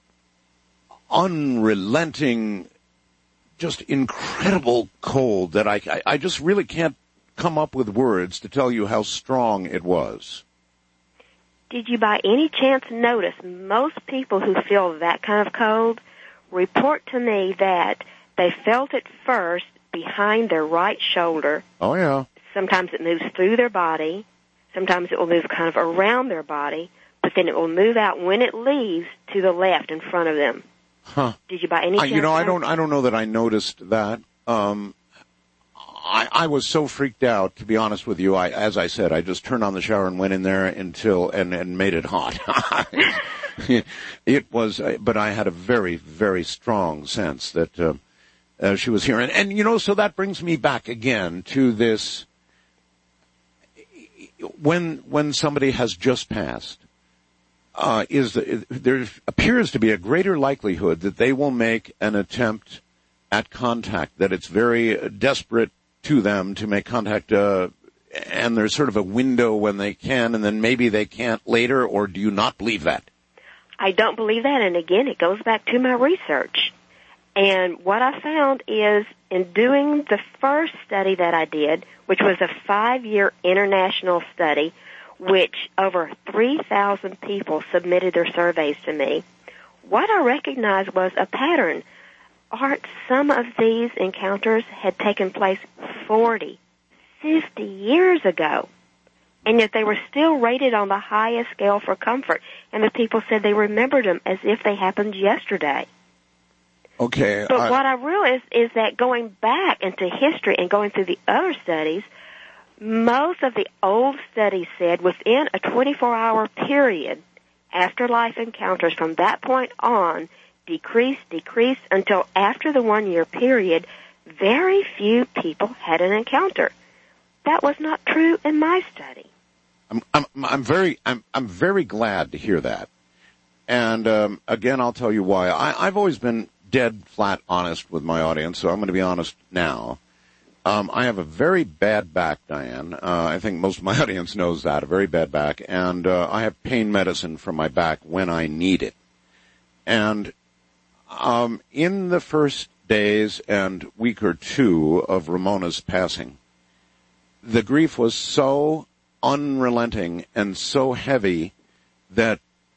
unrelenting, just incredible cold that I, I, I just really can't come up with words to tell you how strong it was. Did you by any chance notice most people who feel that kind of cold report to me that they felt it first behind their right shoulder? Oh, yeah. Sometimes it moves through their body. Sometimes it will move kind of around their body, but then it will move out when it leaves to the left in front of them. Huh. Did you by any chance? I, you know, I don't, I don't know that I noticed that. Um, I, I was so freaked out, to be honest with you. I, as I said, I just turned on the shower and went in there until, and, and made it hot. It was, but I had a very, very strong sense that, uh, uh, she was here. And, and, you know, so that brings me back again to this, when, when somebody has just passed, uh, is, the, there appears to be a greater likelihood that they will make an attempt at contact, that it's very desperate to them to make contact, uh, and there's sort of a window when they can, and then maybe they can't later, or do you not believe that? I don't believe that, and again, it goes back to my research. And what I found is, in doing the first study that I did, which was a five-year international study, which over three thousand people submitted their surveys to me, what I recognized was a pattern. Art, some of these encounters had taken place forty, fifty years ago, and yet they were still rated on the highest scale for comfort, and the people said they remembered them as if they happened yesterday. Okay. But I... what I realized is that going back into history and going through the other studies, most of the old studies said within a twenty-four hour period, afterlife encounters from that point on decreased, decreased, until after the one-year period, very few people had an encounter. That was not true in my study. I'm, I'm, I'm very, I'm, I'm very glad to hear that. And, um, again, I'll tell you why. I, I've always been dead flat honest with my audience, so I'm going to be honest now. Um, I have a very bad back, Diane. Uh, I think most of my audience knows that, a very bad back. And, uh, I have pain medicine for my back when I need it. And, Um, in the first days and week or two of Ramona's passing, the grief was so unrelenting and so heavy that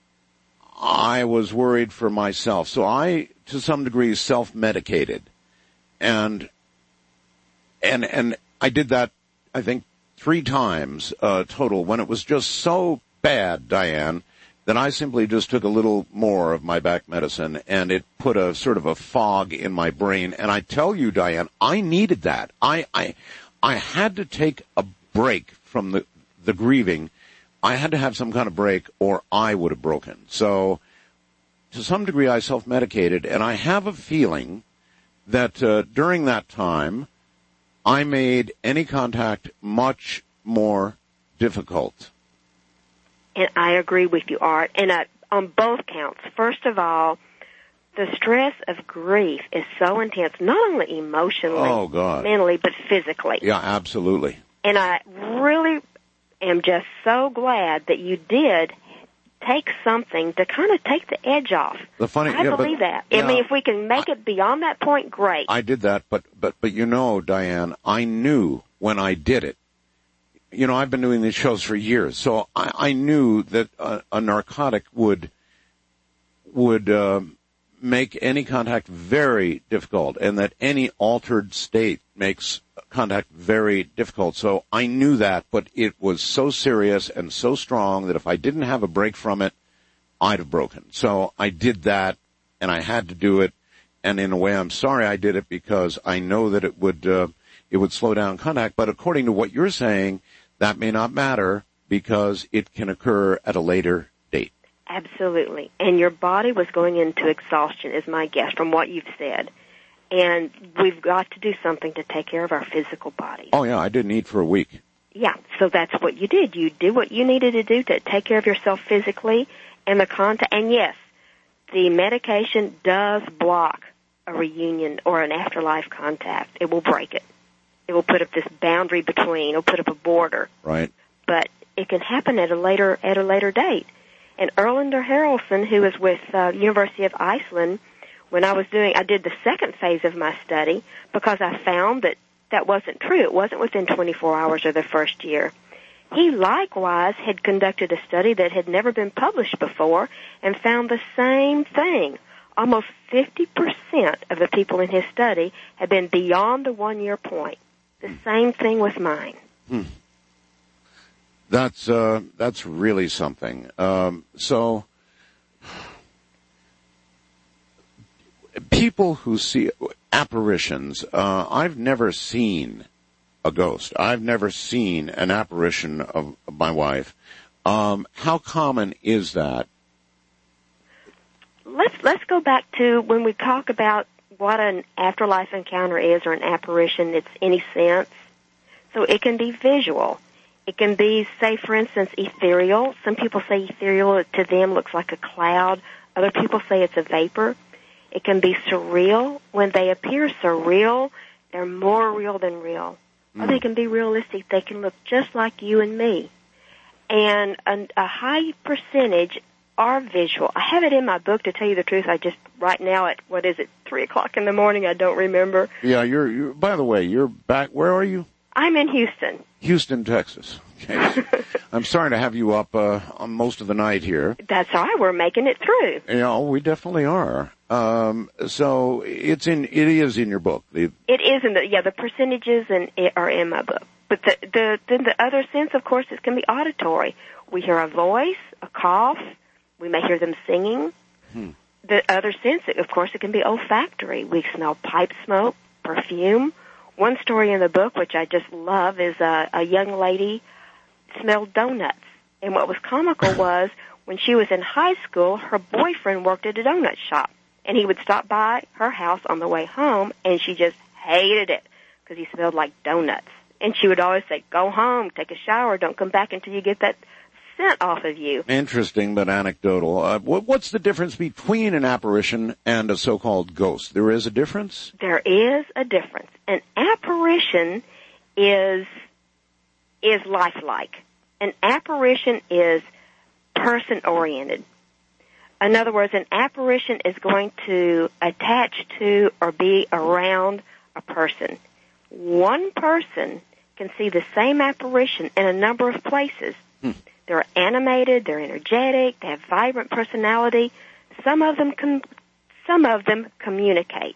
I was worried for myself. So I, to some degree, self-medicated. And, and, and I did that, I think, three times, uh, total, when it was just so bad, Diane. that I simply just took a little more of my back medicine, and it put a sort of a fog in my brain. And I tell you, Diane, I needed that. I, I, I had to take a break from the, the grieving. I had to have some kind of break or I would have broken. So to some degree I self-medicated, and I have a feeling that uh, during that time I made any contact much more difficult. And I agree with you, Art, and uh, on both counts. First of all, the stress of grief is so intense, not only emotionally, oh, God. mentally, but physically. Yeah, absolutely. And I really am just so glad that you did take something to kind of take the edge off. The funny, I yeah, believe but, that. Yeah, I mean, if we can make I, it beyond that point, great. I did that, but, but, but you know, Diane, I knew when I did it. You know, I've been doing these shows for years, so I, I knew that a, a narcotic would would uh, make any contact very difficult, and that any altered state makes contact very difficult. So I knew that, but it was so serious and so strong that if I didn't have a break from it, I'd have broken. So I did that, and I had to do it, and in a way I'm sorry I did it because I know that it would uh, it would slow down contact. But according to what you're saying, that may not matter because it can occur at a later date. Absolutely. And your body was going into exhaustion, is my guess, from what you've said. And we've got to do something to take care of our physical bodies. Oh, yeah, I didn't eat for a week. Yeah, so that's what you did. You did what you needed to do to take care of yourself physically and the contact. And yes, the medication does block a reunion or an afterlife contact. It will break it. It will put up this boundary between, it'll put up a border. Right. But it can happen at a later at a later date. And Erlander Haraldsson, who was with uh, University of Iceland, when I was doing, I did the second phase of my study because I found that that wasn't true. It wasn't within twenty-four hours of the first year. He likewise had conducted a study that had never been published before and found the same thing. Almost fifty percent of the people in his study had been beyond the one-year point. The same thing with mine. Hmm. That's uh, that's really something. Um, so, people who see apparitions, uh, I've never seen a ghost. I've never seen an apparition of, of my wife. Um, how common is that? Let's let's go back to when we talk about what an afterlife encounter is or an apparition. It's any sense. So it can be visual. It can be, say, for instance, ethereal. Some people say ethereal to them looks like a cloud. Other people say it's a vapor. It can be surreal. When they appear surreal, they're more real than real. Mm. Or they can be realistic. They can look just like you and me. And a, a high percentage are visual. I have it in my book, to tell you the truth. I just, right now at, what is it, three o'clock in the morning, I don't remember. Yeah, you're, you're by the way, you're back, where are you? I'm in Houston. Houston, Texas. Okay. I'm sorry to have you up uh, on most of the night here. That's all right. We're making it through. You know, we definitely are. Um, so it's in, it is in your book. The, it is in the, yeah, the percentages and it are in my book. But the, the, then the other sense, of course, it can be auditory. We hear a voice, a cough. We may hear them singing. Hmm. The other sense, of course, it can be olfactory. We smell pipe smoke, perfume. One story in the book, which I just love, is a, a young lady smelled donuts. And what was comical was when she was in high school, her boyfriend worked at a donut shop. And he would stop by her house on the way home, and she just hated it because he smelled like donuts. And she would always say, go home, take a shower, don't come back until you get that scent off of you. Interesting, but anecdotal. Uh, what, what's the difference between an apparition and a so-called ghost? There is a difference? There is a difference. An apparition is is lifelike. An apparition is person-oriented. In other words, an apparition is going to attach to or be around a person. One person can see the same apparition in a number of places. Hmm. They're animated, they're energetic, they have vibrant personality. Some of them can, some of them communicate.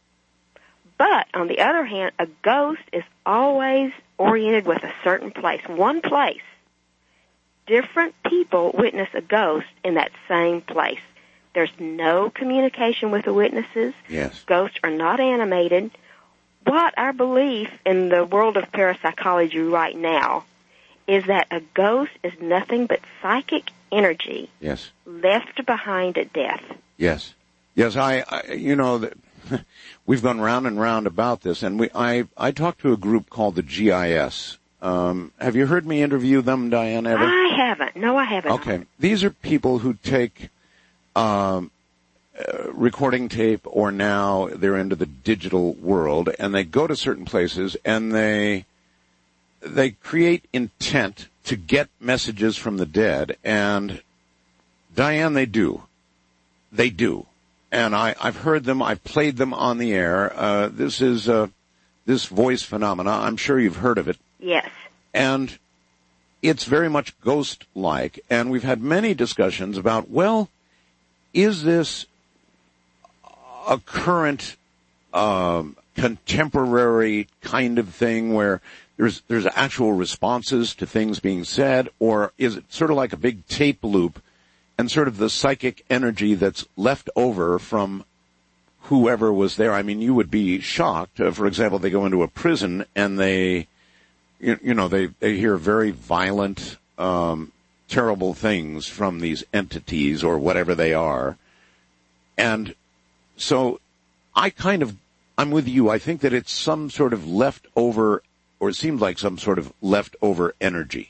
But on the other hand, a ghost is always oriented with a certain place, one place. different people witness a ghost in that same place. There's no communication with the witnesses. Yes. Ghosts are not animated. What our belief in the world of parapsychology right now is that a ghost is nothing but psychic energy. Yes. Left behind at death. Yes. Yes, I, I you know, the, we've gone round and round about this, and we, I, I talked to a group called the G I S. Um, have you heard me interview them, Diane, ever? I haven't. No, I haven't. Okay. These are people who take, um, uh, recording tape, or now they're into the digital world, and they go to certain places and they, they create intent to get messages from the dead, and Diane, they do. They do. And I, I've heard them, I've played them on the air. Uh, this is, uh, this voice phenomena. I'm sure you've heard of it. Yes. And it's very much ghost-like. And we've had many discussions about, well, is this a current, um, contemporary kind of thing where there's, there's actual responses to things being said, or is it sort of like a big tape loop and sort of the psychic energy that's left over from whoever was there? I mean, you would be shocked. Uh, for example, they go into a prison and they, you, you know, they, they hear very violent, um, terrible things from these entities or whatever they are. And so I kind of, I'm with you. I think that it's some sort of leftover, or it seems like some sort of leftover energy.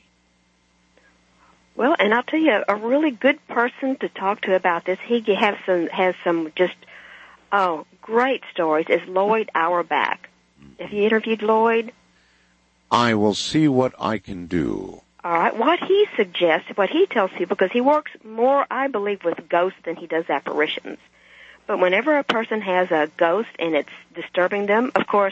Well, and I'll tell you, a really good person to talk to about this, he has some, has some just, oh, great stories, is Lloyd Auerbach. Have you interviewed Lloyd? I will see what I can do. All right. What he suggests, what he tells people, because he works more, I believe, with ghosts than he does apparitions. But whenever a person has a ghost and it's disturbing them, of course,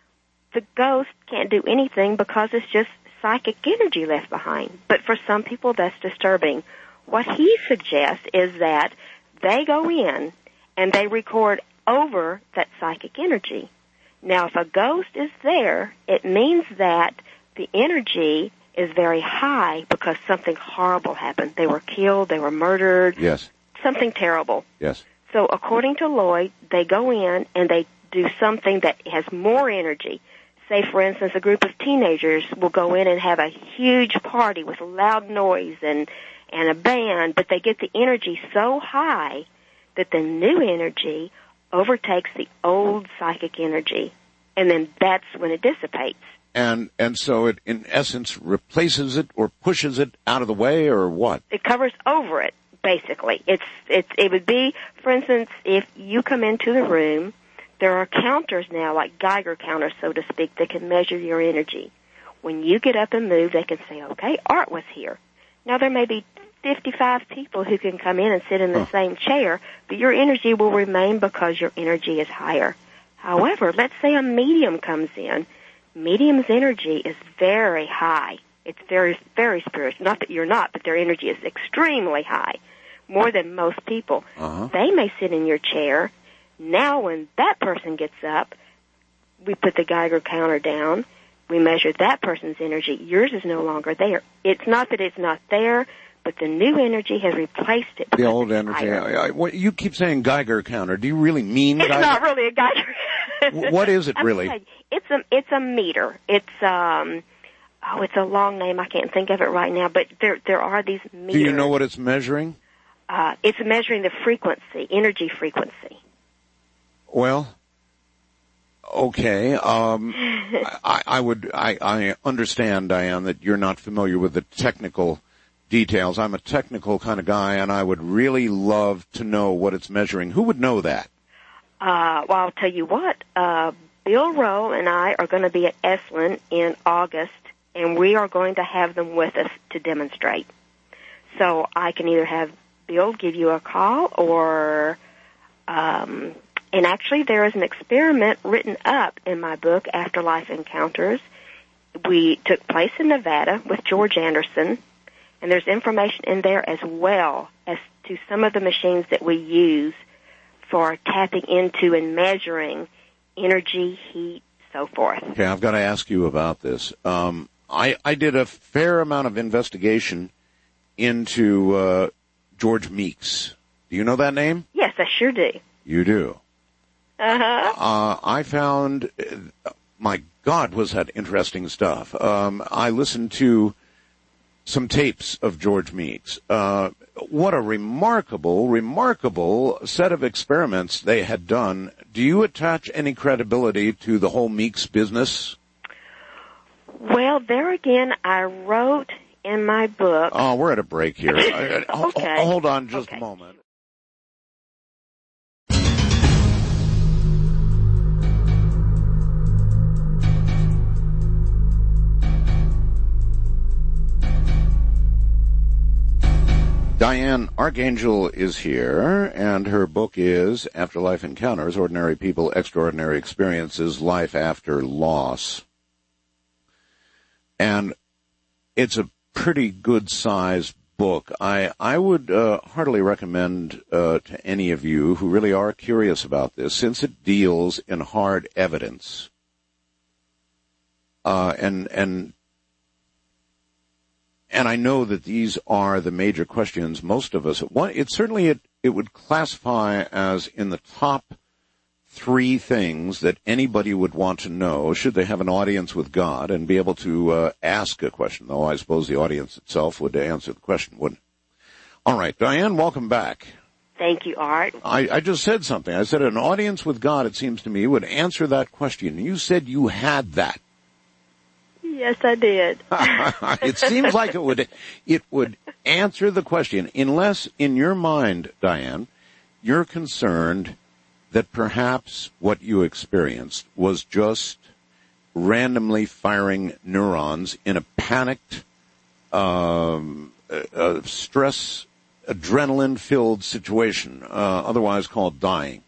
the ghost can't do anything because it's just psychic energy left behind. But for some people, that's disturbing. What he suggests is that they go in and they record over that psychic energy. Now, if a ghost is there, it means that the energy is very high because something horrible happened. They were killed, they were murdered. Yes. Something terrible. Yes. So according to Lloyd, they go in and they do something that has more energy. Say, for instance, a group of teenagers will go in and have a huge party with loud noise and, and a band, but they get the energy so high that the new energy overtakes the old psychic energy, and then that's when it dissipates. And and so it, in essence, replaces it or pushes it out of the way, or what? It covers over it, basically. It's it's it would be, for instance, if you come into the room, there are counters now, like Geiger counters, so to speak, that can measure your energy. When you get up and move, they can say, okay, Art was here. Now, there may be fifty-five people who can come in and sit in the huh. same chair, but your energy will remain because your energy is higher. However, let's say a medium comes in. Medium's energy is very high. It's very, very spiritual. Not that you're not, but their energy is extremely high, more than most people. Uh-huh. They may sit in your chair. Now, when that person gets up, we put the Geiger counter down. We measure that person's energy. Yours is no longer there. It's not that it's not there, but the new energy has replaced it. The old energy. I, I, what, you keep saying Geiger counter. Do you really mean it's Geiger? It's not really a Geiger. What is it really? You, it's a it's a meter. It's um oh, it's a long name. I can't think of it right now. But there there are these meters. Do you know what it's measuring? Uh, it's measuring the frequency, energy frequency. Well, okay. Um, I, I would I, I understand, Diane, that you're not familiar with the technical details. I'm a technical kind of guy, and I would really love to know what it's measuring. Who would know that? Uh, well, I'll tell you what. Uh, Bill Rowe and I are going to be at Esalen in August, and we are going to have them with us to demonstrate. So I can either have Bill give you a call, or, um, and actually there is an experiment written up in my book, Afterlife Encounters. We took place in Nevada with George Anderson, and there's information in there as well as to some of the machines that we use for tapping into and measuring energy, heat, so forth. Okay, I've got to ask you about this. Um, I, I did a fair amount of investigation into uh, George Meeks. Do you know that name? Yes, I sure do. You do. Uh-huh. Uh, I found, uh, my God, was that interesting stuff. Um, I listened to some tapes of George Meeks. Uh, what a remarkable, remarkable set of experiments they had done. Do you attach any credibility to the whole Meeks business? Well, there again, I wrote in my book. Oh, we're at a break here. Okay. Hold on just okay. a moment. Diane Archangel is here, and her book is Afterlife Encounters, Ordinary People, Extraordinary Experiences, Life After Loss. And it's a pretty good-sized book. I, I would uh, heartily recommend uh, to any of you who really are curious about this, since it deals in hard evidence. Uh, and, and, And I know that these are the major questions most of us. One, it certainly it, it would classify as in the top three things that anybody would want to know should they have an audience with God and be able to uh, ask a question. Though I suppose the audience itself would answer the question, wouldn't it? All right, Diane, welcome back. Thank you, Art. I, I just said something. I said an audience with God, it seems to me, would answer that question. You said you had that. Yes, I did. It seems like it would it would answer the question, unless in your mind, Diane, you're concerned that perhaps what you experienced was just randomly firing neurons in a panicked, um, uh, stress, adrenaline-filled situation, uh, otherwise called dying.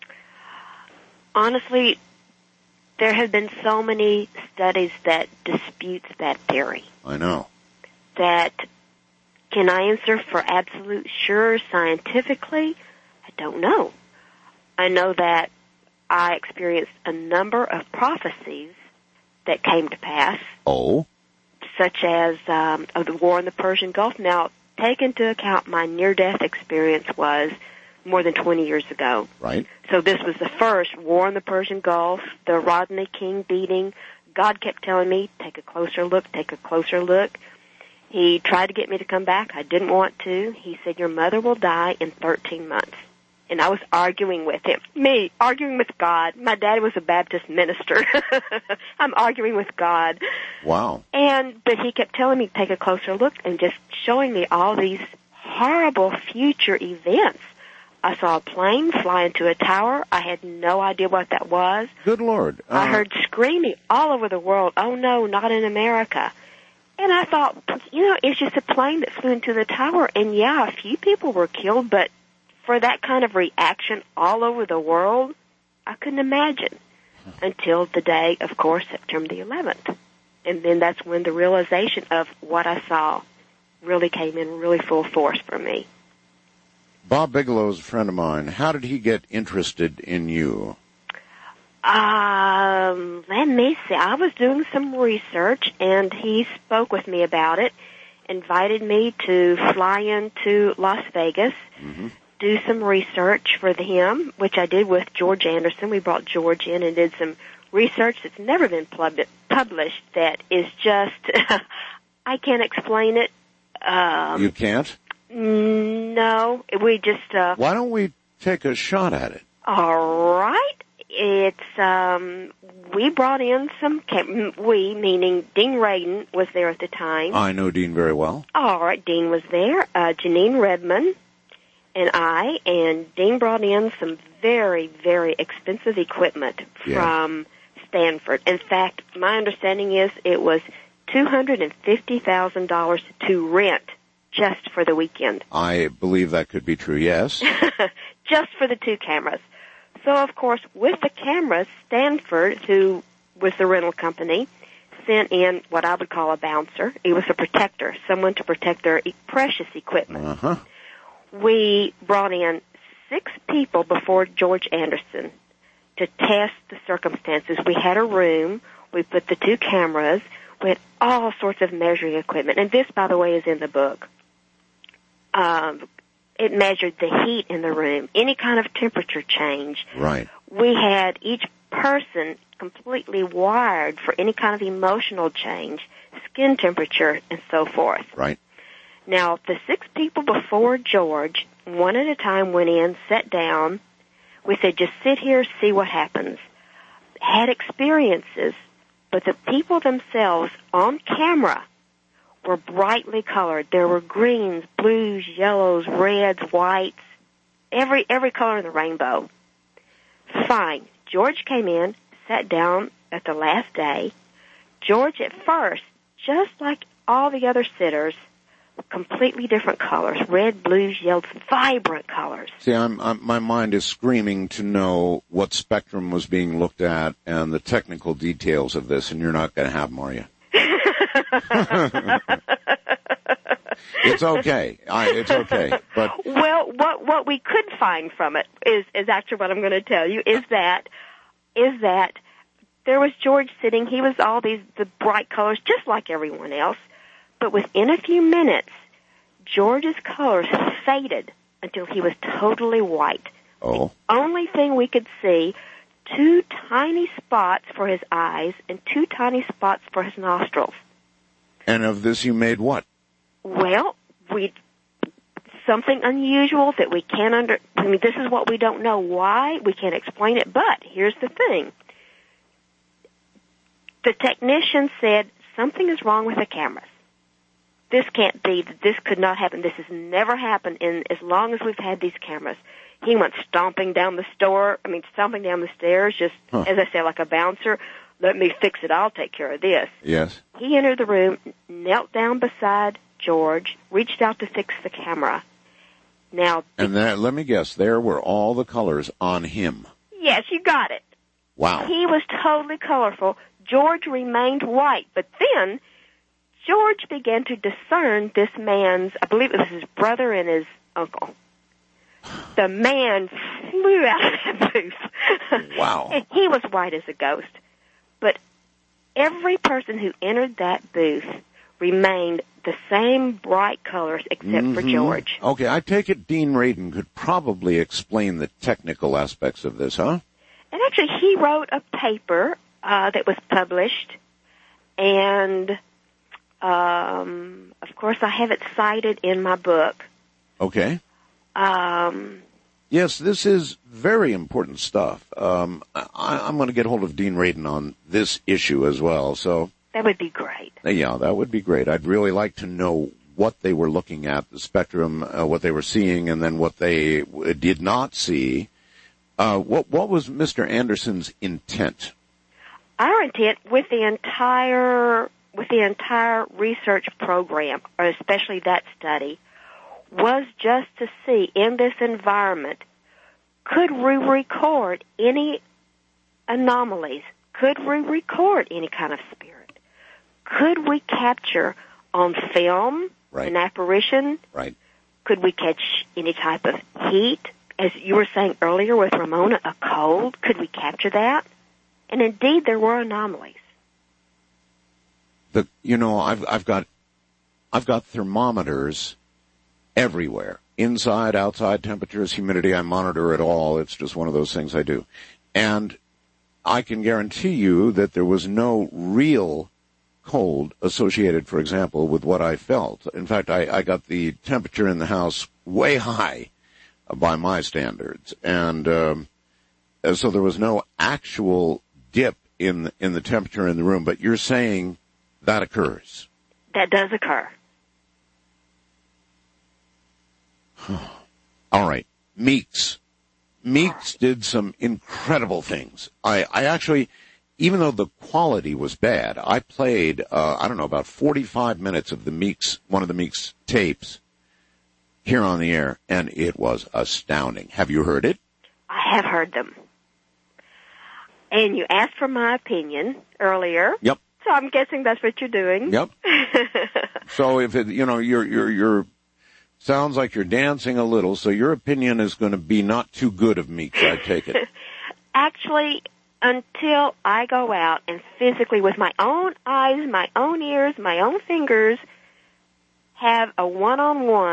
Honestly, there have been so many studies that dispute that theory. I know. That, can I answer for absolute sure scientifically? I don't know. I know that I experienced a number of prophecies that came to pass. Oh? Such as um, of the war in the Persian Gulf. Now, take into account my near-death experience was more than twenty years ago. Right. So this was the first war in the Persian Gulf, the Rodney King beating. God kept telling me, take a closer look, take a closer look. He tried to get me to come back. I didn't want to. He said, your mother will die in thirteen months. And I was arguing with him. Me, arguing with God. My daddy was a Baptist minister. I'm arguing with God. Wow. And, but he kept telling me, take a closer look, and just showing me all these horrible future events. I saw a plane fly into a tower. I had no idea what that was. Good Lord. Uh, I heard screaming all over the world, oh no, not in America. And I thought, you know, it's just a plane that flew into the tower. And yeah, a few people were killed, but for that kind of reaction all over the world, I couldn't imagine. Until the day, of course, September the eleventh. And then that's when the realization of what I saw really came in really full force for me. Bob Bigelow is a friend of mine. How did he get interested in you? Um, let me see. I was doing some research, and he spoke with me about it, invited me to fly into Las Vegas, mm-hmm. do some research for him, which I did with George Anderson. We brought George in and did some research that's never been pub- published that is just, I can't explain it. Um, you can't? No, we just, uh... Why don't we take a shot at it? All right. It's, um, we brought in some, cam- we, meaning Dean Radin was there at the time. I know Dean very well. All right, Dean was there. Uh, Janine Redman and I, and Dean brought in some very, very expensive equipment yeah. from Stanford. In fact, my understanding is it was two hundred fifty thousand dollars to rent just for the weekend. I believe that could be true, yes. Just for the two cameras. So, of course, with the cameras, Stanford, who was the rental company, sent in what I would call a bouncer. It was a protector, someone to protect their precious equipment. Uh-huh. We brought in six people before George Anderson to test the circumstances. We had a room. We put the two cameras. We had all sorts of measuring equipment. And this, by the way, is in the book. Um, it measured the heat in the room, any kind of temperature change. Right. We had each person completely wired for any kind of emotional change, skin temperature, and so forth. Right. Now, the six people before George, one at a time, went in, sat down. We said, just sit here, see what happens. Had experiences, but the people themselves on camera were brightly colored. There were greens, blues, yellows, reds, whites, every every color in the rainbow. Fine. George came in, sat down at the last day. George at first, just like all the other sitters, completely different colors, red, blues, yellows, vibrant colors. See, I'm, I'm, my mind is screaming to know what spectrum was being looked at and the technical details of this, and you're not going to have them, are you? It's okay. I, it's okay. But well, what what we could find from it is is actually what I'm going to tell you is that is that there was George sitting. He was all these the bright colors, just like everyone else. But within a few minutes, George's colors faded until he was totally white. Oh. The only thing we could see, two tiny spots for his eyes and two tiny spots for his nostrils. And of this you made what? Well, we something unusual that we can't under. I mean, this is what we don't know why. We can't explain it. But here's the thing: the technician said something is wrong with the cameras. This can't be. This could not happen. This has never happened in as long as we've had these cameras. He went stomping down the store. I mean, stomping down the stairs, just huh. as I say, like a bouncer. Let me fix it. I'll take care of this. Yes. He entered the room, knelt down beside George, reached out to fix the camera. Now, and that, let me guess, there were all the colors on him. Yes, you got it. Wow. He was totally colorful. George remained white, but then George began to discern this man's, I believe it was his brother and his uncle. The man flew out of that booth. Wow. And he was white as a ghost. But every person who entered that booth remained the same bright colors except mm-hmm. for George. Okay, I take it Dean Radin could probably explain the technical aspects of this, huh? And actually, he wrote a paper uh, that was published, and um, of course, I have it cited in my book. Okay. Um, yes, this is very important stuff. Um, I, I'm going to get hold of Dean Radin on this issue as well. So that would be great. Yeah, that would be great. I'd really like to know what they were looking at, the spectrum, uh, what they were seeing, and then what they w- did not see. Uh, what what was Mister Anderson's intent? Our intent with the entire with the entire research program, or especially that study, was just to see in this environment, could we record any anomalies? Could we record any kind of spirit? Could we capture on film right. an apparition? Right. Could we catch any type of heat? As you were saying earlier with Ramona, a cold, could we capture that? And indeed, there were anomalies. The you know, I've I've got I've got thermometers everywhere. Inside, outside, temperatures, humidity, I monitor it all. It's just one of those things I do. And I can guarantee you that there was no real cold associated, for example, with what I felt. In fact, I, I got the temperature in the house way high by my standards. And um, so there was no actual dip in in the temperature in the room. But you're saying that occurs. That does occur. All right. Meeks. Meeks did some incredible things. I, I actually, even though the quality was bad, I played, uh, I don't know, about forty-five minutes of the Meeks, one of the Meeks tapes here on the air, and it was astounding. Have you heard it? I have heard them. And you asked for my opinion earlier. Yep. So I'm guessing that's what you're doing. Yep. So if it, you know, you're, you're, you're, sounds like you're dancing a little, so your opinion is going to be not too good of Meeks, I take it. Actually, until I go out and physically, with my own eyes, my own ears, my own fingers, have a one-on-one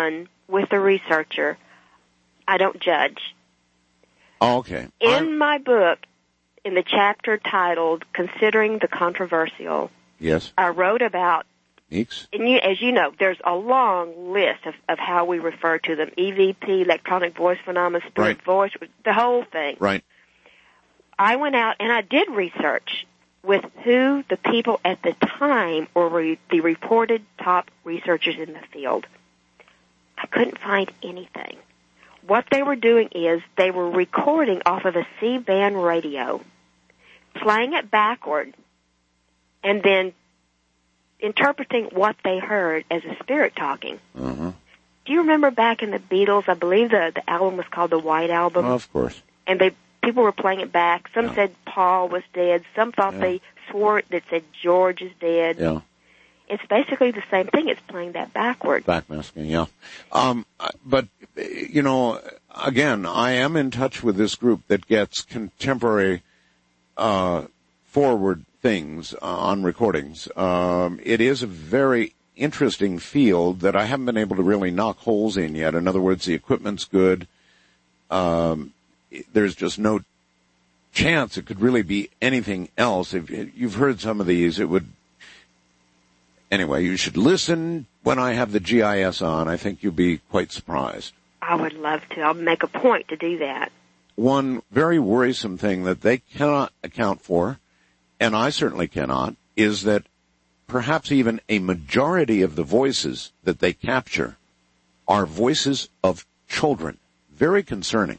with the researcher. I don't judge. Oh, okay. In I'm, my book, in the chapter titled Considering the Controversial, yes, I wrote about, Meeks? and you, as you know, there's a long list of, of how we refer to them, E V P, electronic voice phenomena, spirit Right. voice, the whole thing. Right. I went out and I did research with who the people at the time were re- the reported top researchers in the field. I couldn't find anything. What they were doing is they were recording off of a C-band radio, playing it backward, and then interpreting what they heard as a spirit talking. Uh-huh. Do you remember back in the Beatles, I believe the, the album was called the White Album? Oh, of course. And they people were playing it back. Some Yeah. said Paul was dead. Some thought Yeah. they swore that said George is dead. Yeah. It's basically the same thing. It's playing that backward. Backmasking, yeah. Um, but, you know, again, I am in touch with this group that gets contemporary uh, forward things uh, on recordings. Um, it is a very interesting field that I haven't been able to really knock holes in yet. In other words, the equipment's good. Um, there's just no chance it could really be anything else. If you've heard some of these, it would. Anyway, you should listen when I have the G I S on. I think you'll be quite surprised. I would love to. I'll make a point to do that. One very worrisome thing that they cannot account for, and I certainly cannot, is that perhaps even a majority of the voices that they capture are voices of children. Very concerning.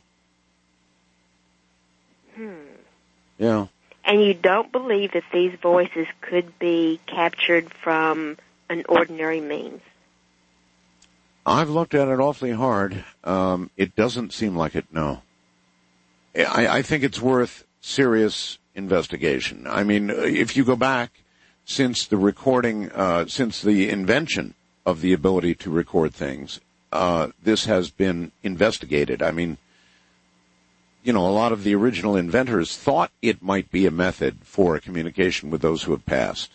Hmm. Yeah. And you don't believe that these voices could be captured from an ordinary means? I've looked at it awfully hard. Um, it doesn't seem like it, no. I, I think it's worth serious investigation. I mean, if you go back since the recording, uh, since the invention of the ability to record things, uh, this has been investigated. I mean, you know, a lot of the original inventors thought it might be a method for communication with those who have passed.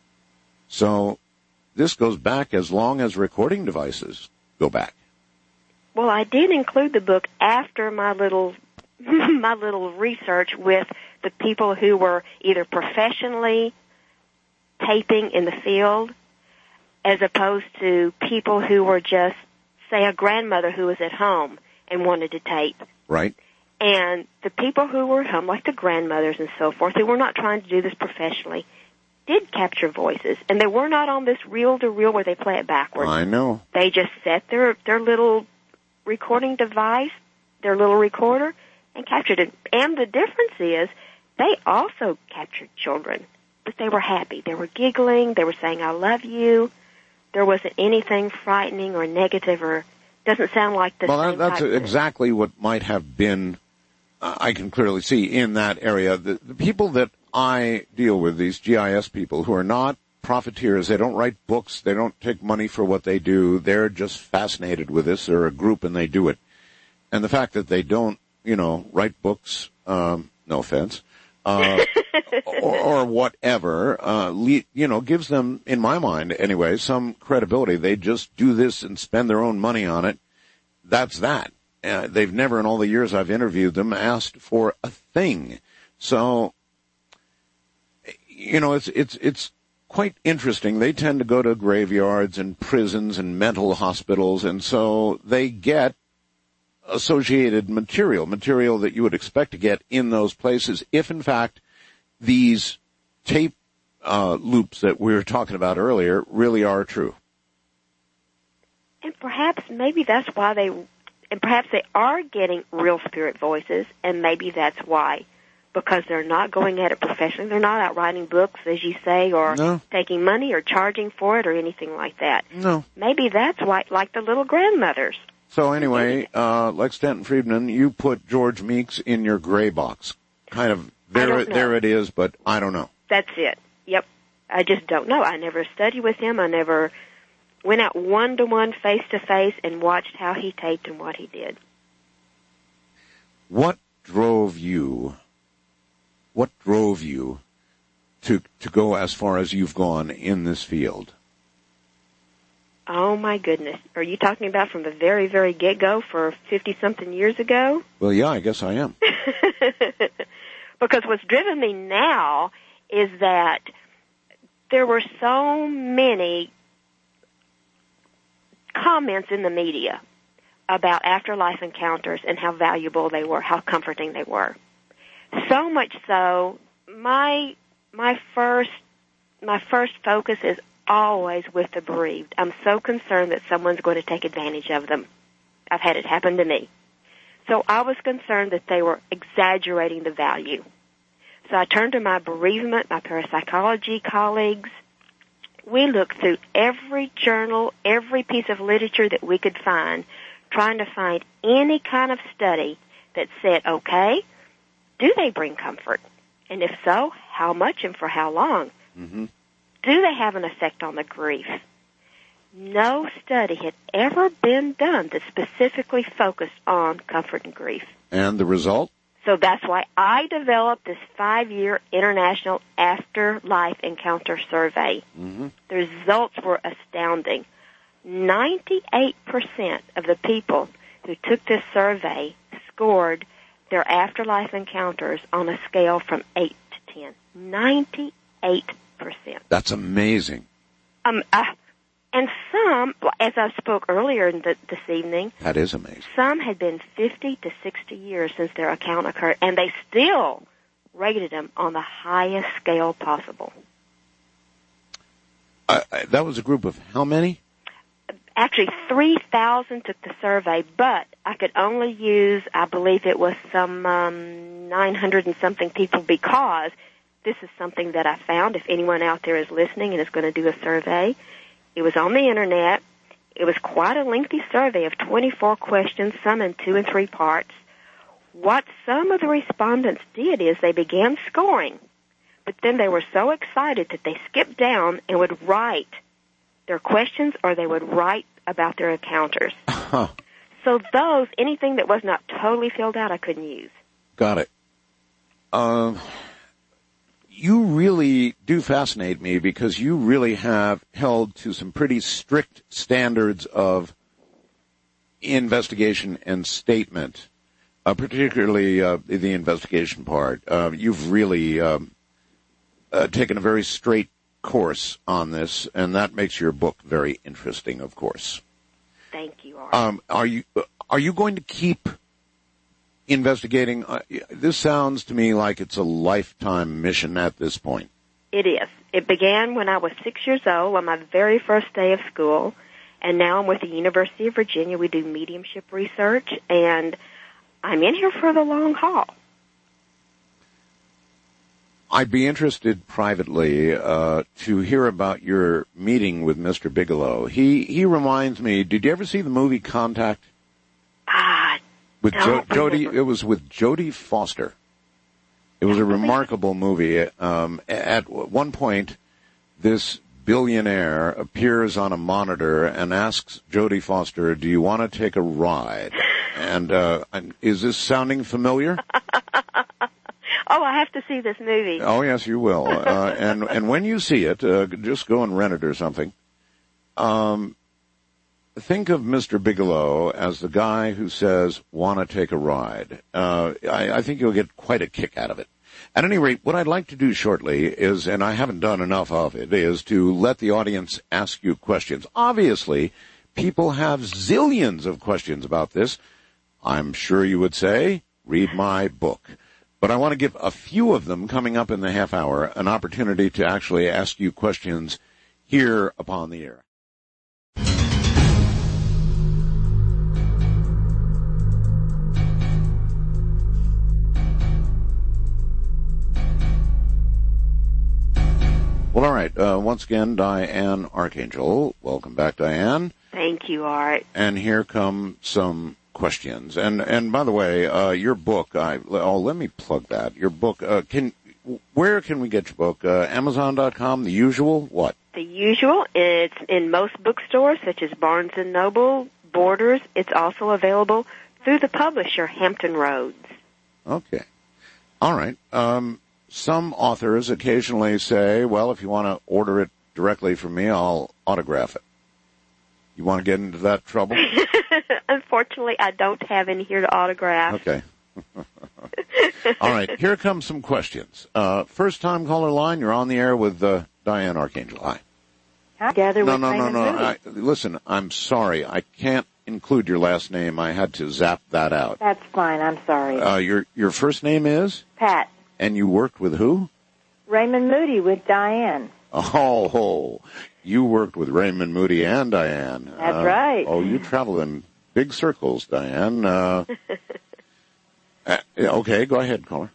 So this goes back as long as recording devices go back. Well, I did include the book after my little my little research with the people who were either professionally taping in the field as opposed to people who were just, say, a grandmother who was at home and wanted to tape. Right. And the people who were at home, like the grandmothers and so forth, who were not trying to do this professionally, did capture voices. And they were not on this reel-to-reel where they play it backwards. I know. They just set their, their little recording device, their little recorder, and captured it. And the difference is they also captured children, but they were happy. They were giggling. They were saying, I love you. There wasn't anything frightening or negative or doesn't sound like the well, same that, that's type of- exactly what might have been, uh, I can clearly see in that area. The, the people that I deal with, these G I S people who are not profiteers, they don't write books, they don't take money for what they do, they're just fascinated with this. They're a group and they do it. And the fact that they don't, you know, write books, um, no offense, uh, or, or whatever, uh, le- you know, gives them, in my mind anyway, some credibility. They just do this and spend their own money on it. That's that. Uh, they've never in all the years I've interviewed them asked for a thing. So, you know, it's, it's, it's quite interesting. They tend to go to graveyards and prisons and mental hospitals, and so they get associated material, material that you would expect to get in those places if, in fact, these tape uh, loops that we were talking about earlier really are true. And perhaps maybe that's why they, and perhaps they are getting real spirit voices, and maybe that's why, because they're not going at it professionally. They're not out writing books, as you say, or No. taking money or charging for it or anything like that. No. Maybe that's why, like the little grandmothers. So anyway, uh, Lex Stanton Friedman, you put George Meeks in your gray box. Kind of, there, don't know. there it is, but I don't know. That's it. Yep. I just don't know. I never studied with him. I never went out one-to-one, face-to-face, and watched how he taped and what he did. What drove you, what drove you to, to go as far as you've gone in this field? Oh, my goodness. Are you talking about from the very, very get-go for fifty-something years ago? Well, yeah, I guess I am. Because what's driven me now is that there were so many comments in the media about afterlife encounters and how valuable they were, how comforting they were. So much so, my my first my first focus is always with the bereaved. I'm so concerned that someone's going to take advantage of them. I've had it happen to me. So I was concerned that they were exaggerating the value. So I turned to my bereavement, my parapsychology colleagues. We looked through every journal, every piece of literature that we could find, trying to find any kind of study that said, okay, do they bring comfort? And if so, how much and for how long? Mm-hmm. Do they have an effect on the grief? No study had ever been done that specifically focused on comfort and grief. And the result? So that's why I developed this five-year international afterlife encounter survey. Mm-hmm. The results were astounding. ninety-eight percent of the people who took this survey scored their afterlife encounters on a scale from eight to ten. ninety-eight percent. That's amazing. Um, uh, and some, as I spoke earlier in the, this evening, that is amazing. Some had been fifty to sixty years since their account occurred, and they still rated them on the highest scale possible. Uh, that was a group of how many? Actually, three thousand took the survey, but I could only use, I believe it was some um, nine hundred and something people, because this is something that I found. If anyone out there is listening and is going to do a survey, it was on the Internet. It was quite a lengthy survey of twenty-four questions, some in two and three parts. What some of the respondents did is they began scoring, but then they were so excited that they skipped down and would write their questions, or they would write about their encounters. Huh. So those, anything that was not totally filled out, I couldn't use. Got it. Um, you really do fascinate me, because you really have held to some pretty strict standards of investigation and statement, uh, particularly uh, the investigation part. Uh, you've really um, uh, taken a very straight course on this, and that makes your book very interesting, of course. Thank you, Art. Um, are you are you going to keep investigating? Uh, this sounds to me like it's a lifetime mission at this point. It is. It began when I was six years old on my very first day of school, and now I'm with the University of Virginia. We do mediumship research, and I'm in here for the long haul. I'd be interested privately uh, to hear about your meeting with Mister Bigelow. He he reminds me. Did you ever see the movie Contact? Ah, with no, jo- Jodie. It was with Jodie Foster. It was a remarkable movie. Um, at one point, this billionaire appears on a monitor and asks Jodie Foster, "Do you want to take a ride?" And uh, is this sounding familiar? Oh, I have to see this movie. Oh, yes, you will. Uh, and, and when you see it, uh, just go and rent it or something. Um, think of Mister Bigelow as the guy who says, "Want to take a ride?" Uh, I, I think you'll get quite a kick out of it. At any rate, what I'd like to do shortly is, and I haven't done enough of it, is to let the audience ask you questions. Obviously, people have zillions of questions about this. I'm sure you would say, read my book. But I want to give a few of them coming up in the half hour an opportunity to actually ask you questions here upon the air. Well, all right. Uh, once again, Diane Archangel. Welcome back, Diane. Thank you, Art. And here come some questions. And and by the way, uh, your book, I, oh, let me plug that. Your book, uh, can where can we get your book? Uh, Amazon dot com, the usual? What? The usual. It's in most bookstores, such as Barnes and Noble, Borders. It's also available through the publisher, Hampton Roads. Okay. All right. Um, some authors occasionally say, well, if you want to order it directly from me, I'll autograph it. You want to get into that trouble? Unfortunately, I don't have any here to autograph. Okay. All right, here come some questions. Uh, first time caller line, you're on the air with uh, Diane Archangel. Hi. Together no, with no, no, Raymond no, Moody. I, listen, I'm sorry. I can't include your last name. I had to zap that out. That's fine. I'm sorry. Uh, your your first name is? Pat. And you worked with who? Raymond Moody with Diane. Oh, oh, you worked with Raymond Moody and Diane. That's uh, right. Oh, you travel in big circles, Diane. Uh, uh, okay, go ahead, caller.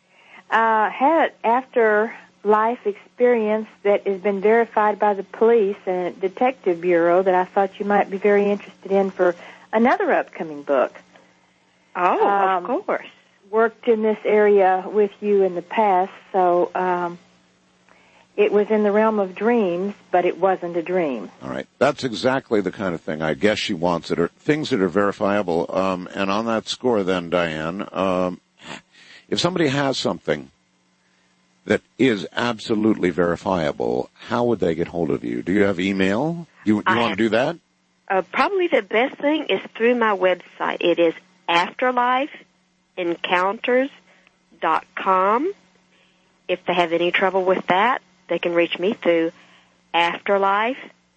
Uh, had after life experience that has been verified by the police and detective bureau that I thought you might be very interested in for another upcoming book. Oh, Um, of course. Worked in this area with you in the past, so um, it was in the realm of dreams, but it wasn't a dream. All right. That's exactly the kind of thing I guess she wants. That are things that are verifiable. Um, and on that score then, Diane, um, if somebody has something that is absolutely verifiable, how would they get hold of you? Do you have email? You, you want to do that? Uh, probably the best thing is through my website. It is afterlife encounters dot com. If they have any trouble with that, they can reach me through afterlife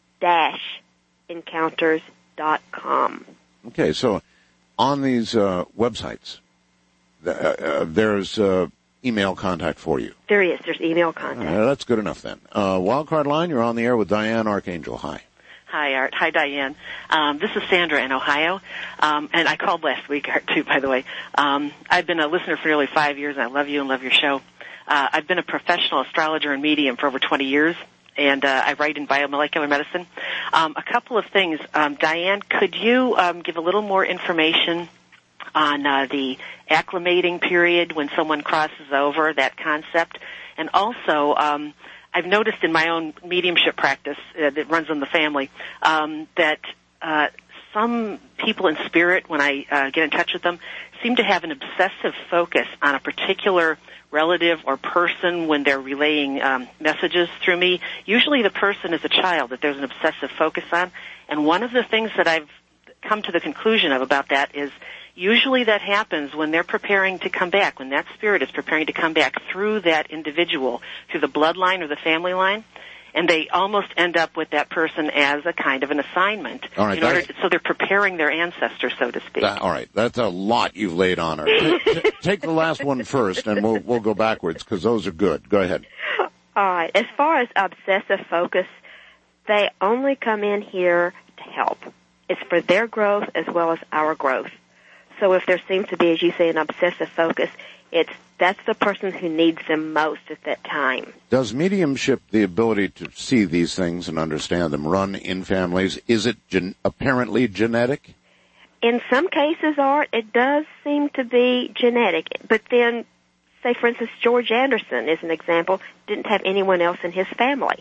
dash encounters dot com. Okay, so on these uh, websites, uh, uh, there's uh, email contact for you. There is. There's email contact. Uh, that's good enough then. Uh, Wildcard line, you're on the air with Diane Archangel. Hi. Hi, Art. Hi, Diane. Um, this is Sandra in Ohio, um, and I called last week, Art, too, by the way. Um, I've been a listener for nearly five years, and I love you and love your show. Uh, I've been a professional astrologer and medium for over twenty years, and uh, I write in biomolecular medicine. Um, a couple of things. Um, Diane, could you um, give a little more information on uh, the acclimating period when someone crosses over, that concept? And also, um, I've noticed in my own mediumship practice uh, that runs in the family um, that uh, some people in spirit, when I uh, get in touch with them, seem to have an obsessive focus on a particular relative or person when they're relaying um, messages through me. Usually the person is a child that there's an obsessive focus on. And one of the things that I've come to the conclusion of about that is usually that happens when they're preparing to come back, when that spirit is preparing to come back through that individual, through the bloodline or the family line, and they almost end up with that person as a kind of an assignment. All right, in order to, so they're preparing their ancestor, so to speak. That, all right, that's a lot you've laid on her. T- t- take the last one first, and we'll we'll go backwards because those are good. Go ahead. All right. As far as obsessive focus, they only come in here to help. It's for their growth as well as our growth. So if there seems to be, as you say, an obsessive focus, it's that's the person who needs them most at that time. Does mediumship, the ability to see these things and understand them, run in families? Is it gen- apparently genetic? In some cases, Art, it does seem to be genetic. But then, say, for instance, George Anderson is an example, didn't have anyone else in his family.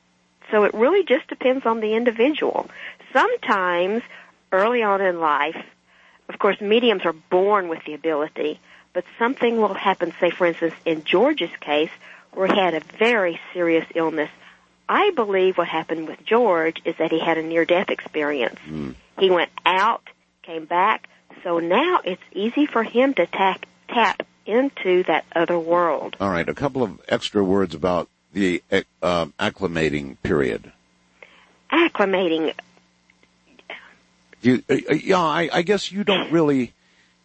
So it really just depends on the individual. Sometimes, early on in life, of course, mediums are born with the ability, but something will happen, say, for instance, in George's case, where he had a very serious illness. I believe what happened with George is that he had a near-death experience. Mm. He went out, came back, so now it's easy for him to tap, tap into that other world. All right, a couple of extra words about the uh, acclimating period. Acclimating. You, uh, yeah, I, I guess you don't really.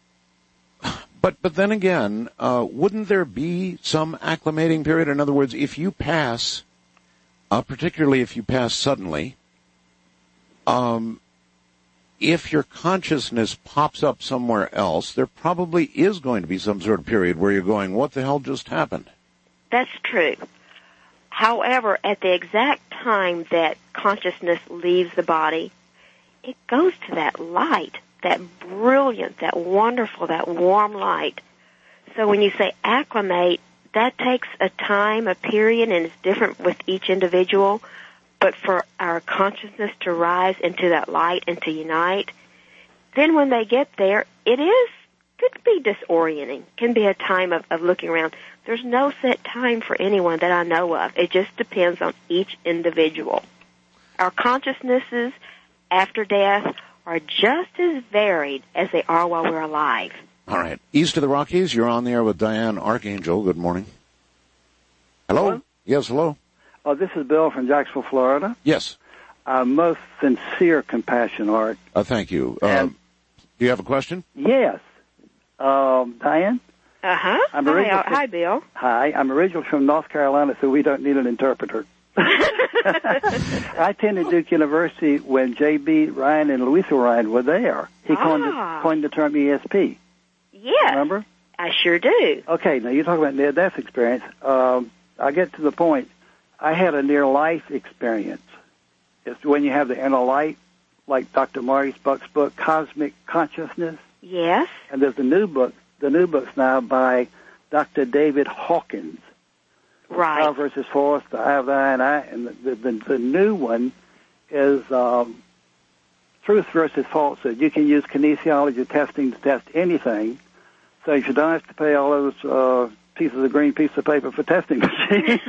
But but then again, uh, wouldn't there be some acclimating period? In other words, if you pass, uh, particularly if you pass suddenly, um, if your consciousness pops up somewhere else, there probably is going to be some sort of period where you're going, "What the hell just happened?" That's true. However, at the exact time that consciousness leaves the body, it goes to that light, that brilliant, that wonderful, that warm light. So when you say acclimate, that takes a time, a period, and it's different with each individual. But for our consciousness to rise into that light and to unite, then when they get there, it is, could be disorienting, can be a time of, of looking around. There's no set time for anyone that I know of. It just depends on each individual. Our consciousnesses after death are just as varied as they are while we're alive. All right. East of the Rockies, you're on the air with Diane Archangel. Good morning. Hello? Hello? Yes, hello. Oh, this is Bill from Jacksonville, Florida. Yes. Uh, most sincere compassion, Art. Uh, thank you. Uh, And- do you have a question? Yes. Um, Diane? Uh-huh. I'm Hi, originally- uh, hi, Bill. Hi. I'm originally from North Carolina, so we don't need an interpreter. I attended Duke University when J B. Ryan and Louisa Ryan were there. He coined, Ah. the, coined the term E S P. Yes. Remember? I sure do. Okay, now you talk about near-death experience. Um, I get to the point. I had a near-life experience. It's when you have the inner light, like Doctor Maurice Buck's book, Cosmic Consciousness. Yes. And there's a new book, the new book's now by Doctor David Hawkins. Right. Power versus Force, the I of the I and I. And the, the, the new one is um, Truth versus Falsehood. You can use kinesiology testing to test anything. So you don't have to pay all those uh, pieces of green piece of paper for testing machines.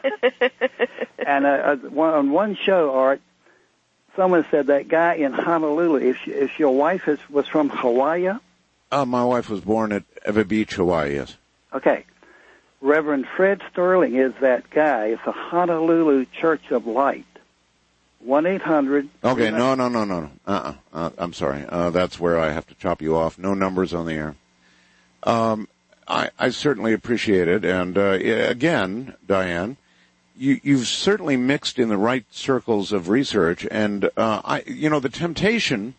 And uh, one, on one show, Art, someone said that guy in Honolulu, if, she, if your wife is, was from Hawaii. Uh, my wife was born at Ewa Beach, Hawaii, yes. Okay. Reverend Fred Sterling is that guy. It's a Honolulu Church of Light. one eight hundred Okay, no, no, no, no, no. Uh-uh. Uh, I'm sorry. Uh, that's where I have to chop you off. No numbers on the air. Um, I, I certainly appreciate it. And, uh, again, Diane, you, you've certainly mixed in the right circles of research. And, uh, I, you know, the temptation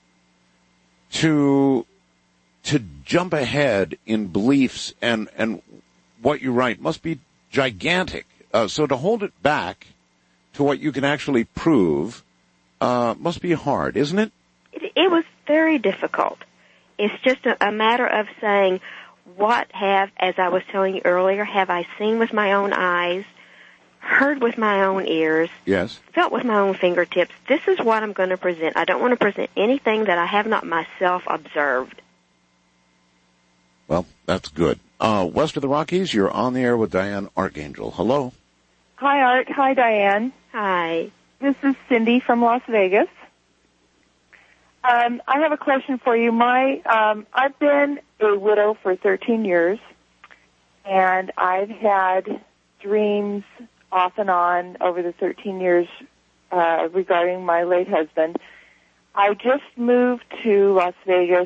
to, to jump ahead in beliefs and, and what you write must be gigantic. Uh, so to hold it back to what you can actually prove, uh, must be hard, isn't it? It, it was very difficult. It's just a, a matter of saying, what have, as I was telling you earlier, have I seen with my own eyes, heard with my own ears, Yes. felt with my own fingertips? This is what I'm going to present. I don't want to present anything that I have not myself observed. Well, that's good. Uh, west of the Rockies, you're on the air with Diane Archangel. Hello. Hi, Art. Hi, Diane. Hi. This is Cindy from Las Vegas. Um, I have a question for you. My, um, I've been a widow for thirteen years, and I've had dreams off and on over the thirteen years uh, regarding my late husband. I just moved to Las Vegas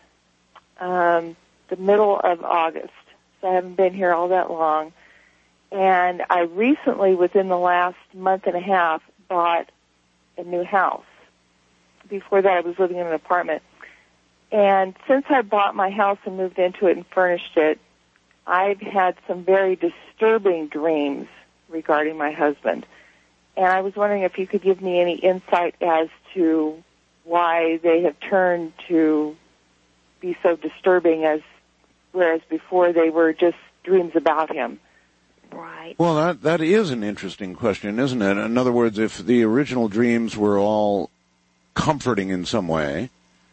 um, the middle of August, so I haven't been here all that long. And I recently, within the last month and a half, bought a new house. Before that, I was living in an apartment. And since I bought my house and moved into it and furnished it, I've had some very disturbing dreams regarding my husband. And I was wondering if you could give me any insight as to why they have turned to be so disturbing, as whereas before they were just dreams about him. Right. Well, that that is an interesting question, isn't it? In other words, if the original dreams were all comforting in some way,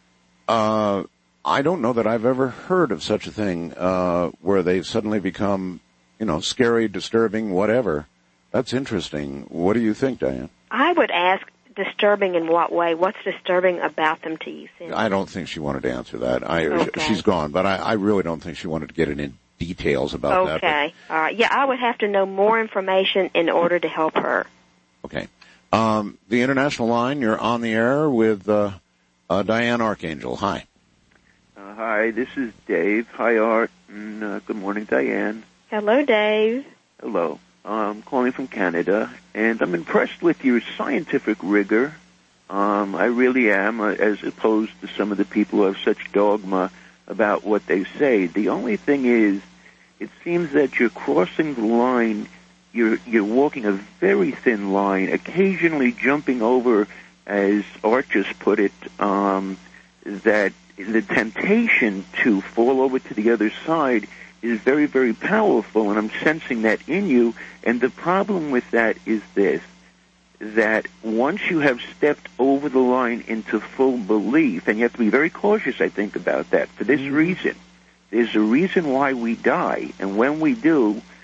uh, I don't know that I've ever heard of such a thing, uh, where they suddenly become, you know, scary, disturbing, whatever. That's interesting. What do you think, Diane? I would ask, disturbing in what way? What's disturbing about them to you, Cindy? I don't think she wanted to answer that. I, Okay. She's gone, but I, I really don't think she wanted to get into details about that. Okay. All right. Yeah, I would have to know more information in order to help her. But, okay. Um, the international line, you're on the air with uh, uh, Diane Archangel. Hi. Uh, hi, this is Dave. Hi, Art, and uh, good morning, Diane. Hello, Dave. Hello. I'm calling from Canada, and I'm impressed with your scientific rigor. Um, I really am, uh, as opposed to some of the people who have such dogma about what they say. The only thing is, it seems that you're crossing the line. You're you're walking a very thin line, occasionally jumping over, as Art just put it, um, that the temptation to fall over to the other side is very, very powerful, and I'm sensing that in you. And the problem with that is this, that once you have stepped over the line into full belief, and you have to be very cautious, I think, about that, for this mm-hmm. reason. There's a reason why we die, and when we do,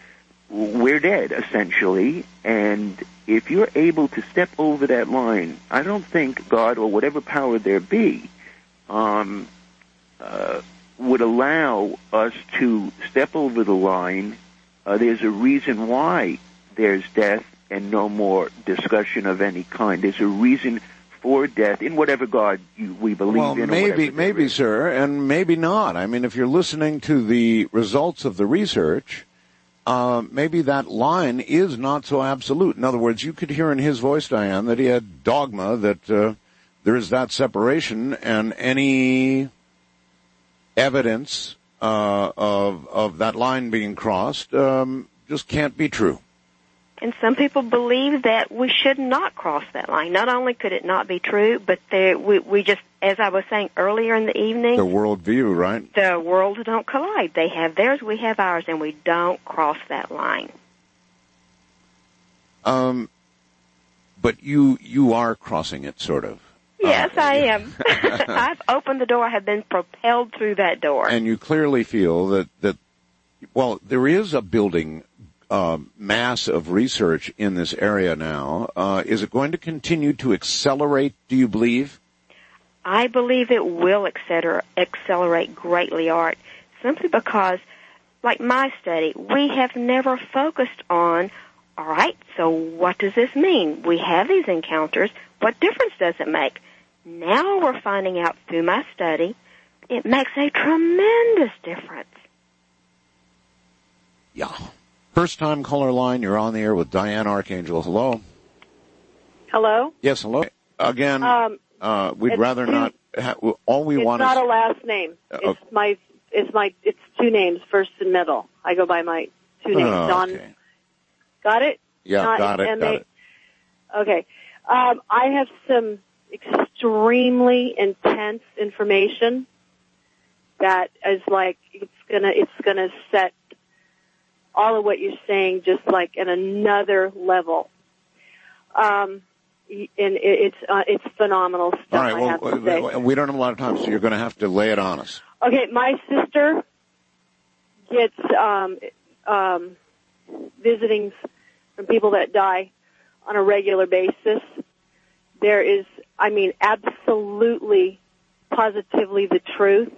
we're dead, essentially. And if you're able to step over that line, I don't think God or whatever power there be um, uh, would allow us to step over the line. Uh, there's a reason why there's death and no more discussion of any kind. There's a reason for death in whatever God you, we believe well, in. Well, maybe, or maybe, is. sir, and maybe not. I mean, if you're listening to the results of the research, uh, maybe that line is not so absolute. In other words, you could hear in his voice, Diane, that he had dogma, that uh, there is that separation, and any evidence uh, of of that line being crossed um, just can't be true. And some people believe that we should not cross that line. Not only could it not be true, but there, we, we just, as I was saying earlier in the evening, the worldview, right? The worlds don't collide. They have theirs, we have ours, and we don't cross that line. Um, but you you are crossing it, sort of. Yes, uh, I am. I've opened the door. I have been propelled through that door. And you clearly feel that that well, there is a building. Uh, mass of research in this area now. Uh, is it going to continue to accelerate, do you believe? I believe it will acceler- accelerate greatly, Art, simply because, like my study, we have never focused on, all right, so what does this mean? We have these encounters. What difference does it make? Now we're finding out through my study, it makes a tremendous difference. Yeah. First time caller line, you're on the air with Diane Archangel. Hello. Hello? Yes, hello. Again, um, uh, we'd rather two, not, ha- all we it's want is... It's not is... a last name. Uh, it's my, it's my, it's two names, first and middle. I go by my two names. Oh, Don. okay. Got it? Yeah, not got it, M A got it. Okay. Um, I have some extremely intense information that is like, it's gonna, it's gonna set all of what you're saying just like at another level. Um, and it's, uh, it's phenomenal stuff. All right, I well, have to say. we don't have a lot of time, so you're going to have to lay it on us. Okay, my sister gets, um, um, visitings from people that die on a regular basis. There is, I mean, absolutely, positively the truth.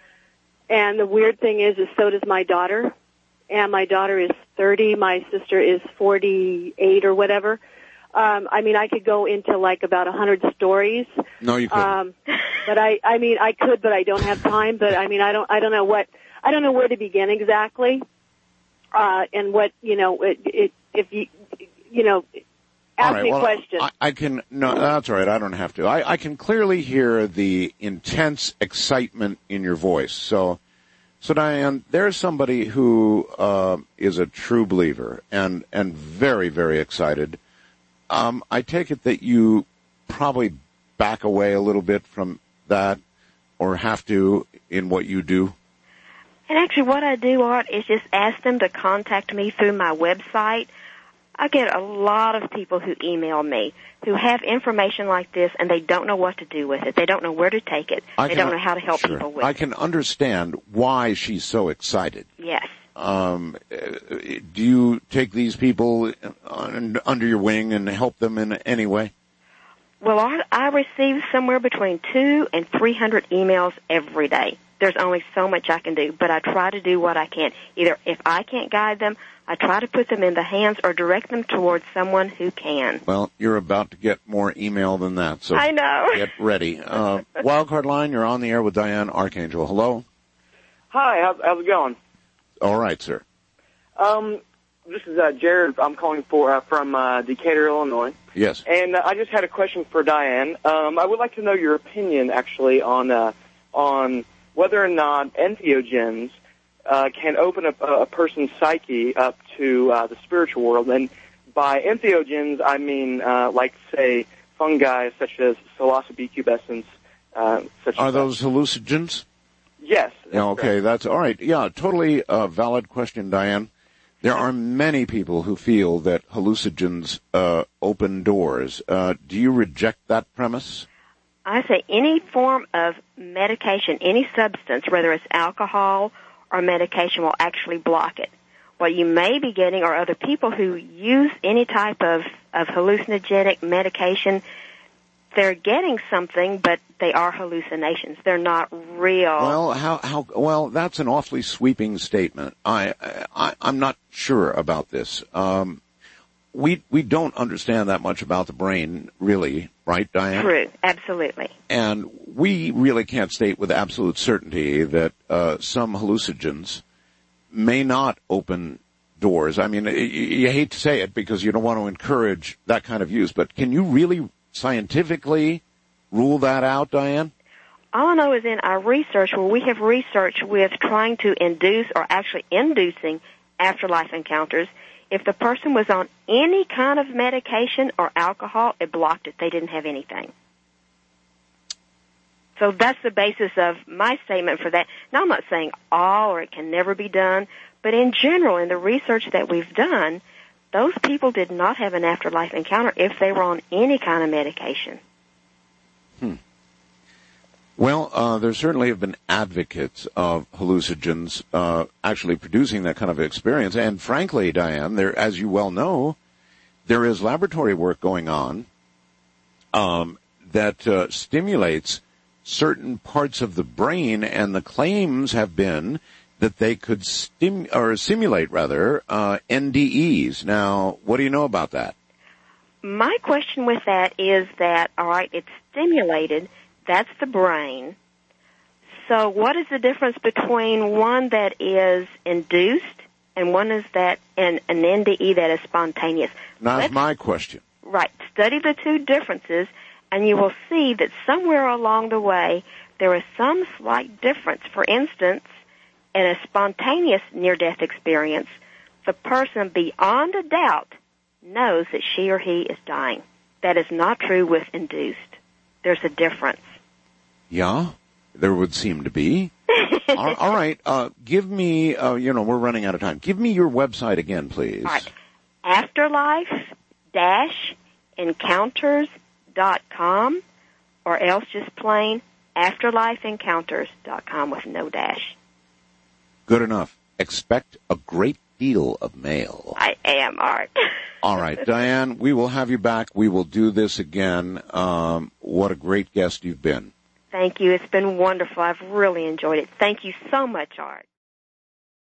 And the weird thing is, is so does my daughter. And my daughter is thirty. My sister is forty-eight or whatever. Um, I mean, I could go into like about a hundred stories. No, you couldn't. Um, but I, I mean, I could, but I don't have time. But I mean, I don't, I don't know what, I don't know where to begin exactly. Uh, and what, you know, it, it, if you, you know, ask all right, me well, a question. I, I can, no, that's all right. I don't have to. I, I can clearly hear the intense excitement in your voice. So, So, Diane, there's somebody who uh, is a true believer and, and very, very excited. Um, I take it that you probably back away a little bit from that or have to in what you do. And actually what I do, Art, is just ask them to contact me through my website. I get a lot of people who email me who have information like this and they don't know what to do with it. They don't know where to take it. I they can, don't know how to help sure. people with I it. can understand why she's so excited. Yes. Um, do you take these people under your wing and help them in any way? Well, I, I receive somewhere between two and three hundred emails every day. There's only so much I can do, but I try to do what I can. Either if I can't guide them, I try to put them in the hands or direct them towards someone who can. Well, you're about to get more email than that, so I know. Get ready. Uh, Wildcard line, you're on the air with Diane Archangel. Hello. Hi, how's, how's it going? All right, sir. Um, this is uh, Jared. I'm calling for uh, from uh, Decatur, Illinois. Yes. And uh, I just had a question for Diane. Um, I would like to know your opinion, actually, on uh, on whether or not entheogens uh, can open up a, a person's psyche up to uh, the spiritual world. And by entheogens, I mean, uh, like, say, fungi such as psilocybe pubescens. Uh, such Are as those that. hallucinogens? Yes. Yeah, okay, correct. that's all right. Yeah, totally uh, valid question, Diane. There are many people who feel that hallucinogens uh, open doors. Uh, do you reject that premise? I say any form of medication, any substance, whether it's alcohol or medication, will actually block it. What you may be getting are other people who use any type of, of hallucinogenic medication. They're getting something, but they are hallucinations. They're not real. Well, how, how, well, that's an awfully sweeping statement. I, I, I'm not sure about this. Um, we, we don't understand that much about the brain, really, right, Diane? True, absolutely. And we really can't state with absolute certainty that, uh, some hallucinogens may not open doors. I mean, you, you hate to say it because you don't want to encourage that kind of use, but can you really scientifically rule that out, Diane? All I know is in our research, where we have researched with trying to induce or actually inducing afterlife encounters, if the person was on any kind of medication or alcohol, it blocked it. They didn't have anything. So that's the basis of my statement for that. Now, I'm not saying all or it can never be done, but in general, in the research that we've done, those people did not have an afterlife encounter if they were on any kind of medication. Hmm. Well, uh, there certainly have been advocates of hallucinogens uh, actually producing that kind of experience. And frankly, Diane, there, as you well know, there is laboratory work going on um, that uh, stimulates certain parts of the brain, and the claims have been that they could stim or simulate rather uh, N D Es. Now, what do you know about that? My question with that is that, all right, it's stimulated. That's the brain. So what is the difference between one that is induced and one is that an, an N D E that is spontaneous? Now, Let's, that's my question. Right. Study the two differences, and you will see that somewhere along the way there is some slight difference. For instance, in a spontaneous near-death experience, the person beyond a doubt knows that she or he is dying. That is not true with induced. There's a difference. Yeah, there would seem to be. all, all right, uh, give me, uh, you know, we're running out of time. Give me your website again, please. All right. afterlife dash encounters dot com, or else just plain afterlife encounters dot com with no dash. Good enough. Expect a great deal of mail. I am, Art. All right, Diane, we will have you back. We will do this again. Um, what a great guest you've been. Thank you. It's been wonderful. I've really enjoyed it. Thank you so much, Art.